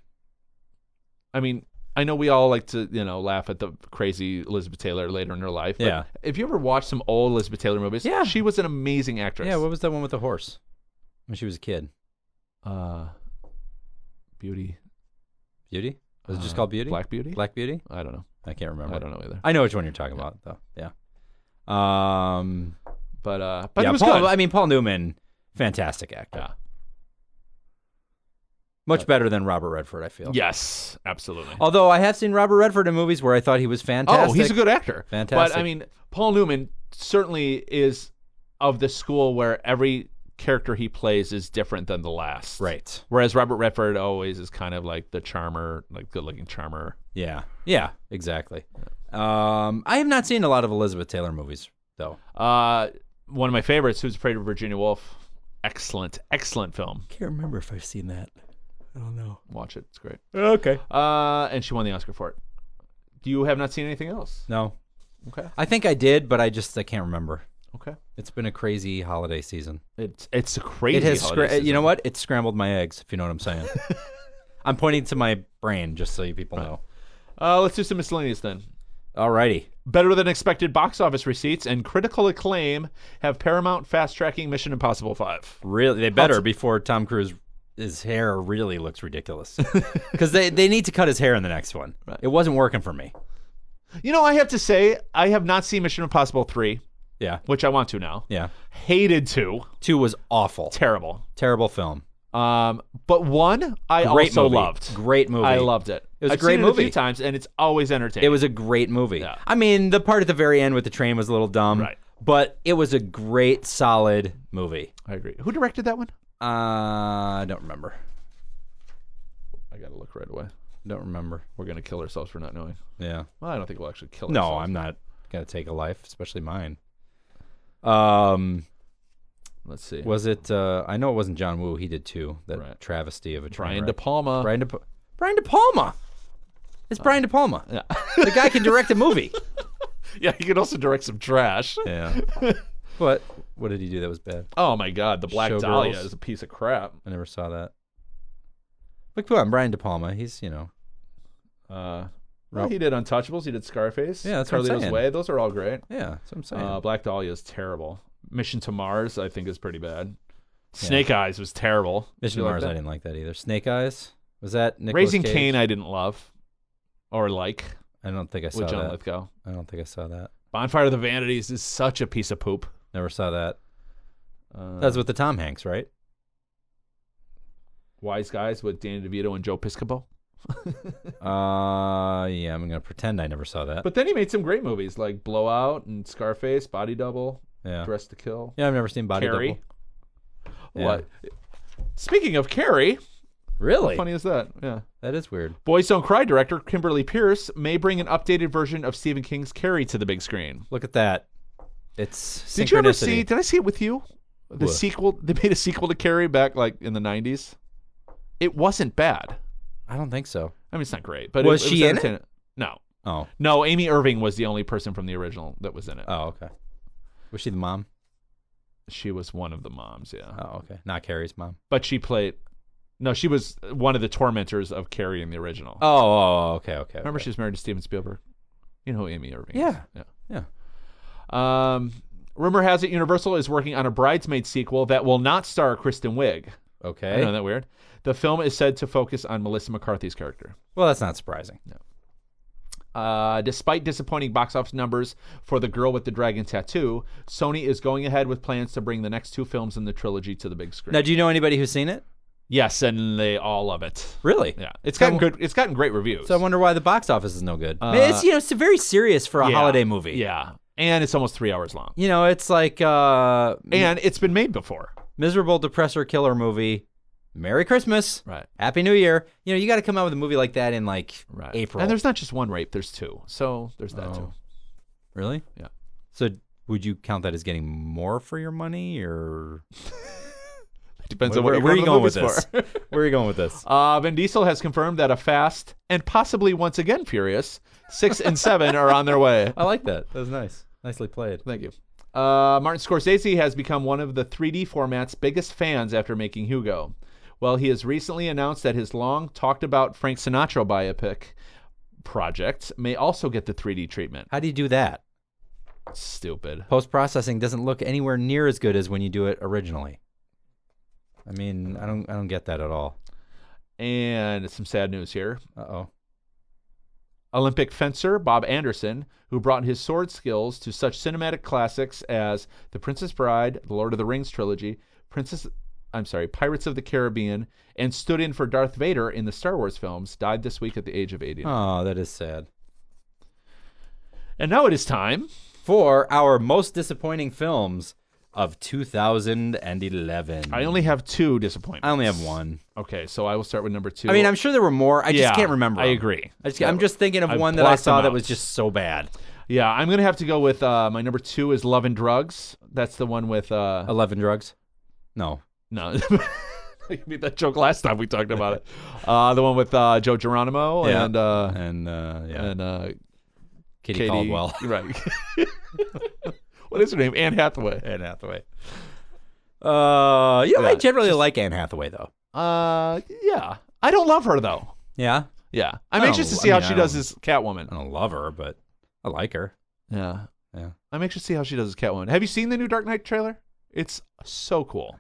I mean, I know we all like to, you know, laugh at the crazy Elizabeth Taylor later in her life. But
Yeah.
if you ever watched some old Elizabeth Taylor movies,
Yeah.
she was an amazing actress.
Yeah. What was that one with the horse? When she was a kid.
uh, Beauty.
Beauty. Was it just
Uh,
called Beauty?
Black Beauty?
Black Beauty.
I don't know.
I can't remember.
I don't know either.
I know which one you're talking about, though. Yeah. Um.
But uh, but
yeah.
it was
Paul,
good.
I mean, Paul Newman, fantastic actor.
Yeah.
Much better than Robert Redford, I feel.
Yes, absolutely.
Although I have seen Robert Redford in movies where I thought he was fantastic.
Oh, he's a good actor.
Fantastic.
But, I mean, Paul Newman certainly is of the school where every character he plays is different than the last.
Right.
Whereas Robert Redford always is kind of like the charmer, like good-looking charmer.
Yeah. Yeah, exactly. Um, I have not seen a lot of Elizabeth Taylor movies, though.
Uh, one of my favorites, Who's Afraid of Virginia Woolf. Excellent, excellent film.
Can't remember if I've seen that. I don't know.
Watch it. It's great.
Okay.
Uh, and she won the Oscar for it. Do you have not seen anything else?
No.
Okay.
I think I did, but I just I can't remember.
Okay.
It's been a crazy holiday season.
It's it's a crazy
It has,
holiday
scra-
season.
you know what? It scrambled my eggs, if you know what I'm saying. I'm pointing to my brain, just so you people know.
Uh, let's do some miscellaneous then.
Alrighty.
Better than expected box office receipts and critical acclaim have Paramount fast-tracking Mission Impossible five.
Really, they better before Tom Cruise, his hair really looks ridiculous. Because they, they need to cut his hair in the next one.
Right.
It wasn't working for me.
You know, I have to say, I have not seen Mission Impossible three,
Yeah.
which I want to now.
Yeah.
Hated two.
Two was awful.
Terrible.
Terrible film.
Um, but one, I
Great
also
movie.
loved.
Great movie.
I loved it.
It was a
I've
great
seen it
movie.
a few times, and it's always entertaining.
It was a great movie.
Yeah.
I mean, the part at the very end with the train was a little dumb.
Right.
But it was a great, solid movie.
I agree. Who directed that one?
Uh, I don't remember.
I gotta look right away.
Don't remember.
We're gonna kill ourselves for not knowing.
Yeah.
Well, I don't think we'll actually kill
No,
ourselves.
I'm not gonna take a life, especially mine. Um,
Let's see.
was it? Uh, I know it wasn't John Woo. He did too. That
Right.
travesty of a train
Brian
wreck.
De Palma.
Brian De Brian De Palma. It's Brian De Palma.
Yeah.
The guy can direct a movie.
Yeah, he could also direct some trash.
Yeah. But what did he do that was bad?
Oh my God, the Black
Showgirls.
Dahlia is a piece of crap.
I never saw that. But come on, Brian De Palma. He's you know.
Uh, well, he did Untouchables. He did Scarface.
Yeah, that's what I'm
Carlito's
saying.
Way. Those are all great.
Yeah, that's what I'm saying.
Uh, Black Dahlia is terrible. Mission to Mars, I think, is pretty bad. Snake Eyes was terrible.
Mission
Did you like
Mars, I
that?
didn't like that either. Snake Eyes was that Nicolas
Raising
Cage?
Cain, I didn't love or like
I don't think I saw
with John
that.
Lithgow.
I don't think I saw that.
Bonfire of the Vanities is such a piece of poop.
Never saw that.
Uh,
That's with the Tom Hanks, right?
Wise Guys with Danny DeVito and Joe Piscopo.
Uh, yeah, I'm gonna pretend I never saw that.
But then he made some great movies like Blowout and Scarface, Body Double,
yeah,
Dress to Kill.
yeah, I've never seen Body
Carrie.
Double. Yeah.
What? Speaking of Carrie,
Really?
how funny is that? Yeah.
That is weird.
Boys Don't Cry director Kimberly Pierce may bring an updated version of Stephen King's Carrie to the big screen.
Look at that. It's
Did you ever
synchronicity.
see? Did I see it with you? The
What?
sequel. They made a sequel to Carrie back like in the nineties. It wasn't bad.
I don't think so.
I mean, it's not great, but
Was
it, it
she
was
in it?
entertaining. No,
Oh,
no. Amy Irving was the only person from the original that was in it.
oh, okay. Was she the mom?
She was one of the moms, yeah.
Oh, okay. Not Carrie's mom.
But she played. No, she was one of the tormentors of Carrie in the original.
Oh, oh, oh, okay, okay.
Remember,
okay.
she was married to Steven Spielberg. You know who Amy Irving
Yeah.
is?
Yeah.
Yeah. Um, rumor has it Universal is working on a Bridesmaid sequel that will not star Kristen Wiig. I
Okay.
know that weird. The film is said to focus on Melissa McCarthy's character.
Well, that's not surprising.
Uh, despite disappointing box office numbers for The Girl with the Dragon Tattoo, Sony is going ahead with plans to bring the next two films in the trilogy to the big screen.
Now, do you know anybody who's seen it?
Yes, and they all love it.
Really?
Yeah, it's
So-
gotten good. It's gotten great reviews.
So I wonder why the box office is no good.
Uh,
it's you know it's very serious for a
Yeah.
holiday movie.
Yeah, and it's almost three hours long.
You know, it's like uh,
And it's been made before.
miserable depressor killer movie. Merry Christmas.
Right.
Happy New Year. You know, you got to come out with a movie like that in like
Right.
April.
And there's not just one rape. There's two. So there's that
Oh.
too.
Really?
Yeah.
So would you count that as getting more for your money, or
Depends
where,
on what
where,
you're
where are you going with
the movies
this?
for.
Where are you going with this?
Uh, Vin Diesel has confirmed that a Fast and possibly once again Furious six and seven are on their way.
I like that. That was nice. Nicely played.
Thank you. Uh, Martin Scorsese has become one of the three D format's biggest fans after making Hugo. Well, he has recently announced that his long talked about Frank Sinatra biopic project may also get the three D treatment.
How do you do that?
Stupid.
Post processing doesn't look anywhere near as good as when you do it originally. I mean, I don't, I don't get that at all.
And some sad news here.
Uh oh.
Olympic fencer Bob Anderson, who brought his sword skills to such cinematic classics as The Princess Bride, The Lord of the Rings trilogy, Princess I'm sorry, Pirates of the Caribbean, and stood in for Darth Vader in the Star Wars films, died this week at the age of eighty.
Oh, that is sad.
And now it is time
for our most disappointing films of two thousand eleven.
I only have two disappointments.
I only have one.
Okay, so I will start with number two.
I mean, I'm sure there were more. I just
Yeah,
can't remember.
I
them.
agree.
I just, I'm just thinking of
I've
one that I
blocked
saw
them
that
out.
was just so bad.
Yeah, I'm going to have to go with uh, my number two is Love and Drugs. That's the one with... Uh,
Eleven Drugs? No.
no. You made that joke last time we talked about it. Uh, the one with uh, Joe Geronimo
Yeah.
and... Uh,
And uh, yeah,
and uh,
Katie,
Katie
Caldwell.
Right. What is her name? Anne Hathaway.
Anne Hathaway. Uh, you know, I
Yeah,
generally like Anne Hathaway though.
Uh, yeah. I don't love her, though.
Yeah,
Yeah. I'm
I
anxious to
don't-
see
I
how
mean,
she
I
does
don't-
as Catwoman.
I don't love her, but I like her.
Yeah.
Yeah.
I'm anxious to see how she does as Catwoman. Have you seen the new Dark Knight trailer? It's so cool.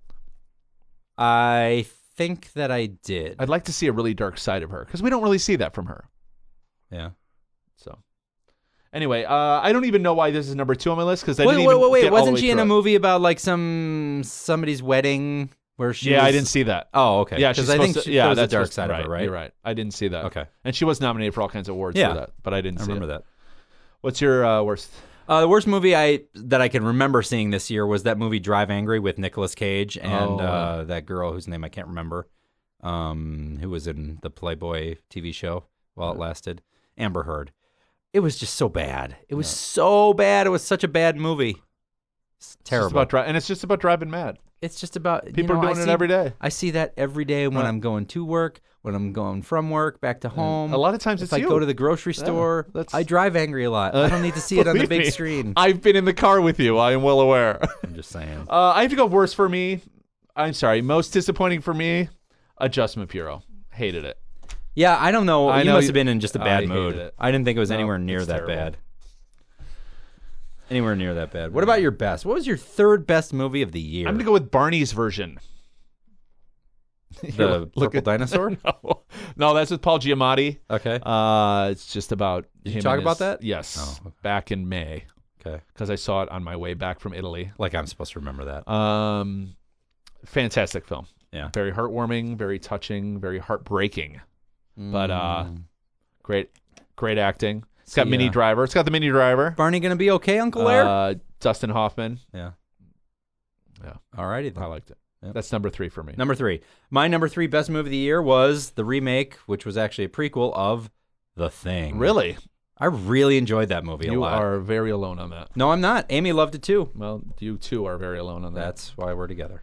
I think that I did.
I'd like to see a really dark side of her because we don't really see that from her.
Yeah.
So, anyway, uh, I don't even know why this is number two on my list because I
Wait,
didn't
wait,
even
wait, wait!
get all the
Wasn't
way
she in
through
a
it.
movie about like some somebody's wedding where she?
Yeah,
was...
I didn't see that.
Oh, okay.
Yeah, she's
because I think
supposed to,
she,
yeah,
there was
that's
the dark
supposed-
side
right,
of her, right?
You're right. I didn't see that.
Okay.
And she was nominated for all kinds of awards
Yeah.
for that, but I didn't
I
see
remember
it.
that.
What's your uh, worst?
Uh, the worst movie I that I can remember seeing this year was that movie Drive Angry with Nicolas Cage and
Oh,
uh, that girl whose name I can't remember, um, who was in the Playboy T V show while it lasted, Amber Heard. It was just so bad. It was so bad. It was such a bad movie. It's
It's just
terrible.
about dri- and it's just about driving mad.
It's just about
People
you know,
are doing
I
it
see,
every day.
I see that every day when
Right.
I'm going to work, when I'm going from work back to home.
A lot of times
if
it's
I
you.
go to the grocery store,
that's-
I drive angry a lot. I don't need to see it on the
Believe
big
me,
screen.
I've been in the car with you. I am well aware.
I'm just saying.
Uh, I have to go worst for me. I'm sorry. Most disappointing for me, Adjustment Bureau. Hated it.
Yeah, I don't know.
I
you
know
must
you-
have been in just a
I
bad
hated
mood.
it.
I didn't think it was
No,
anywhere near
it's
that
terrible.
bad. Anywhere near that bad. What about your best? What was your third best movie of the year?
I'm going to go with Barney's version.
the
Look
Purple
at-
Dinosaur?
no. no, that's with Paul Giamatti.
Okay.
Uh, it's just about
Did you
him
talk
and
about
his-
that?
Yes.
Oh, okay.
Back in May
Okay.
because I saw it on my way back from Italy.
Like I'm supposed to remember that.
Um, fantastic film.
Yeah.
Very heartwarming, very touching, very heartbreaking. But uh,
Mm.
great, great acting. It's got
See,
Minnie
uh,
Driver. It's got the Minnie Driver.
Barney gonna be okay, Uncle Air?
Uh, Dustin Hoffman.
yeah.
Yeah.
Alrighty then.
I liked it.
Yep.
That's number three for me.
Number three. My number three best movie of the year was the remake, which was actually a prequel of The Thing.
Really?
I really enjoyed that movie a
You
lot.
are very alone on that.
No, I'm not. Amy loved it too.
Well, you too are very alone on that.
That's why we're together.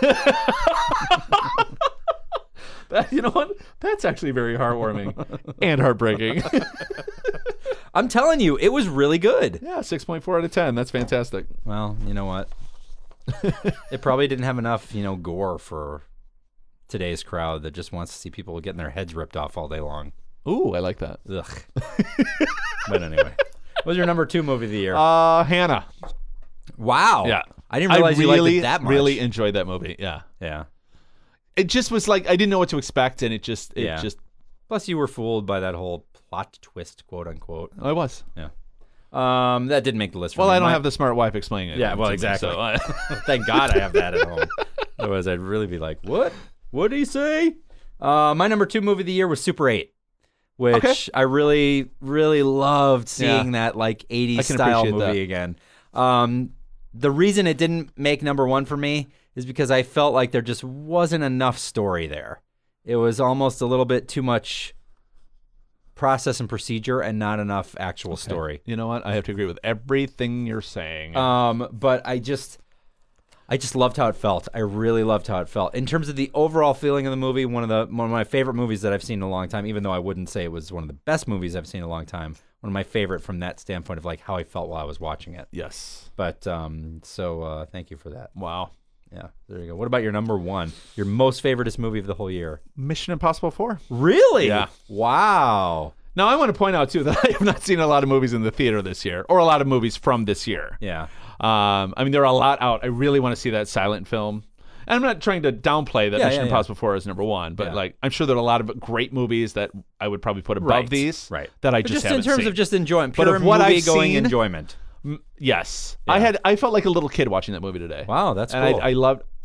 That- you know what? That's actually very heartwarming and heartbreaking.
I'm telling you, it was really good.
Yeah, six point four out of ten. That's fantastic.
Well, you know what? It probably didn't have enough, you know, gore for today's crowd that just wants to see people getting their heads ripped off all day long.
Ooh, I like that.
Ugh. But anyway, what was your number two movie of the year?
Uh, Hannah.
wow.
Yeah.
I didn't realize
I
you
really,
liked it that much.
really enjoyed that movie. Yeah.
Yeah.
It just was like, I didn't know what to expect, and it just, it
Yeah.
just,
Plus, you were fooled by that whole plot twist, quote unquote.
I was.
Yeah. Um, that didn't make the list. For
Well,
me.
I don't
My-
have the smart wife explaining it.
Yeah,
to
well,
me,
exactly.
so I-
Thank God I have that at home. Otherwise, I'd really be like, "What? What did he say?" Uh, my number two movie of the year was Super eight, which
Okay.
I really, really loved seeing
Yeah.
that like eighties
I can
style
appreciate
movie
that.
again. Um, the reason it didn't make number one for me is because I felt like there just wasn't enough story there. It was almost a little bit too much process and procedure and not enough actual story.
you know what? I have to agree with everything you're saying.
Um, but I just, I just loved how it felt. I really loved how it felt. In terms of the overall feeling of the movie, one of the one of my favorite movies that I've seen in a long time. Even though I wouldn't say it was one of the best movies I've seen in a long time. One of my favorite from that standpoint of like how I felt while I was watching it.
yes.
But um, so uh, thank you for that.
Wow.
Yeah, there you go. What about your number one? Your most favoriteest movie of the whole year?
Mission Impossible four.
Really?
Yeah.
Wow.
Now, I want to point out, too, that I have not seen a lot of movies in the theater this year, or a lot of movies from this year.
Yeah.
Um, I mean, there are a lot out. I really want to see that silent film. And I'm not trying to downplay that
Yeah,
Mission
yeah, yeah.
Impossible four is number one, but
Yeah.
like I'm sure there are a lot of great movies that I would probably put above
Right.
these
Right.
that I
But
just,
just in
haven't
terms
seen.
of just enjoyment,
But
pure
of what I've
movie-going
seen-
enjoyment.
M- yes,
Yeah.
I had. I felt like a little kid watching that movie today.
Wow, that's
and
cool.
I, I loved.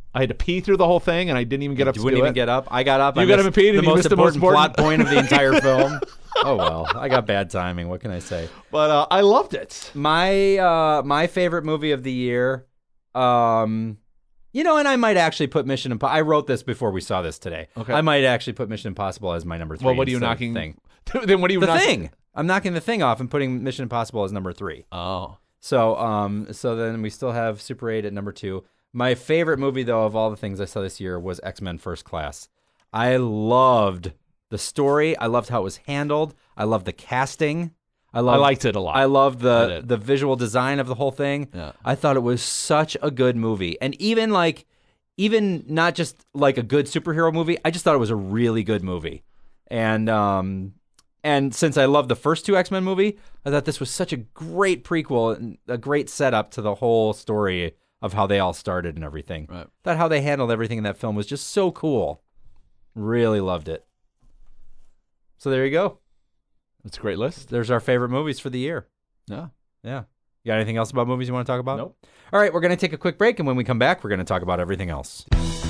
I had to pee through the whole thing, and I didn't even get up
You
to
wouldn't
do
even
it.
get up. I got up.
You
I
got
missed
up and peed, and
the
you
most
missed the most
important plot
important-
point of the entire film. Oh well, I got bad timing. What can I say?
But uh, I loved it.
My uh, my favorite movie of the year, um, you know, and I might actually put Mission Impossible. I wrote this before we saw this today.
Okay.
I might actually put Mission Impossible as my number three.
Well, what are you
instead of
knocking?
Thing.
Then what are you
The
knocking?
Thing. I'm knocking the Thing off and putting Mission Impossible as number three.
Oh.
So, um, so then we still have Super eight at number two. My favorite movie, though, of all the things I saw this year was X-Men First Class. I loved the story. I loved how it was handled. I loved the casting. I loved,
I liked it a lot.
I loved
I
the
did.
the visual design of the whole thing.
Yeah.
I thought it was such a good movie, and even like, even not just like a good superhero movie. I just thought it was a really good movie, and um, and since I loved the first two X-Men movie, I thought this was such a great prequel and a great setup to the whole story of how they all started and everything.
Right.
Thought how they handled everything in that film was just so cool. Really loved it. So there you go.
That's a great list.
There's our favorite movies for the year.
Yeah.
Yeah. You got anything else about movies you want to talk about?
Nope.
All right, we're going to take a quick break, and when we come back, we're going to talk about everything else.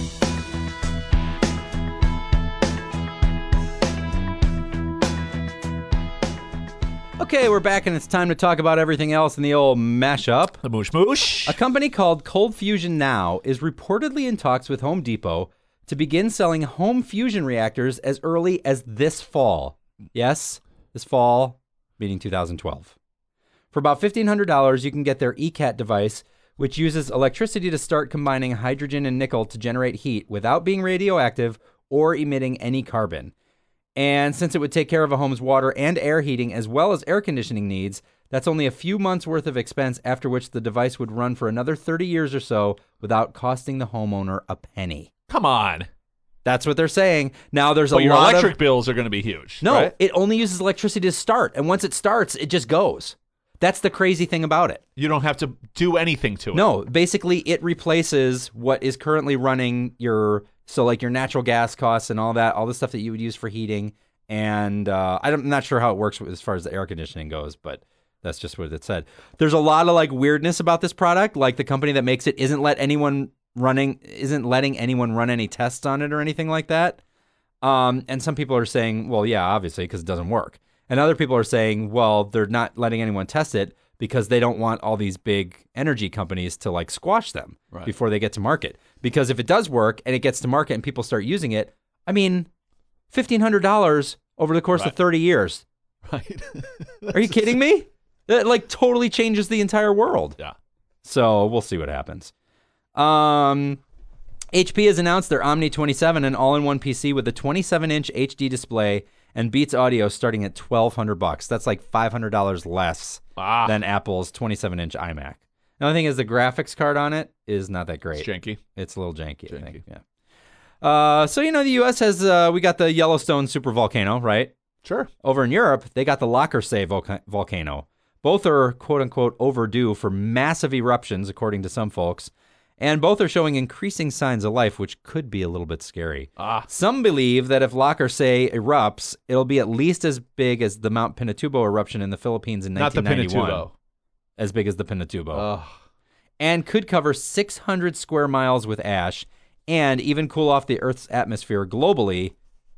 Okay, we're back, and it's time to talk about everything else in the old mashup.
The moosh moosh.
A company called Cold Fusion Now is reportedly in talks with Home Depot to begin selling home fusion reactors as early as this fall. Yes, this fall, meaning two thousand twelve. For about fifteen hundred dollars, you can get their E CAT device, which uses electricity to start combining hydrogen and nickel to generate heat without being radioactive or emitting any carbon. And since it would take care of a home's water and air heating as well as air conditioning needs, that's only a few months worth of expense, after which the device would run for another thirty years or so without costing the homeowner a penny.
Come on.
That's what they're saying. Now, there's a
But your
lot
electric
of...
bills are going to be huge.
No,
right?
it only uses electricity to start. And once it starts, it just goes. That's the crazy thing about it.
You don't have to do anything to it.
No, basically it replaces what is currently running your, so like your natural gas costs and all that, all the stuff that you would use for heating. And uh, I'm not sure how it works as far as the air conditioning goes, but that's just what it said. There's a lot of like weirdness about this product. Like the company that makes it isn't let anyone running, isn't letting anyone run any tests on it or anything like that. Um, and some people are saying, well, yeah, obviously, because it doesn't work. And other people are saying, well, they're not letting anyone test it because they don't want all these big energy companies to like squash them
Right.
before they get to market. Because if it does work and it gets to market and people start using it, I mean, fifteen hundred dollars over the course
Right.
of thirty years.
Right.
Are you kidding me? That like totally changes the entire world.
Yeah.
So we'll see what happens. Um, H P has announced their Omni twenty-seven, an all-in-one P C with a twenty-seven inch H D display and Beats audio starting at twelve hundred bucks. That's like five hundred dollars less
Ah.
than Apple's twenty-seven inch iMac. Another thing is the graphics card on it is not that great.
It's janky.
It's a little janky, I
Janky.
think. Yeah. Uh, so, you know, the U S has, uh, we got the Yellowstone supervolcano, right?
Sure.
Over in Europe, they got the Lockersay volca- volcano. Both are quote-unquote overdue for massive eruptions, according to some folks, and both are showing increasing signs of life, which could be a little bit scary.
Ah.
Some believe that if Lockersay erupts, it'll be at least as big as the Mount Pinatubo eruption in the Philippines in
Not the
nineteen ninety-one.
Pinatubo.
As big as the Pinatubo.
Ugh.
And could cover six hundred square miles with ash and even cool off the Earth's atmosphere globally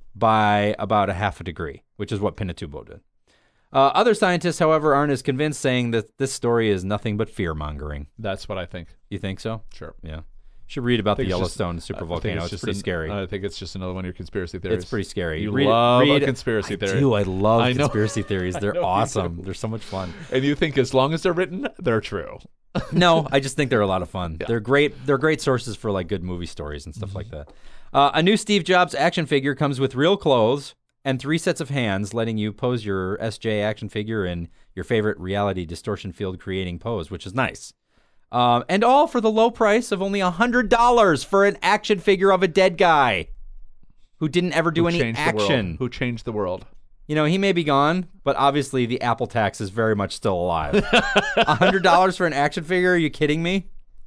by about a half a degree, which is what Pinatubo did. Uh, other scientists, however, aren't as convinced, saying that this story is nothing but fear-mongering.
That's what I think.
You think so?
Sure.
Yeah. You should read about the
think it's just-
Yellowstone
I think
supervolcano. It's,
just
pretty
an-
scary.
I think it's just another one of your conspiracy theories.
It's pretty scary.
You
Read-
love
read-
a conspiracy
I
theory.
do. I love
I know.
conspiracy theories.
I
They're
know you
awesome.
do.
They're so much fun.
And you think as long as they're written, they're true.
No, I just think they're a lot of fun. They're great. They're great sources for like good movie stories and stuff like that. Uh, a new Steve Jobs action figure comes with real clothes and three sets of hands, letting you pose your S J action figure in your favorite reality distortion field creating pose, which is nice. Um, and all for the low price of only one hundred dollars for an action figure of a dead guy who didn't ever do
Who
any
changed the world.
action.
Who changed the world?
You know, he may be gone, but obviously the Apple tax is very much still alive. one hundred dollars for an action figure? Are you kidding me?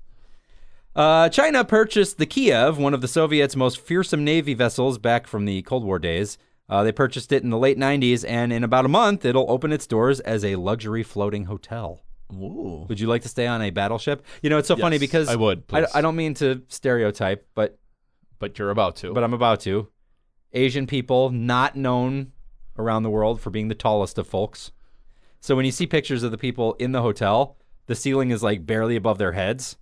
Uh, China purchased the Kiev, one of the Soviets' most fearsome Navy vessels back from the Cold War days. Uh, they purchased it in the late nineties, and in about a month, it'll open its doors as a luxury floating hotel.
Ooh.
Would you like to stay on a battleship? You know, it's so funny
Yes,
because
I would,
I,
please.
I don't mean to stereotype, but
But you're about to.
but I'm about to. Asian people not known around the world for being the tallest of folks. So when you see pictures of the people in the hotel, the ceiling is like barely above their heads.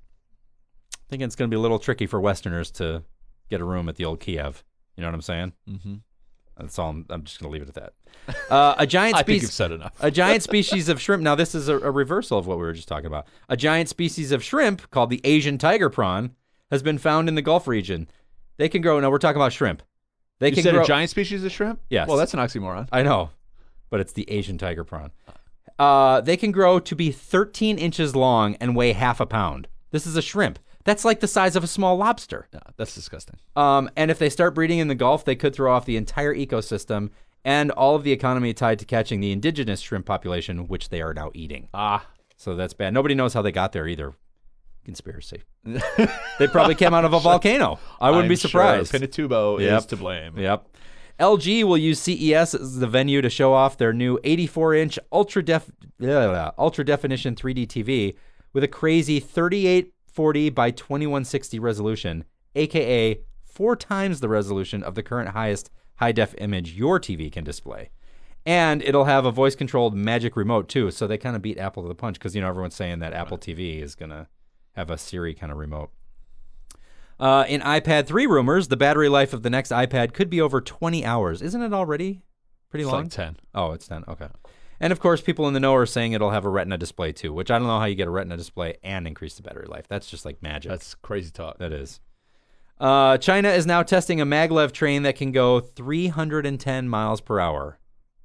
I think it's going to be a little tricky for Westerners to get a room at the old Kiev. You know what I'm saying?
mm-hmm.
That's all. I'm, I'm just going to leave it at that. Uh, a giant
I think
species.
you've said enough.
A giant species of shrimp. Now, this is a, a reversal of what we were just talking about. A giant species of shrimp called the Asian tiger prawn has been found in the Gulf region. They can grow. No, we're talking about shrimp. They
You
can
said
grow.
a giant species of shrimp?
Yes.
Well, that's an oxymoron.
I know, but it's the Asian tiger prawn. Uh, they can grow to be thirteen inches long and weigh half a pound. This is a shrimp. That's like the size of a small lobster.
Yeah, that's disgusting.
Um, and if they start breeding in the Gulf, they could throw off the entire ecosystem and all of the economy tied to catching the indigenous shrimp population, which they are now eating.
Ah.
So that's bad. Nobody knows how they got there either. Conspiracy. They probably came out of a volcano. I wouldn't
I'm
be surprised.
Sure Pinatubo
Yep.
is to blame.
Yep. L G will use C E S as the venue to show off their new eighty-four inch ultra def uh, ultra definition three D T V with a crazy thirty-eight forty by twenty-one sixty resolution, aka four times the resolution of the current highest high def image your T V can display. And it'll have a voice controlled magic remote too, so they kind of beat Apple to the punch because you know everyone's saying that Apple T V is gonna have a Siri kind of remote. Uh, in iPad three rumors, the battery life of the next iPad could be over twenty hours. Isn't it already pretty
It's
long?
like ten.
Oh, it's ten. Okay. And of course, people in the know are saying it'll have a Retina display too, which I don't know how you get a Retina display and increase the battery life. That's just like magic.
That's crazy talk.
That is. Uh, China is now testing a maglev train that can go three hundred ten miles per hour.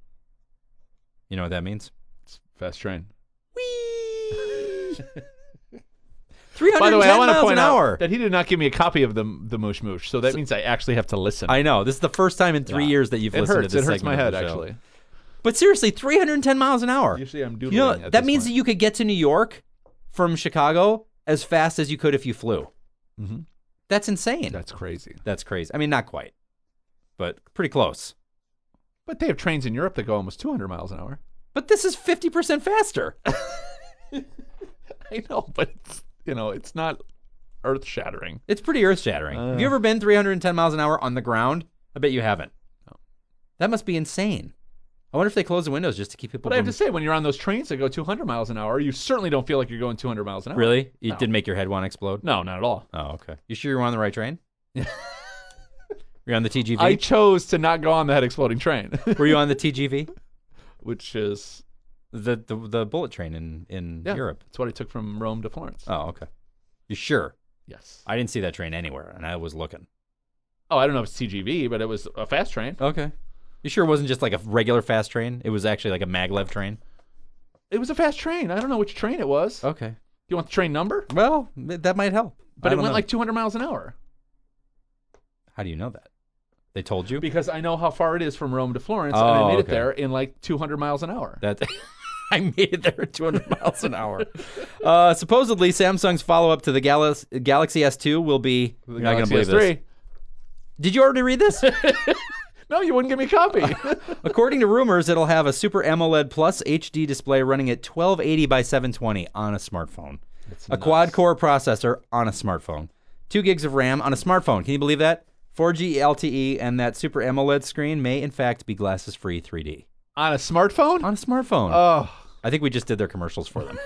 You know what that means?
It's a fast train.
Whee! three hundred ten
By the way, I want to
miles
point
an
out
hour.
that he did not give me a copy of the the Moosh Moosh, so that means I actually have to listen.
I know. This is the first time in three
Yeah.
years that you've
it
listened
hurts.
to this
It hurts my
segment of
head,
the show.
actually.
But seriously, three hundred ten miles an hour.
Usually I'm doodling.
You know,
at
that
this
means
point.
that you could get to New York from Chicago as fast as you could if you flew.
Mhm.
That's insane.
That's crazy.
That's crazy. I mean, not quite, but pretty close.
But they have trains in Europe that go almost two hundred miles an hour.
But this is fifty percent faster.
I know, but it's, you know, it's not earth shattering.
It's pretty earth-shattering.
Uh.
Have you ever been three hundred ten miles an hour on the ground? I bet you haven't.
No.
That must be insane. I wonder if they close the windows just to keep people
But I have
from...
to say, when you're on those trains that go two hundred miles an hour, you certainly don't feel like you're going two hundred miles an hour.
Really? It
No.
didn't make your head want to explode?
No, not at all.
Oh, okay. You sure you were on the right train? You're on the T G V?
I chose to not go on the head exploding train,
Were you on the T G V?
which is
The the, the bullet train in, in
yeah,
Europe.
That's what I took from Rome to Florence.
Oh, okay. You sure?
Yes.
I didn't see that train anywhere, and I was looking.
Oh, I don't know if it's T G V, but it was a fast train.
Okay. You sure it wasn't just like a regular fast train? It was actually like a maglev train?
It was a fast train. I don't know which train it was.
Okay.
You want the train number?
Well, that might help.
But
I
it
don't
went
know.
like two hundred miles an hour.
How do you know that? They told you?
Because I know how far it is from Rome to Florence, and
Oh,
I made it
okay.
there in like two hundred miles an hour.
That I made it there at two hundred miles an hour. Uh, supposedly, Samsung's follow-up to the Gal- Galaxy S two will be...
The
You're not going to
Galaxy
believe
S
this.
three.
Did you already read this?
No, you wouldn't give me a copy.
According to rumors, it'll have a Super AMOLED Plus H D display running at twelve eighty by seven twenty on a smartphone. A quad-core processor on a smartphone. Two gigs of RAM on a smartphone. Can you believe that? four G L T E and that Super AMOLED screen may, in fact, be glasses-free three D.
On a smartphone?
On a smartphone.
Oh.
I think we just did their commercials for them.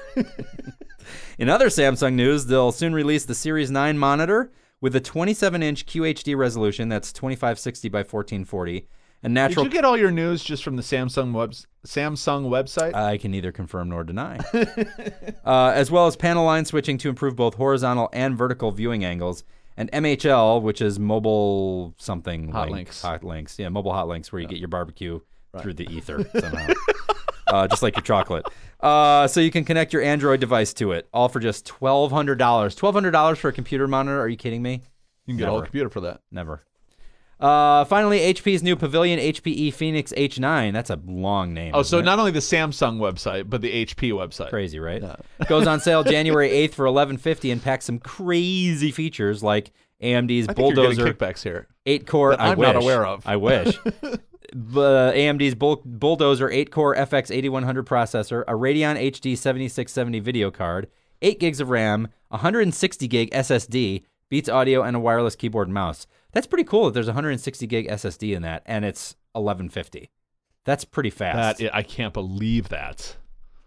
In other Samsung news, they'll soon release the Series nine monitor with a twenty-seven inch Q H D resolution that's twenty-five sixty by fourteen forty. And natural.
Did you get all your news just from the Samsung web Samsung website?
I can neither confirm nor deny. uh, as well as panel line switching to improve both horizontal and vertical viewing angles. And M H L, which is mobile something.
Hot
link,
links.
Hot links. Yeah, mobile hot links where you get your barbecue through the ether somehow. uh, just like your chocolate. Uh, so you can connect your Android device to it, all for just twelve hundred dollars. twelve hundred dollars for a computer monitor? Are you kidding me?
You can get a whole computer for that.
Never. Uh, finally, H P's new Pavilion H P E Phoenix H nine. That's a long name.
Oh,
isn't
so
it?
not only the Samsung website, but the H P website.
Crazy, right? Goes on sale January eighth for eleven fifty and packs some crazy features like A M D's
I think you're
Bulldozer
getting kickbacks here.
eight core.
that
I
I'm not
wish.
aware of.
I wish. uh, A M D's Bull- Bulldozer eight-core F X eighty-one hundred processor, a Radeon H D seventy-six seventy video card, eight gigs of RAM, one hundred sixty gig S S D, Beats Audio, and a wireless keyboard and mouse. That's pretty cool that there's one hundred sixty gig S S D in that, and it's eleven fifty. That's pretty fast.
That I can't believe that.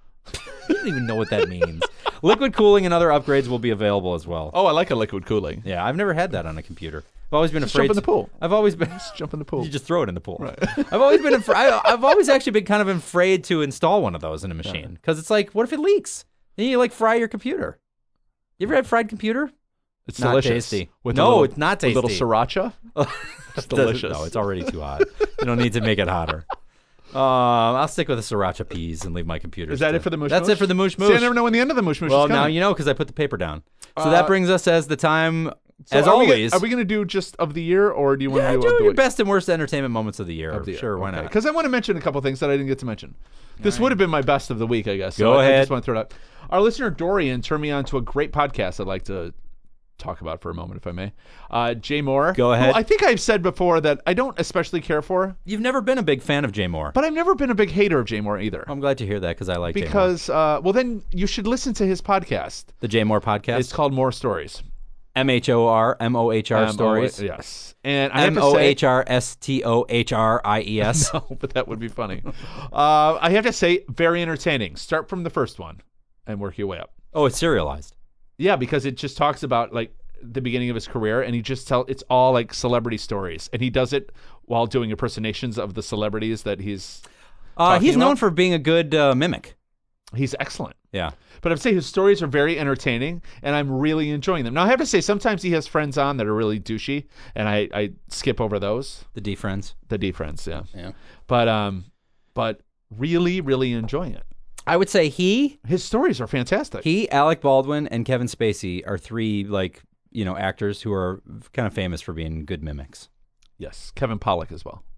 You don't even know what that means. Liquid cooling and other upgrades will be available as well.
Oh, I like a liquid cooling.
Yeah, I've never had that on a computer. I've always been
Just
afraid.
jump in the pool.
I've always been.
Just jump in the pool.
You just throw it in the pool.
Right.
I've always been. Afraid, I've always actually been kind of afraid to install one of those in a machine because it's like, what if it leaks? Then you like fry your computer. You ever had fried computer?
It's
Not
delicious.
tasty.
With
No,
a little,
it's not
A little
tasty.
sriracha. It's delicious.
No, it's already too hot. You don't need to make it hotter. Um, I'll stick with the sriracha peas and leave my computer.
Is that it for the mush
That's
mush?
it for the mush mush.
See, I never know when the end of the mush mush
Well,
is coming.
now you know because I put the paper down. So
Uh,
that brings us as the time,
So
as
are we
always.
gonna- are we going to do just of the year, or do you want
yeah,
to do,
do
of the
your
week?
best and worst entertainment moments of the year.
Of the year.
Sure, why not?
Because I want to mention a couple things that I didn't get to mention. This would have been my best of the week, I guess. So
Go
I, I
ahead.
just want to throw it out. Our listener Dorian turned me on to a great podcast I'd like to talk about for a moment, if I may. Uh, Jay Moore.
Go ahead.
Who I think I've said before that I don't especially care for,
You've never been a big fan of Jay Moore.
but I've never been a big hater of Jay Moore either.
I'm glad to hear that because I like Jay Moore.
because, uh, well, then you should listen to his podcast.
The Jay Moore podcast.
It's called More Stories.
M H O R M O H R
M O
stories.
Yes. And I have
M
to
O
say,
H R S T O H R I E S.
no, but that would be funny. uh, I have to say, very entertaining. Start from the first one and work your way up.
Oh, it's serialized.
Yeah, because it just talks about like the beginning of his career, and he just tell it's all like celebrity stories, and he does it while doing impersonations of the celebrities that he's.
Uh,
talking
he's known
about?
for being a good uh, mimic.
He's excellent.
Yeah.
But I'd say his stories are very entertaining, and I'm really enjoying them. Now, I have to say, sometimes he has friends on that are really douchey, and I, I skip over those.
The D Friends.
The D friends, yeah.
Yeah.
But um, but really, really enjoying it.
I would say he,
His stories are fantastic.
he, Alec Baldwin, and Kevin Spacey are three like you know actors who are kind of famous for being good mimics.
Yes, Kevin Pollak as well.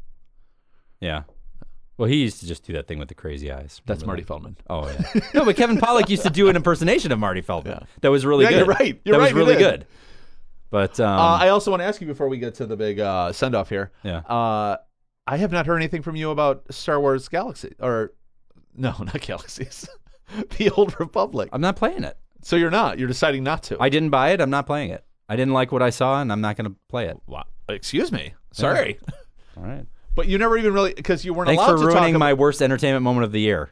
Yeah. Well, he used to just do that thing with the crazy eyes.
That's
Remember
Marty
that?
Feldman.
Oh yeah. No, but Kevin Pollak used to do an impersonation of Marty Feldman.
Yeah.
That was really
Yeah,
good.
you're right. You're
that
right,
was
you
really
did.
good. But um,
Uh, I also want to ask you before we get to the big uh, send off here.
yeah.
Uh, I have not heard anything from you about Star Wars Galaxy, or no, not Galaxies, the Old Republic.
I'm not playing it.
So you're not. You're deciding not to.
I didn't buy it. I'm not playing it. I didn't like what I saw, and I'm not going to play it.
Wow. Excuse me. Sorry,
All right.
but you never even really because you weren't
Thanks
allowed
for
to talk
ruining
about.
my worst entertainment moment of the year.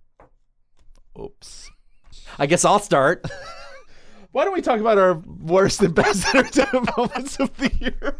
Oops.
I guess I'll start.
Why don't we talk about our worst and best entertainment moments of the year?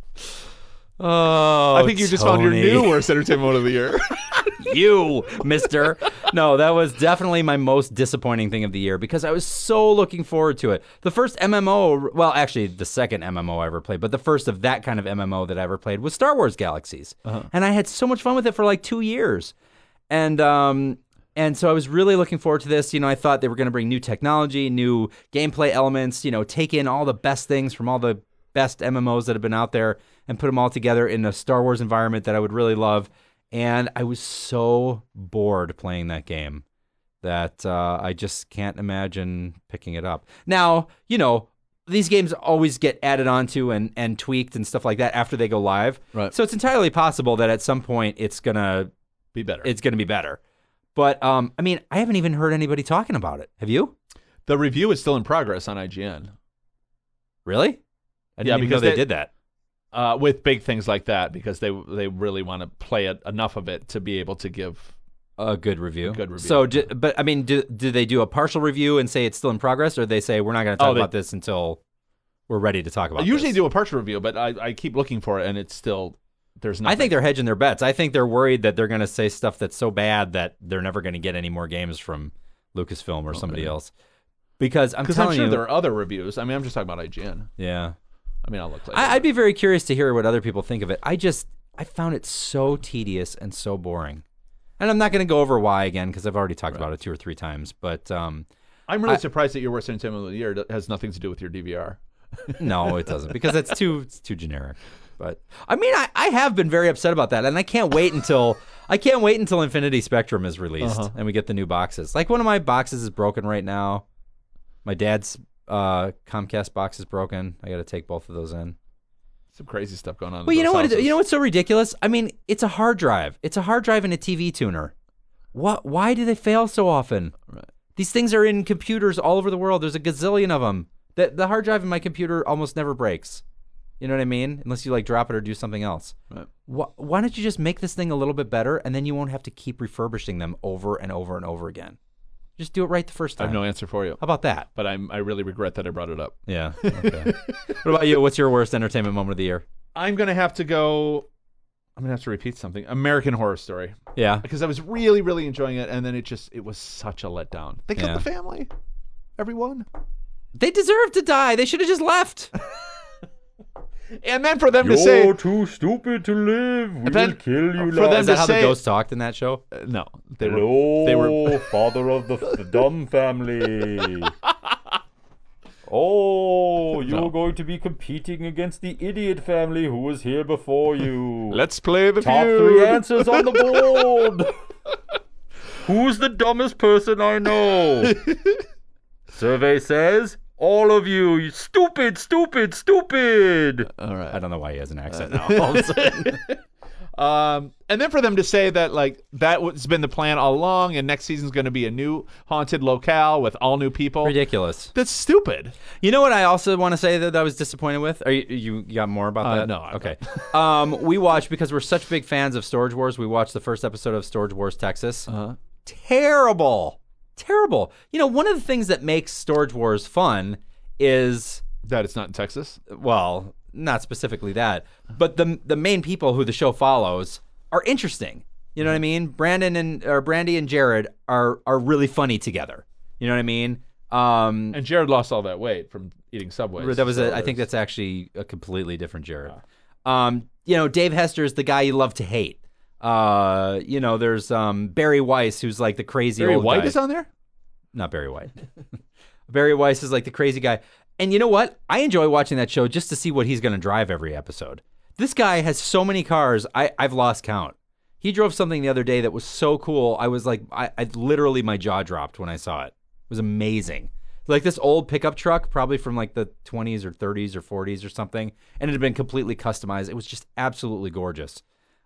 Oh,
I think you just found your
Tony.
new worst entertainment moment of the year.
You, mister. No, that was definitely my most disappointing thing of the year because I was so looking forward to it. The first M M O, well, actually, the second M M O I ever played, but the first of that kind of M M O that I ever played was Star Wars Galaxies.
Uh-huh.
And I had so much fun with it for like two years. And, um, and so I was really looking forward to this. You know, I thought they were going to bring new technology, new gameplay elements, you know, take in all the best things from all the best M M Os that have been out there and put them all together in a Star Wars environment that I would really love. And I was so bored playing that game that uh, I just can't imagine picking it up. Now, you know, these games always get added onto and, and tweaked and stuff like that after they go live.
Right.
So it's entirely possible that at some point it's gonna
Be better.
it's gonna be better. But um, I mean, I haven't even heard anybody talking about it. Have you?
The review is still in progress on I G N.
Really? I didn't
Yeah,
even
because
know they,
they-
did that.
Uh, with big things like that, because they they really want to play it enough of it to be able to give.
A good review.
A good review.
So, do, but I mean, do do they do a partial review and say it's still in progress, or they say we're not going to talk
Oh, they-
about this until we're ready to talk
I
about?
usually
this?
do a partial review, but I, I keep looking for it, and it's still there's nothing.
I think they're hedging their bets. I think they're worried that they're going to say stuff that's so bad that they're never going to get any more games from Lucasfilm or somebody
maybe.
else. Because I'm
because I'm
telling
sure
you,
there are other reviews. I mean, I'm just talking about I G N.
yeah.
I mean, I'll look later.
I, I'd be very curious to hear what other people think of it. I just I found it so tedious and so boring, and I'm not going to go over why again because I've already talked about it two or three times. But um,
I'm really
I-
surprised that your worst entertainment of the year has nothing to do with your D V R.
no, it doesn't because it's too it's too generic. But I mean, I, I have been very upset about that, and I can't wait until I can't wait until Infinity Spectrum is released
Uh-huh.
and we get the new boxes. Like one of my boxes is broken right now. My dad's uh, Comcast box is broken. I got to take both of those in.
Some crazy stuff going on.
Well,
in
you know
those
what?
houses.
You know what's so ridiculous? I mean, it's a hard drive. It's a hard drive and a T V tuner. What? Why do they fail so often?
Right.
These things are in computers all over the world. There's a gazillion of them. The, the hard drive in my computer almost never breaks. You know what I mean? Unless you like drop it or do something else.
Right.
Why, why don't you just make this thing a little bit better, and then you won't have to keep refurbishing them over and over and over again? Just do it right the first
I
time.
have no answer for you.
How about that?
But I'm, I really regret that I brought it up.
Yeah. Okay. What about you? What's your worst entertainment moment of the year?
I'm going to have to go. I'm going to have to repeat something. American Horror Story.
Yeah.
Because I was really, really enjoying it, and then it just, it was such a letdown. They killed
Yeah.
the family. Everyone.
They deserve to die. They should have just left.
And then for them
You're
to say,
too stupid to live. We
then-
will kill you
for
now.
them
Is that
to
how
say-
the ghost talked in that show?
uh, no. They were,
Hello,
they were,
father of the, the dumb family. Oh, you're
No.
going to be competing against the idiot family who was here before you.
let's play the
Top
feud.
three answers on the board. Who's the dumbest person I know? Survey says, all of you, you stupid, stupid, stupid.
All right.
I don't know why he has an accent now. All of a sudden.
Um, and then for them to say that, like, that has been the plan all along, and next season's going to be a new haunted locale with all new people.
Ridiculous.
That's stupid.
You know what I also want to say that I was disappointed with? Are you, you got more about
Uh,
that?
no, I'm
Okay. um, we watched, because we're such big fans of Storage Wars, we watched the first episode of Storage Wars Texas.
Uh-huh.
Terrible. Terrible. You know, one of the things that makes Storage Wars fun is,
That it's not in Texas.
well, not specifically that, but the the main people who the show follows are interesting. You know what I mean? Brandon and or Brandy and Jared are are really funny together. You know what I mean? Um,
And Jared lost all that weight from eating Subways.
that was
so
a, I think
there's-
that's actually a completely different Jared. Um, you know, Dave Hester is the guy you love to hate. Uh, you know, there's um Barry Weiss, who's like the crazy
Barry
old
White
guy.
is on there?
Not Barry White. Barry Weiss is like the crazy guy. And you know what? I enjoy watching that show just to see what he's going to drive every episode. This guy has so many cars, I, I've lost count. He drove something the other day that was so cool. I was like, I, I literally, my jaw dropped when I saw it. It was amazing. Like this old pickup truck, probably from like the twenties or thirties or forties or something. And it had been completely customized. It was just absolutely gorgeous.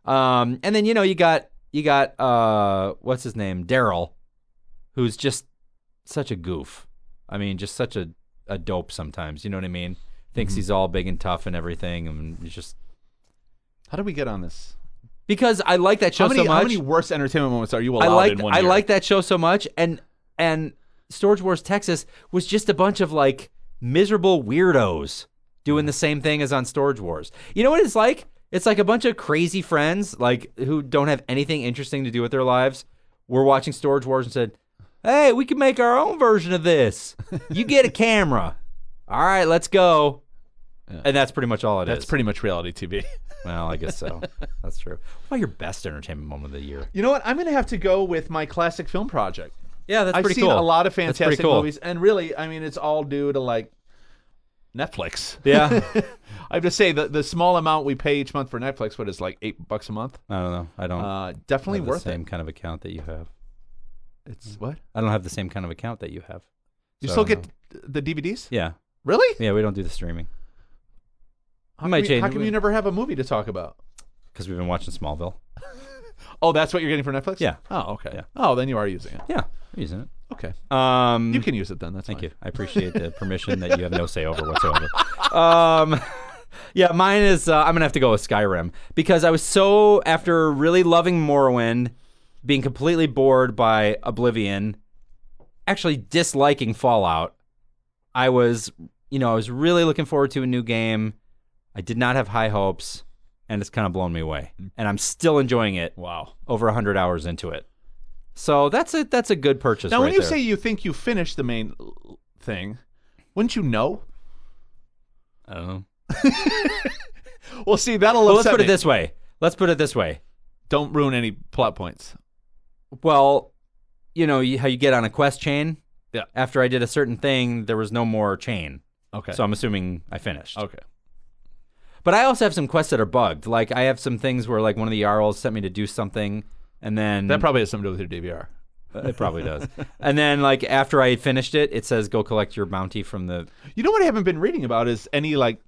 Um, and then, you know, you got, you got, uh, what's his name? Daryl, who's just such a goof. I mean, just such a, a dope sometimes. You know what I mean? Thinks
Mm-hmm.
he's all big and tough and everything. And he's just
How did we get on this?
because I like that show
How many,
so much.
how many worst entertainment moments are you allowed
I like
in one
I
year?
like that show so much, and and Storage Wars Texas was just a bunch of like miserable weirdos doing the same thing as on Storage Wars. You know what it's like? It's like a bunch of crazy friends like who don't have anything interesting to do with their lives. We're watching Storage Wars and said, "Hey, we can make our own version of this. You get a camera. All right, let's go."
Yeah.
And that's pretty much all it is.
That's pretty much reality T V.
Well, I guess so. That's true. What about your best entertainment moment of the year?
You know what? I'm going to have to go with my classic film project.
Yeah, that's
I've
pretty
seen
cool.
a lot of
That's pretty
fantastic
cool.
movies, and really, I mean, it's all due to like Netflix.
Yeah.
I have to say the the small amount we pay each month for Netflix, what is like eight bucks a month?
I don't know. I don't
Uh, definitely
have the
worth
same
it.
kind of account that you have.
It's what?
I don't have the same kind of account that you have.
You
So
still
I don't
get
know.
the D V Ds?
Yeah.
Really?
Yeah, we don't do the streaming
How,
might
come you,
change
how
it.
come you never have a movie to talk about?
because we've been watching Smallville.
Oh, that's what you're getting for Netflix?
Yeah.
Oh, okay.
Yeah.
Oh, then you are using it.
Yeah, I'm using it.
Okay.
Um,
You can use it then. That's
Thank
fine.
you. I appreciate the permission that you have no say over whatsoever. Um, yeah, mine is. Uh, I'm gonna have to go with Skyrim because I was so after really loving Morrowind, being completely bored by Oblivion, actually disliking Fallout. I was, you know, I was really looking forward to a new game. I did not have high hopes, and it's kind of blown me away. And I'm still enjoying it.
Wow.
Over a hundred hours into it. So that's a that's a good purchase.
Now,
right
when you
there.
say you think you finished the main l- thing, wouldn't you know?
I don't know.
Well, see, that'll
Well, let's
upset
put it
me.
this way. Let's put it this way.
Don't ruin any plot points.
Well, you know you, how you get on a quest chain?
Yeah.
After I did a certain thing, there was no more chain.
Okay.
So I'm assuming I finished.
okay.
But I also have some quests that are bugged. Like I have some things where like one of the Jarls sent me to do something, and then
That probably has something to do with your D V R.
it probably does. And then like after I had finished it, it says go collect your bounty from the.
You know what I haven't been reading about is any like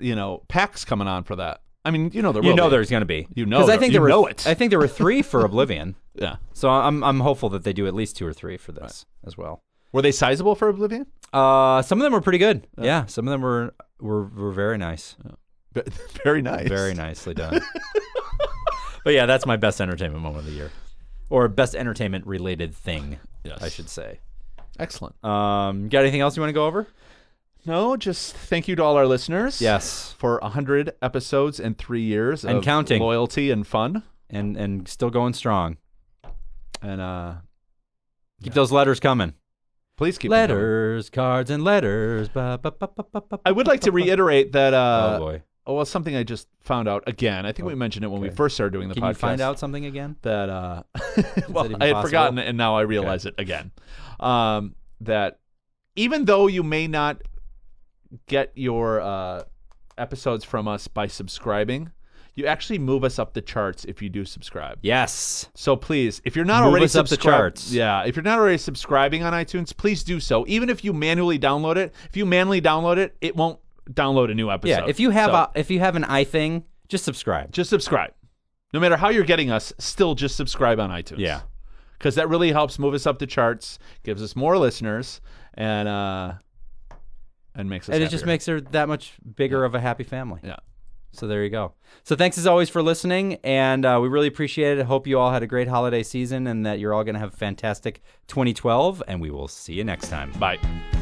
you know, packs coming on for that. I mean, you know, there
You
will
know
be.
there's going to be.
You know
Because I
there-
think
you
there were,
know it.
I think there were three for Oblivion.
Yeah.
So I'm I'm hopeful that they do at least two or three for this as well.
Were they sizable for Oblivion?
Uh, some of them were pretty good. Yeah, some of them were were were very nice.
Ve- Very nice.
Very nicely done. But yeah, that's my best entertainment moment of the year, or best entertainment related thing,
Yes.
I should say.
Excellent.
Um, got anything else you want to go over?
No, just thank you to all our listeners.
Yes,
For one hundred episodes and three years
And
of
counting.
loyalty and fun.
and and still going strong.
And uh,
Keep those letters coming.
please keep them coming.
Letters, cards, and letters. Ba, ba, ba, ba, ba, ba,
I would like to reiterate that. Uh,
oh boy!
oh, well, something I just found out again. I think we mentioned it when we
okay.
first started doing the
Can
podcast.
you find out something again?
that uh well
even
I had
possible?
forgotten it and now I realize it again. Um that even though you may not get your uh episodes from us by subscribing, you actually move us up the charts if you do subscribe.
Yes.
So please, if you're not
Move
already
us up the
subscribed,
charts.
yeah, if you're not already subscribing on iTunes, please do so. Even if you manually download it, if you manually download it, it won't download a new episode.
Yeah. If you have
So,
a if you have an iThing, just subscribe.
just subscribe. No matter how you're getting us, still just subscribe on iTunes.
Yeah.
Because that really helps move us up the charts, gives us more listeners, and uh, and makes us
And it
happier.
just makes her that much bigger of a happy family.
Yeah.
So there you go. So thanks as always for listening, and uh, we really appreciate it. Hope you all had a great holiday season and that you're all going to have a fantastic twenty twelve, and we will see you next time.
Bye.